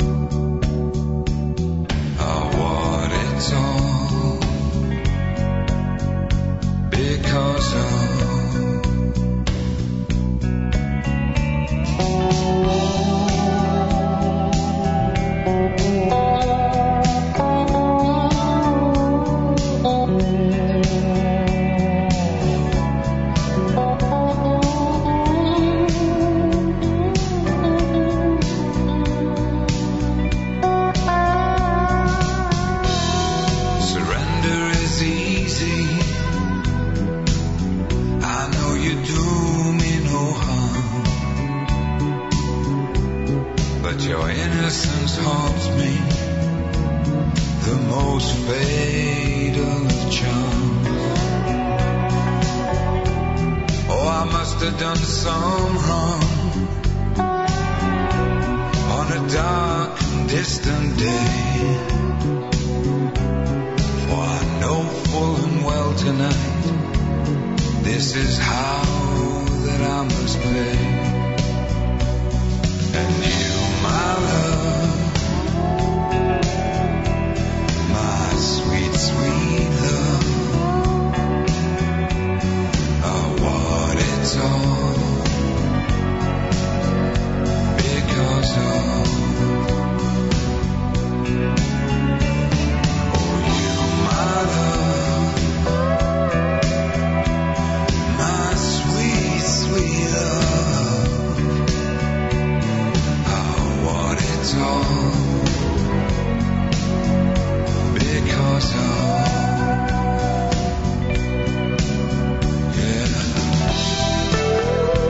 are what it's all because of. Your innocence haunts me, the most fatal of charms. Oh, I must have done some wrong on a dark and distant day, for I know full and well tonight this is how that I must pay. And you, my love, my sweet, sweet love, are what it's all because of. Oh, you, my love, my sweet, sweet love, are what it's all because of. Yeah.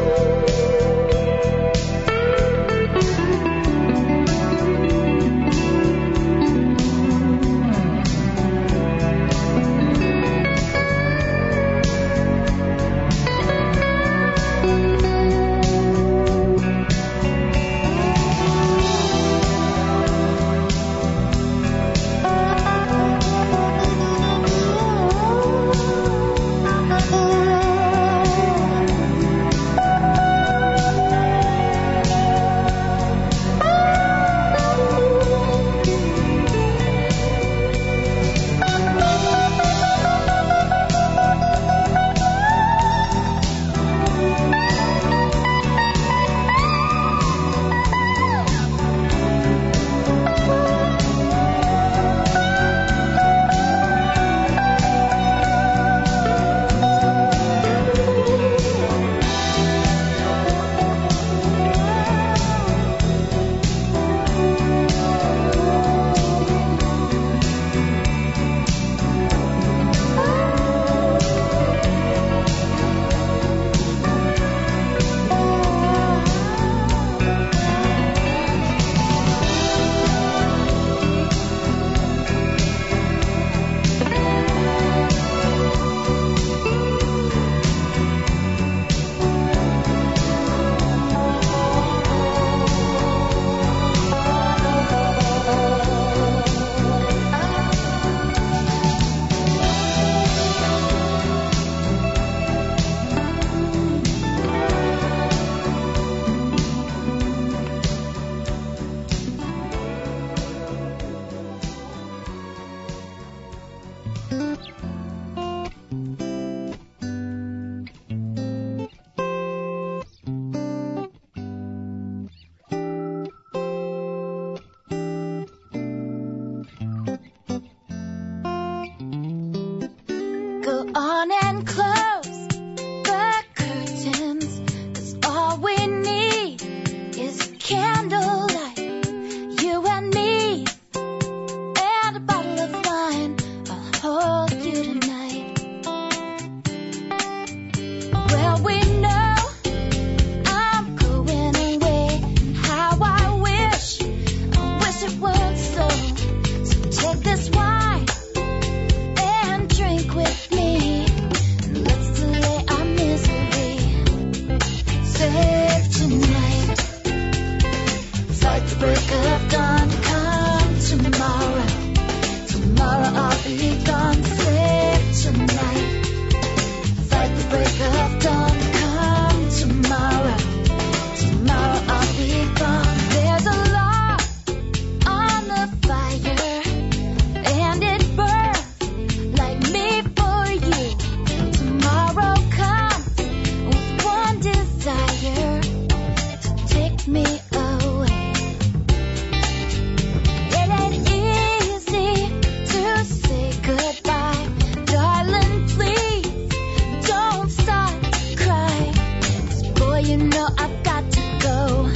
you know I've got to go.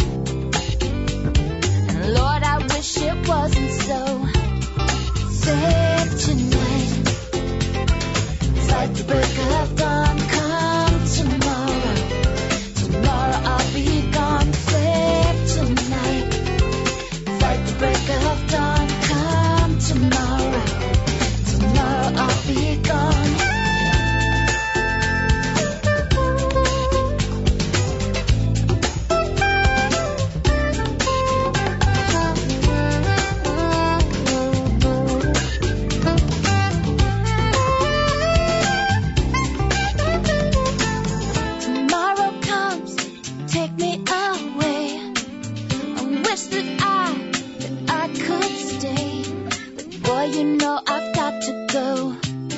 And Lord, I wish it wasn't so. Save tonight, fight the break of dawn. Come tomorrow, tomorrow I'll be gone. Save tonight, fight the break of dawn. Come tomorrow, tomorrow I'll be gone. You know I've got to go.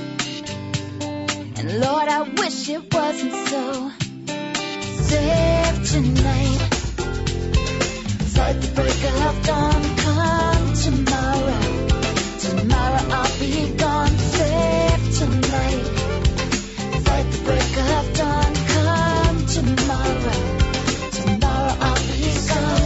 And Lord, I wish it wasn't so. Save tonight, fight the break of dawn. Come tomorrow, tomorrow I'll be gone. Save tonight, fight the break of dawn. Come tomorrow, tomorrow I'll be gone.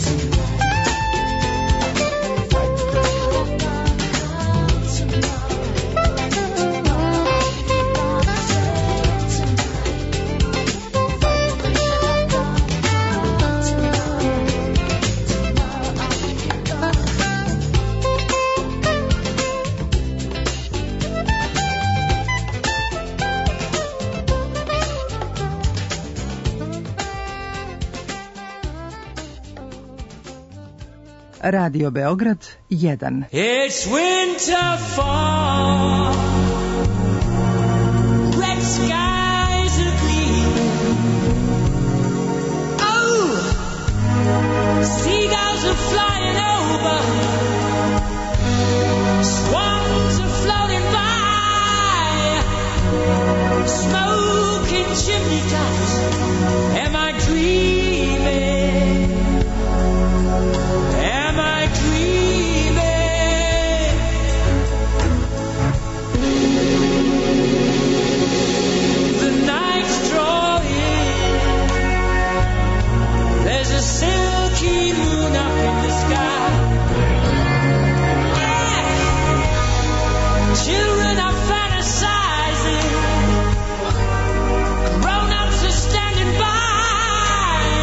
Radio Beograd 1. It's winter fall, red skies are gleaming. Oh, seagulls are flying over, swans are floating by, smoking chimney tops. Am I dreaming? Am I dreaming? The night's drawing. There's a silky moon up in the sky. Yeah. Children are fantasizing. Grown-ups are standing by.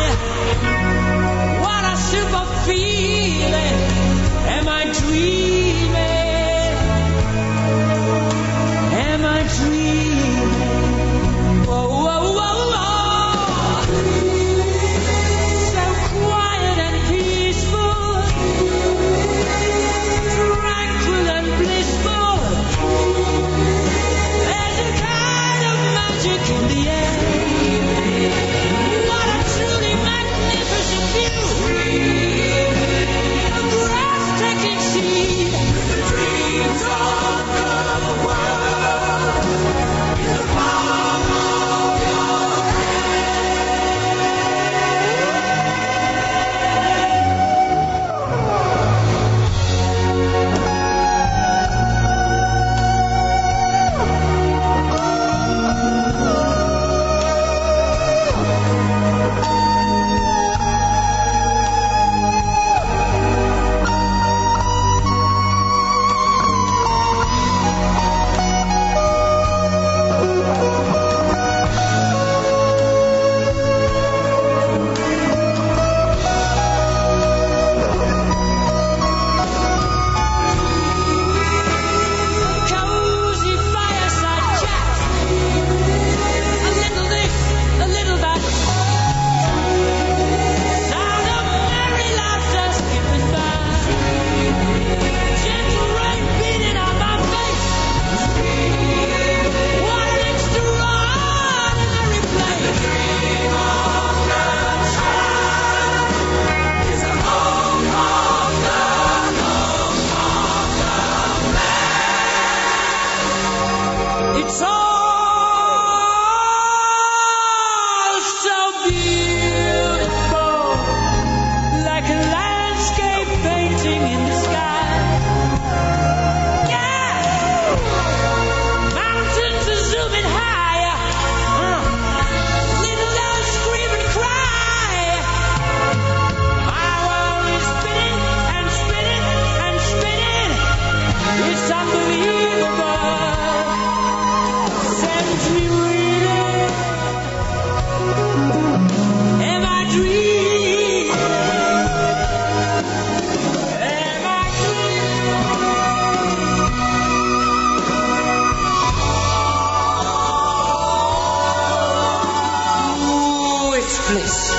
Bliss.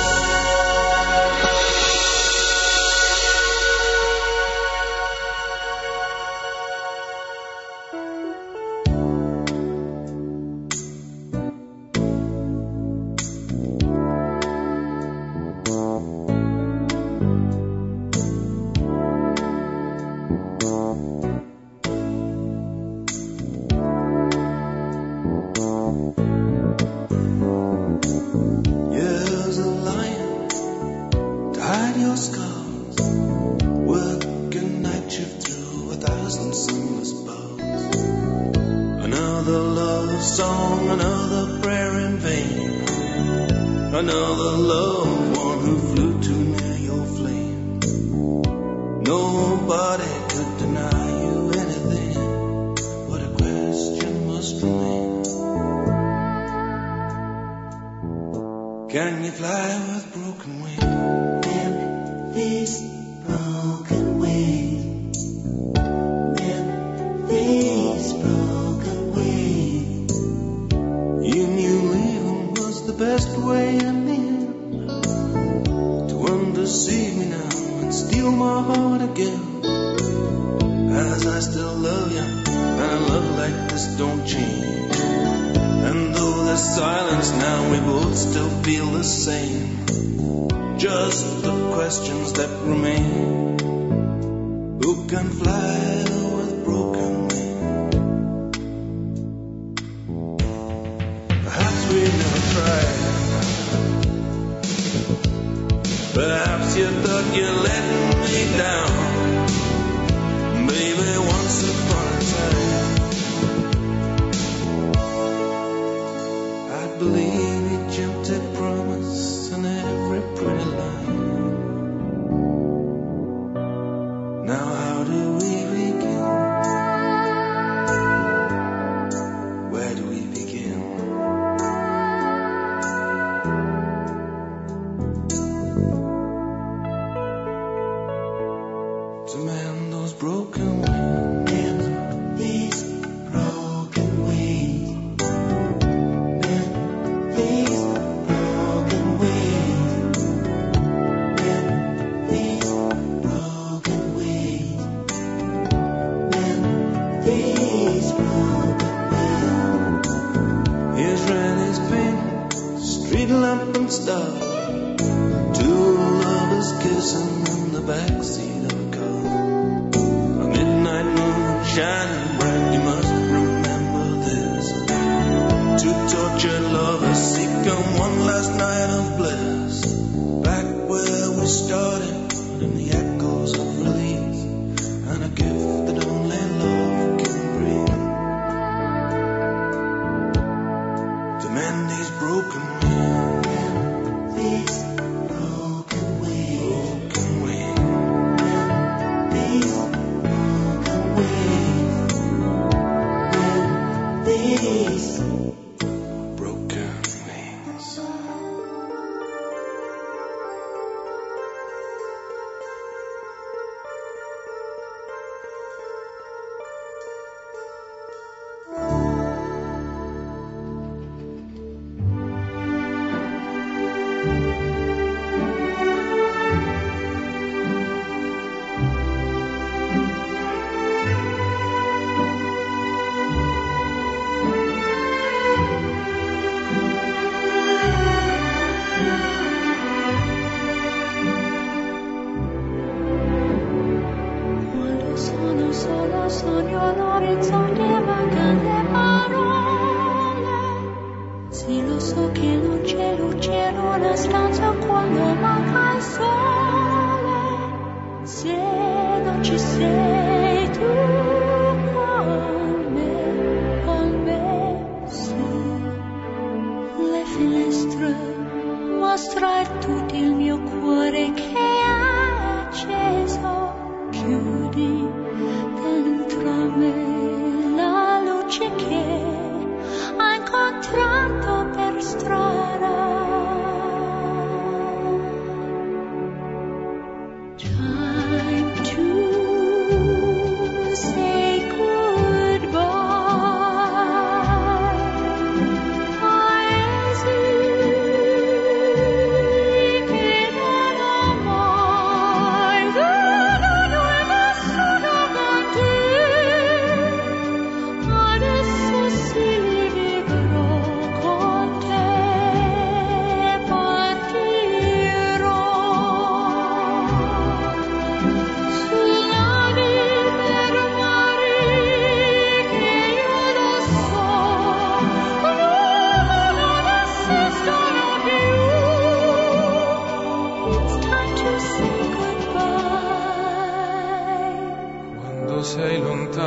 Another loved one who flew too near your flame. Nobody could deny you anything, but a question must remain. Can you fly with broken wings? And these broken wings, and these broken wings, you knew leaving was the best way to undeceive me now and steal my heart again. As I still love you, and a love like this don't change. And though there's silence now, we both still feel the same. Just the questions that remain. Who can fly with broken wings? Perhaps we never tried. Perhaps you thought you let me down, baby, once upon a time. I believe each empty promise and every pretty line. Now how do we begin? Where do we begin? To mend those broken wings, mend these broken wings, mend these broken wings, mend these broken wings, mend these broken wings. Israeli's pain, street lamp and star, two lovers kissing in the backseat of a car. Shining bright, you must remember this. Two tortured lovers seeking one last night of bliss. Back where we started, in the echoes of release, and a gift that only love can bring. To mend these broken wings, mend these broken wings, broken wings, mend these broken wings. These broken wings.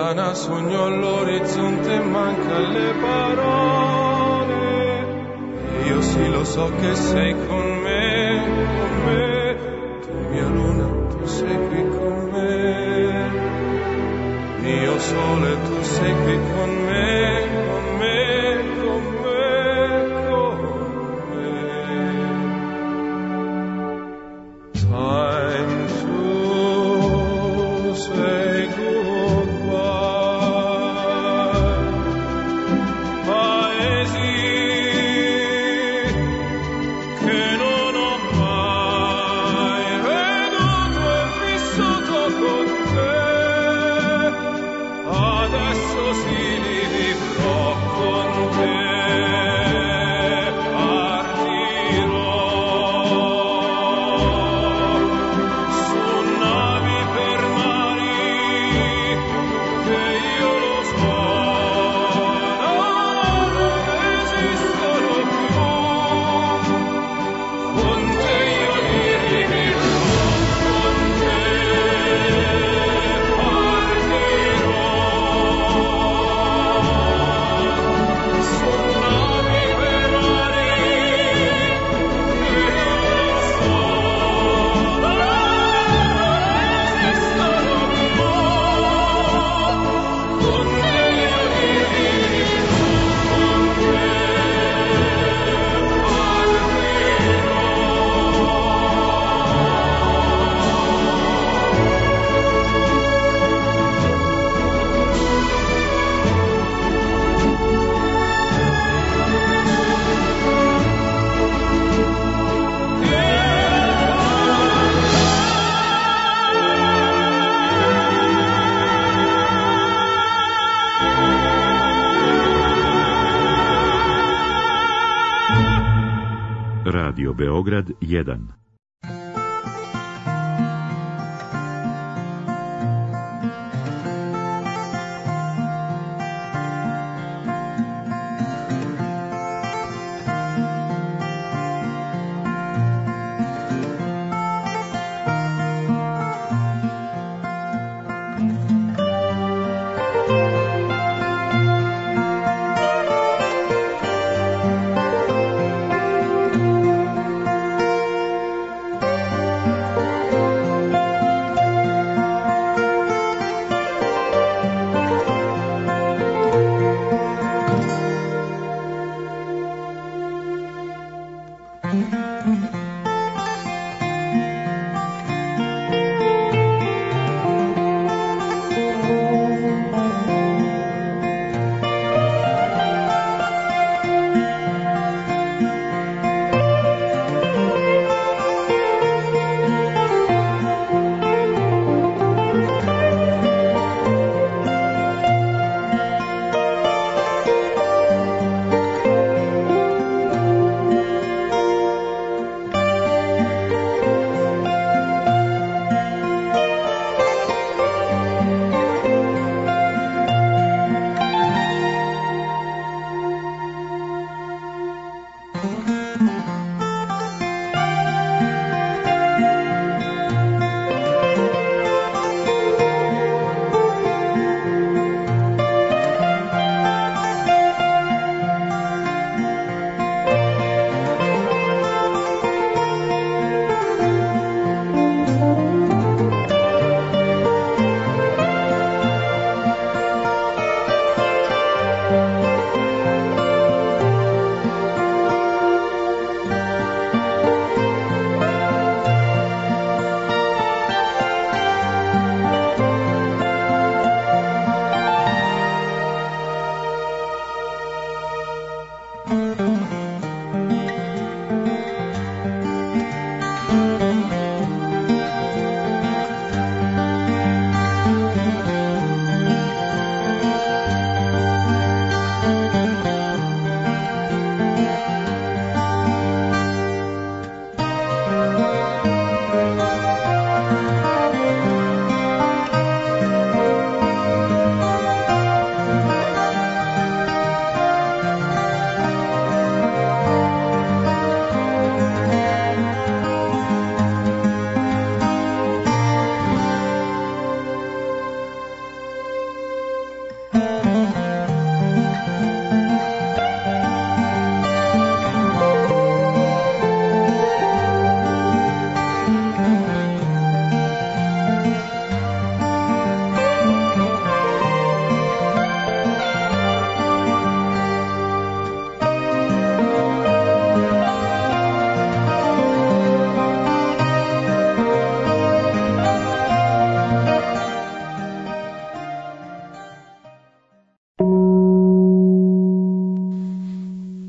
lontana sogno l'orizzonte, manca le parole. Io sì lo so che sei con me, tu mia luna, tu sei qui con me. Mio sole, tu sei qui con me, con me, con me, con me. Time to say goodbye. Paesi che non ho mai veduto e vissuto con te, adesso sì li vivrò con te. Partirò su navi per mari che io lo so non esistono più. Con te io li vivrò, con te partirò su navi per mari che io lo so non esistono più. Con te io li vivrò, con te Radio Beograd 1.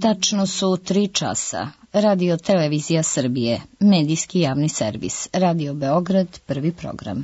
Tačno su 3 časa. Radio Televizija Srbije, medijski javni servis. Radio Beograd, prvi program.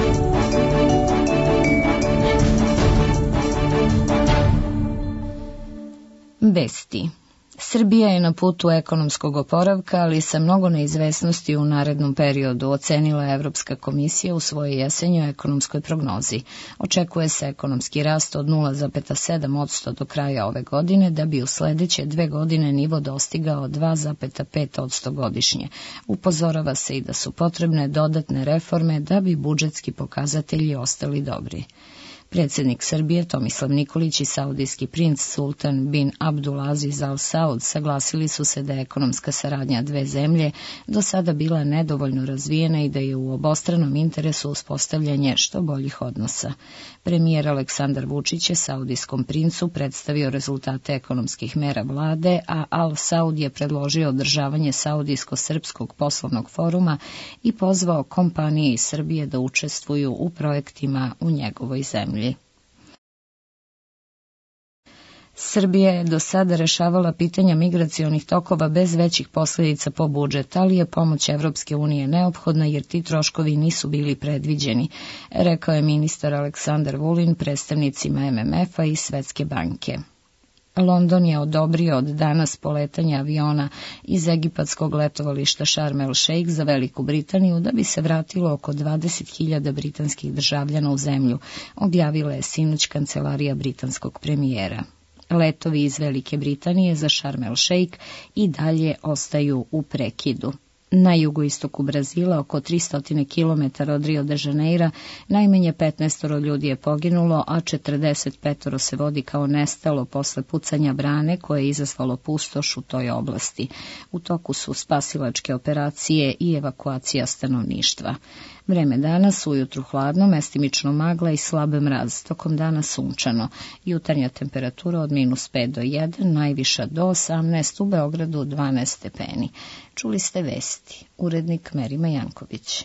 Vesti. Srbija je na putu ekonomskog oporavka, ali sa mnogo neizvesnosti u narednom periodu, ocenila je Evropska komisija u svojoj jesenjoj ekonomskoj prognozi. Očekuje se ekonomski rast od 0,7% do kraja ove godine, da bi u sledeće 2 godine nivo dostigao 2,5% godišnje. Upozorava se i da su potrebne dodatne reforme da bi budžetski pokazatelji ostali dobri. Predsjednik Srbije Tomislav Nikolić i saudijski princ Sultan bin Abdulaziz Al Saud saglasili su se da je ekonomska saradnja dve zemlje do sada bila nedovoljno razvijena i da je u obostranom interesu uspostavljanje što boljih odnosa. Premijer Aleksandar Vučić je saudijskom princu predstavio rezultate ekonomskih mera vlade, a Al Saud je predložio održavanje Saudijsko-srpskog poslovnog foruma i pozvao kompanije iz Srbije da učestvuju u projektima u njegovoj zemlji. Srbija je do sada rešavala pitanja migracionih tokova bez većih posljedica po budžet, ali je pomoć Evropske unije neophodna jer ti troškovi nisu bili predviđeni, rekao je ministar Aleksandar Vulin predstavnicima MMF-a i Svetske banke. London je odobrio od danas poletanje aviona iz egipatskog letovališta Sharm el Sheikh za Veliku Britaniju da bi se vratilo oko 20.000 britanskih državljana u zemlju, objavila je sinoć kancelarija britanskog premijera. Letovi iz Velike Britanije za Sharm el Sheikh i dalje ostaju u prekidu. Na jugoistoku Brazila, oko 300 km od Rio de Janeira, najmanje 15 ljudi je poginulo, a 45 se vodi kao nestalo posle pucanja brane koje je izazvalo pustoš u toj oblasti. U toku su spasilačke operacije i evakuacija stanovništva. Vreme danas ujutru hladno, mestimično magla i slab mraz, tokom dana sunčano. Jutarnja temperatura od -5 do 1, najviša do 18, u Beogradu 12 stepeni. Čuli ste vesti. Urednik Merima Janković.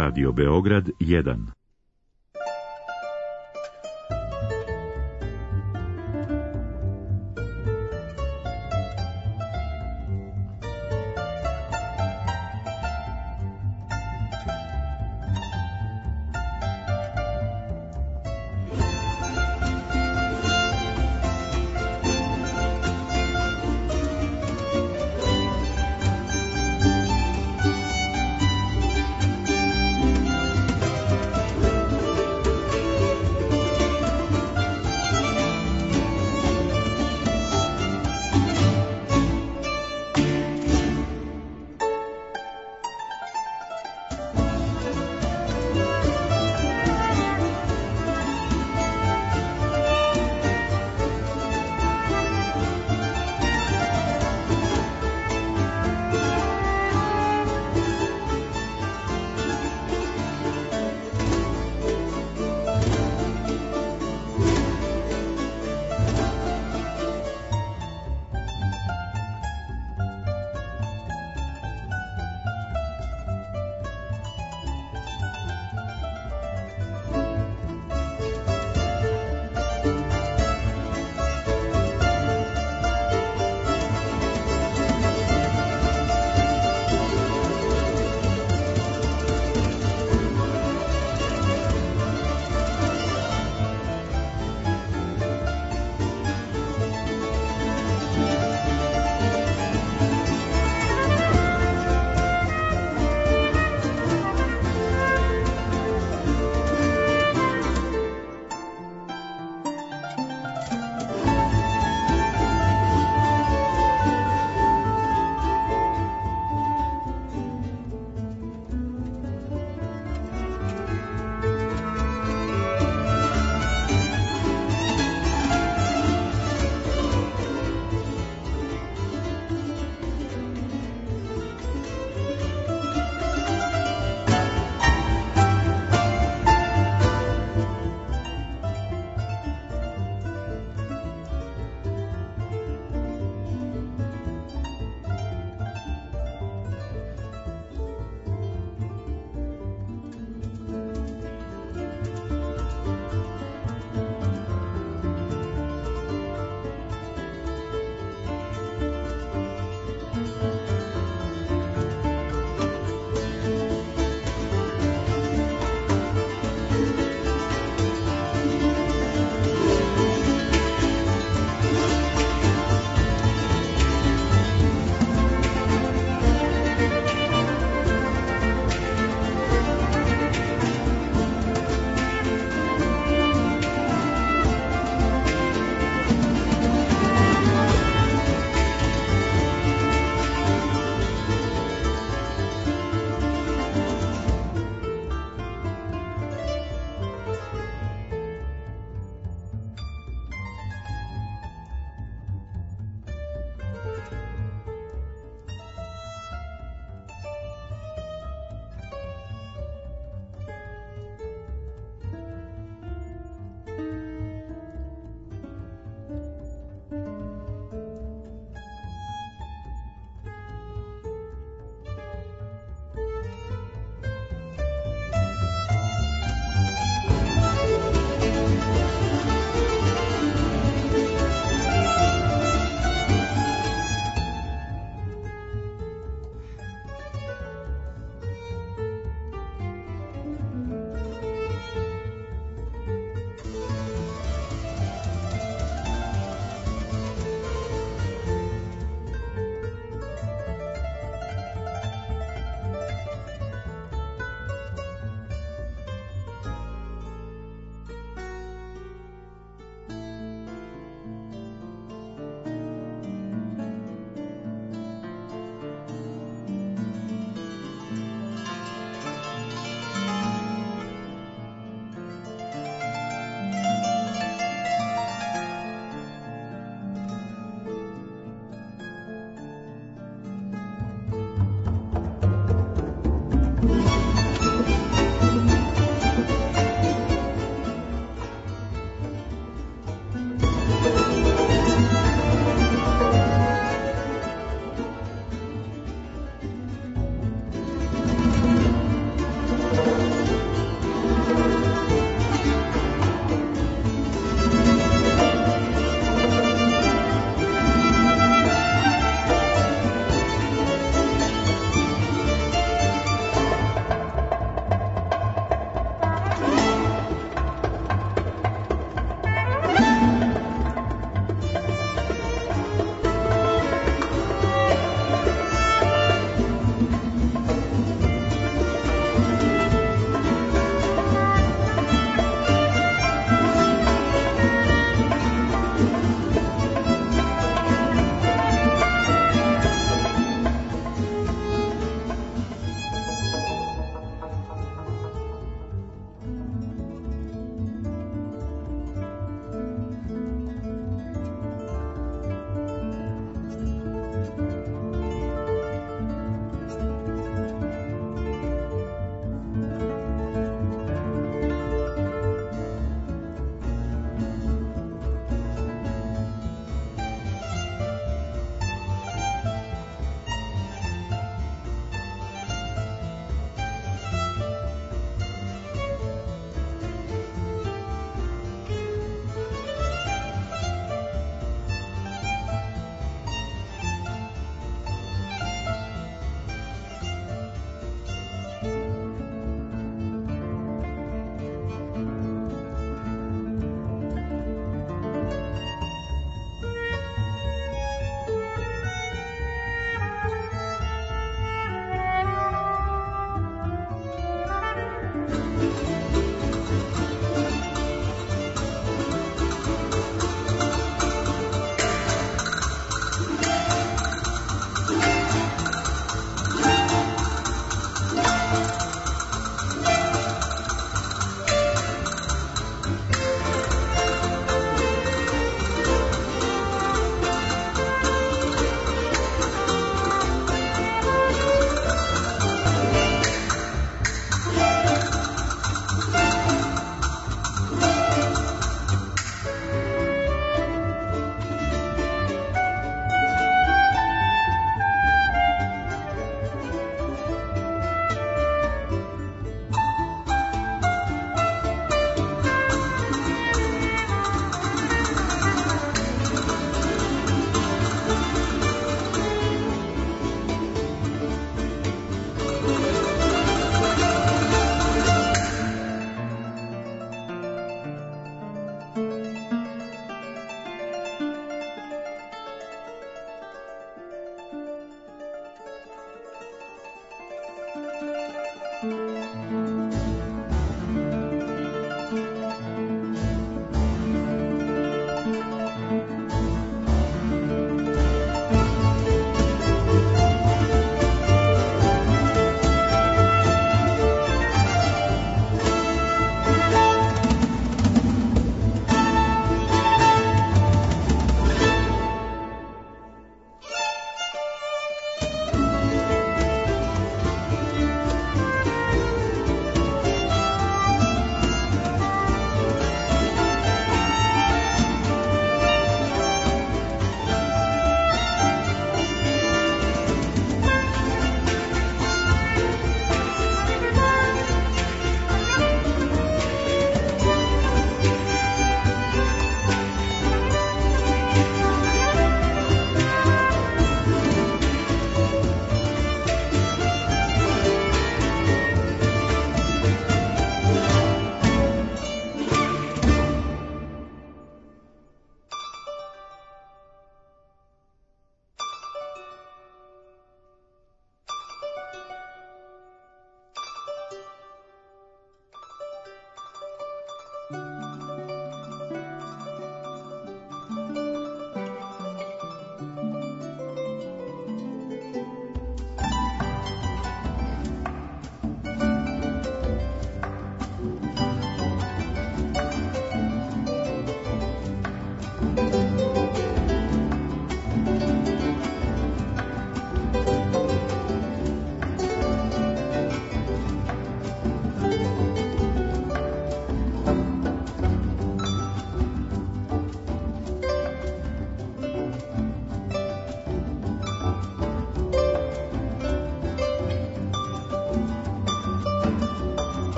Radio Beograd 1.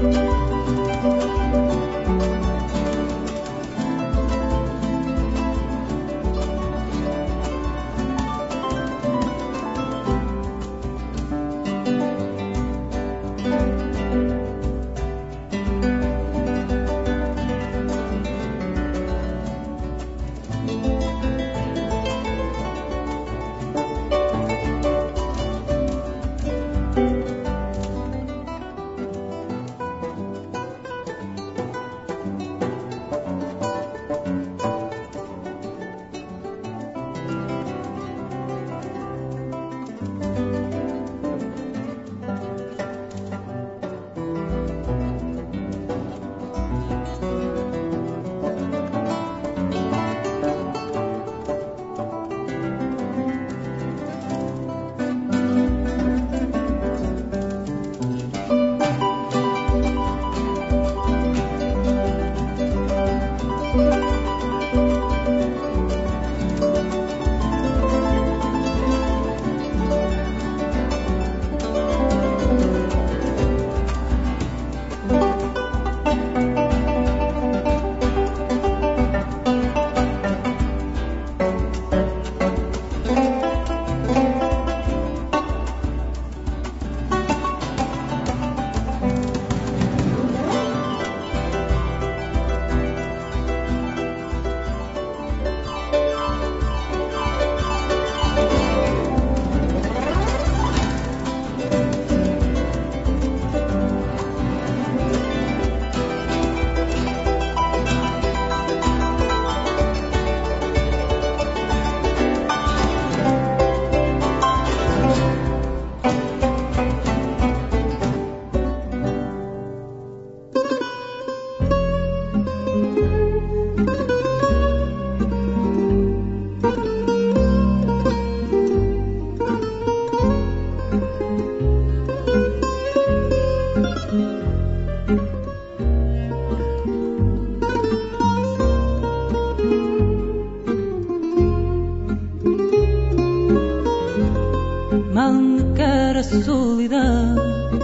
solidão.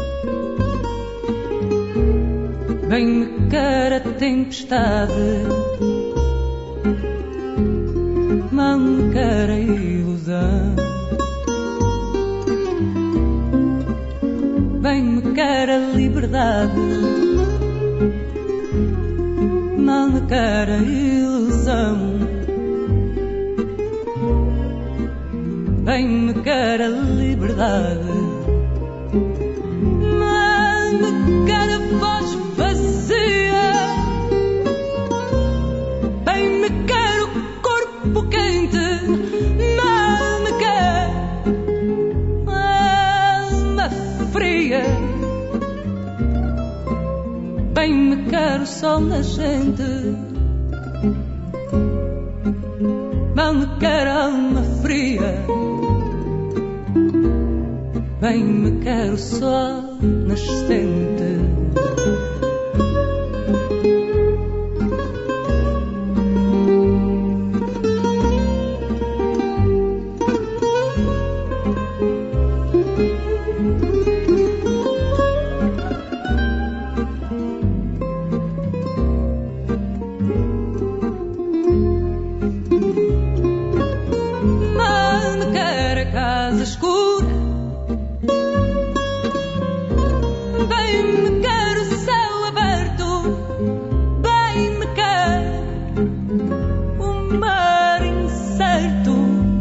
Bem-me quer a tempestade, mal me quer a ilusão. Bem-me quer a liberdade, mal me quer a ilusão. Bem-me quer a liberdade, mal me quer a voz vazia. Bem-me quer o corpo quente, mal me quer a alma fria. Bem-me quer o sol nascente, mal me quer a alma fria. Bem-me quer o sol nascente. Mal me quer a casa escura, bem-me quer o céu aberto, bem-me quer o mar incerto,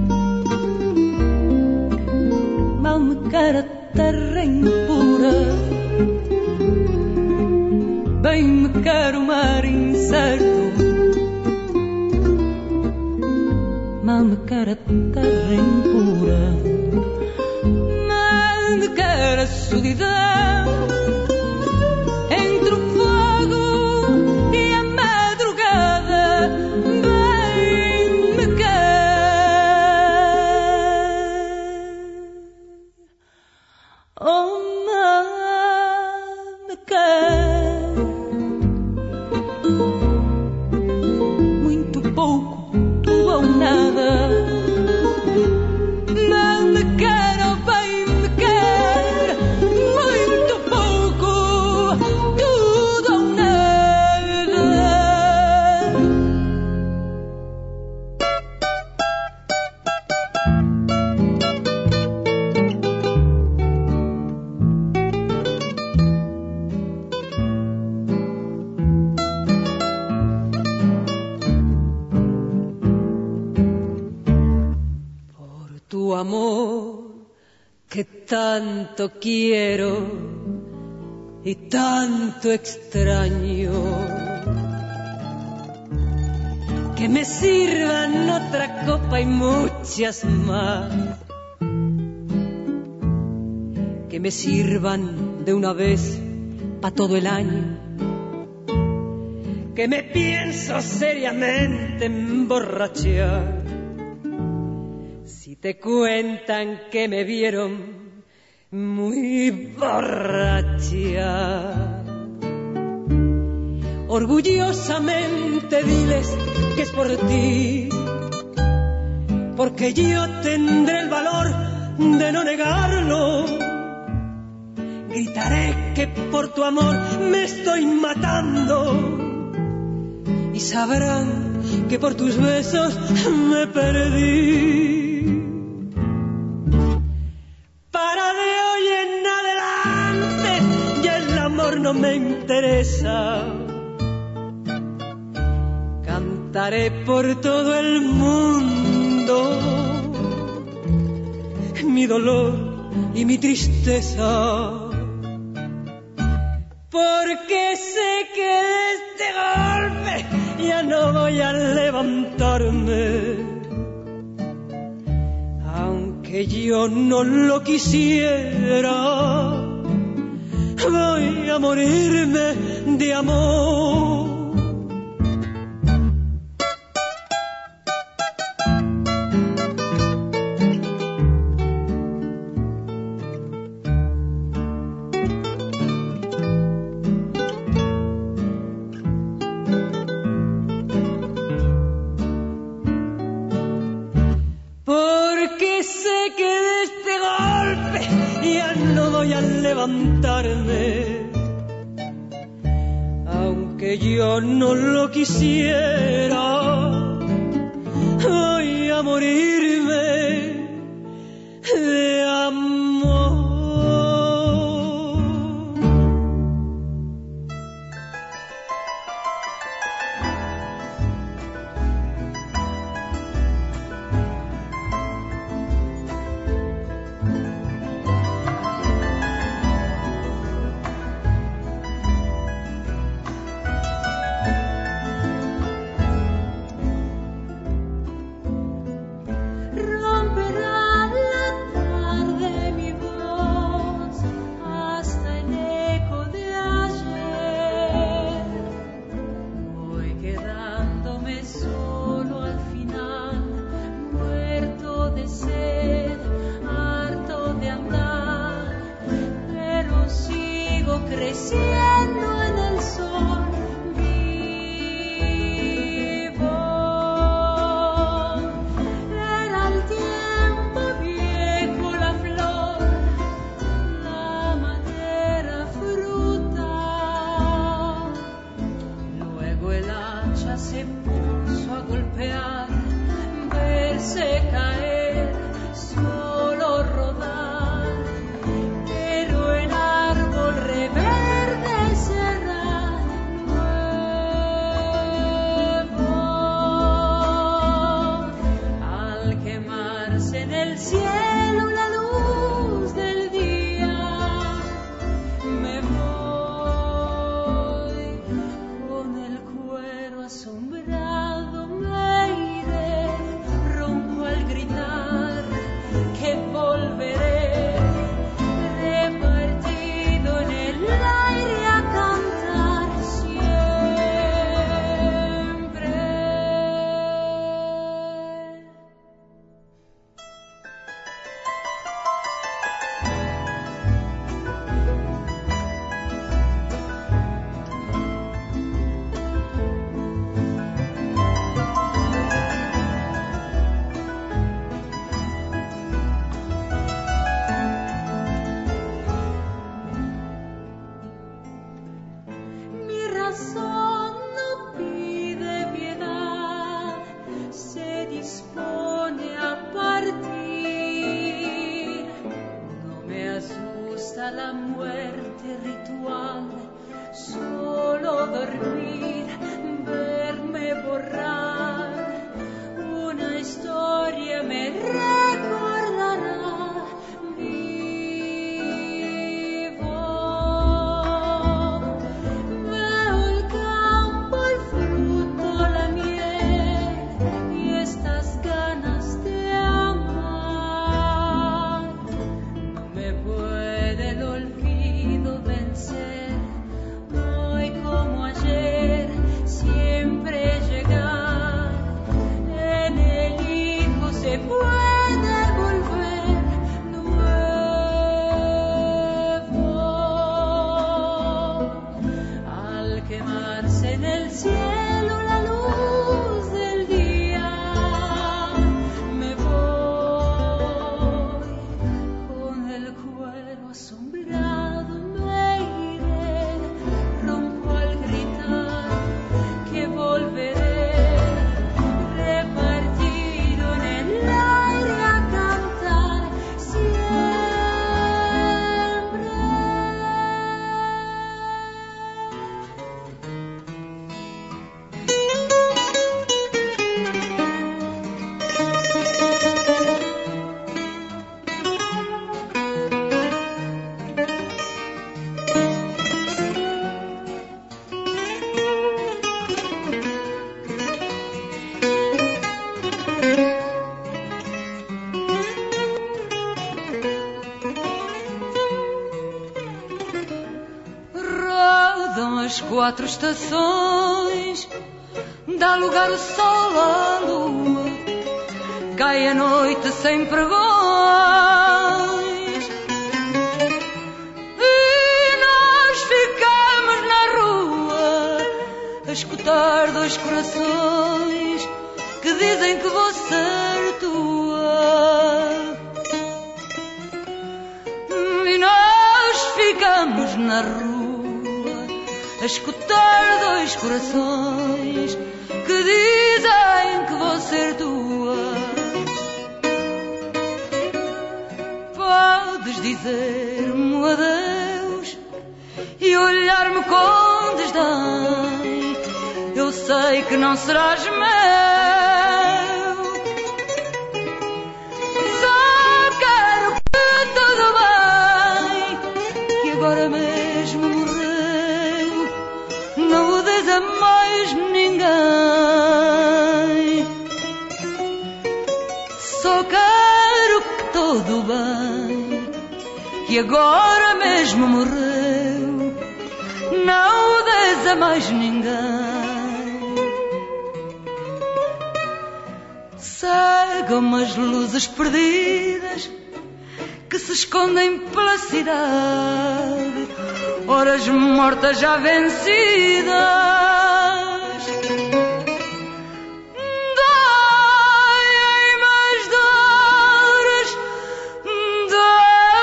mal me quer a terra impura, bem-me quer o mar incerto, mal me quer a terra impura, mal me quer a solidão. Entre o fogo e a madrugada, bem-me quer. Oh, mal me quer. Muito pouco, tudo ou nada. Mal me quer, oh, bem me quer. Muito que tanto quiero y tanto extraño. Que me sirvan otra copa y muchas más. Que me sirvan de una vez pa' todo el año. Que me pienso seriamente emborrachar. Si te cuentan que me vieron muy borracha, orgullosamente diles que es por ti, porque yo tendré el valor de no negarlo. Gritaré que por tu amor me estoy matando y sabrán que por tus besos me perdí. Para de hoy en adelante ya el amor no me interesa. Cantaré por todo el mundo mi dolor y mi tristeza, porque sé que de este golpe ya no voy a levantarme, aunque yo no lo quisiera. Voy a morirme de amor. Levantarme, aunque yo no lo quisiera. Voy a morirme de amor. Una historia me recordará. hoy como ayer, siempre llegar. En el hijo se puede volver nuevo. Al quemarse en el cielo la luz del día, me voy con el cuero asombrado, me iré, rompo al gritar que volveré, repartido en el aire a cantar siempre. Rodam as 4 estações, dá lugar o sol à lua, cai a noite sem pregões, e nós ficamos na rua a escutar 2 corações que dizem que vou ser tua. E nós ficamos na rua a escutar 2 corações que dizem que vou ser tua. Podes dizer-me adeus e olhar-me com desdém, eu sei que não serás meu. Só quero que tudo bem, que agora mesmo morreu, não o des a mais ninguém. Só quero que tudo bem, que agora mesmo morreu, não o des a mais ninguém. Cegam as luzes perdidas que se escondem pela cidade, horas mortas já vencidas. Doem as dores da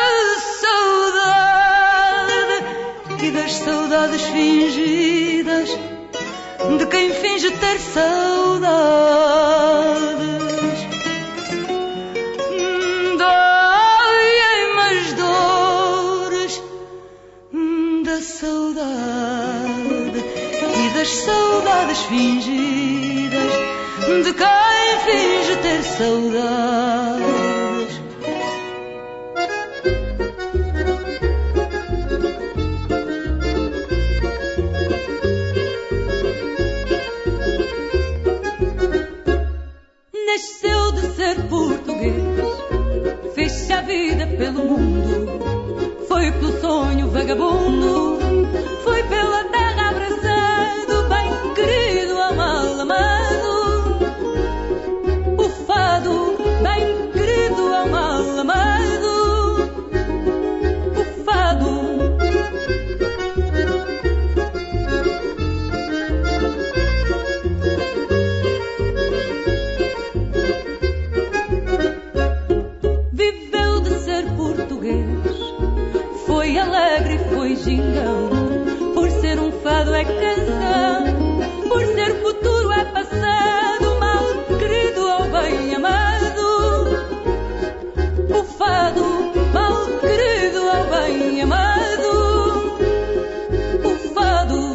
saudade e das saudades fingidas de quem finge ter saudades. Doem as dores da saudade e das saudades fingidas de quem finge ter saudades. Nasceu de ser português, fez-se a vida pelo mundo, foi pelo sonho vagabundo, foi pela terra abraçado, bem querido ao mal amado. O fado, bem querido ao mal amado. O fado. Viveu de ser português, foi alegre e foi gingão, por ser um fado é canção, por ser futuro é passado, mal querido ou bem amado. O fado, mal querido ou bem amado. O fado.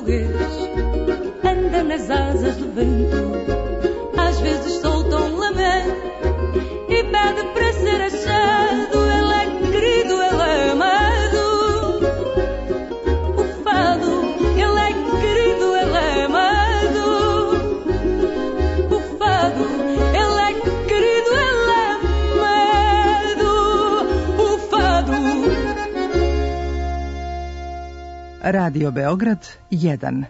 português anda nas asas do vento, às vezes solta um lamento e pede para ser achado. Ele é querido, ele é amado. O fado, ele é querido, ele é amado. O fado, ele é querido, ele é amado. O fado. Radio Beograd 1.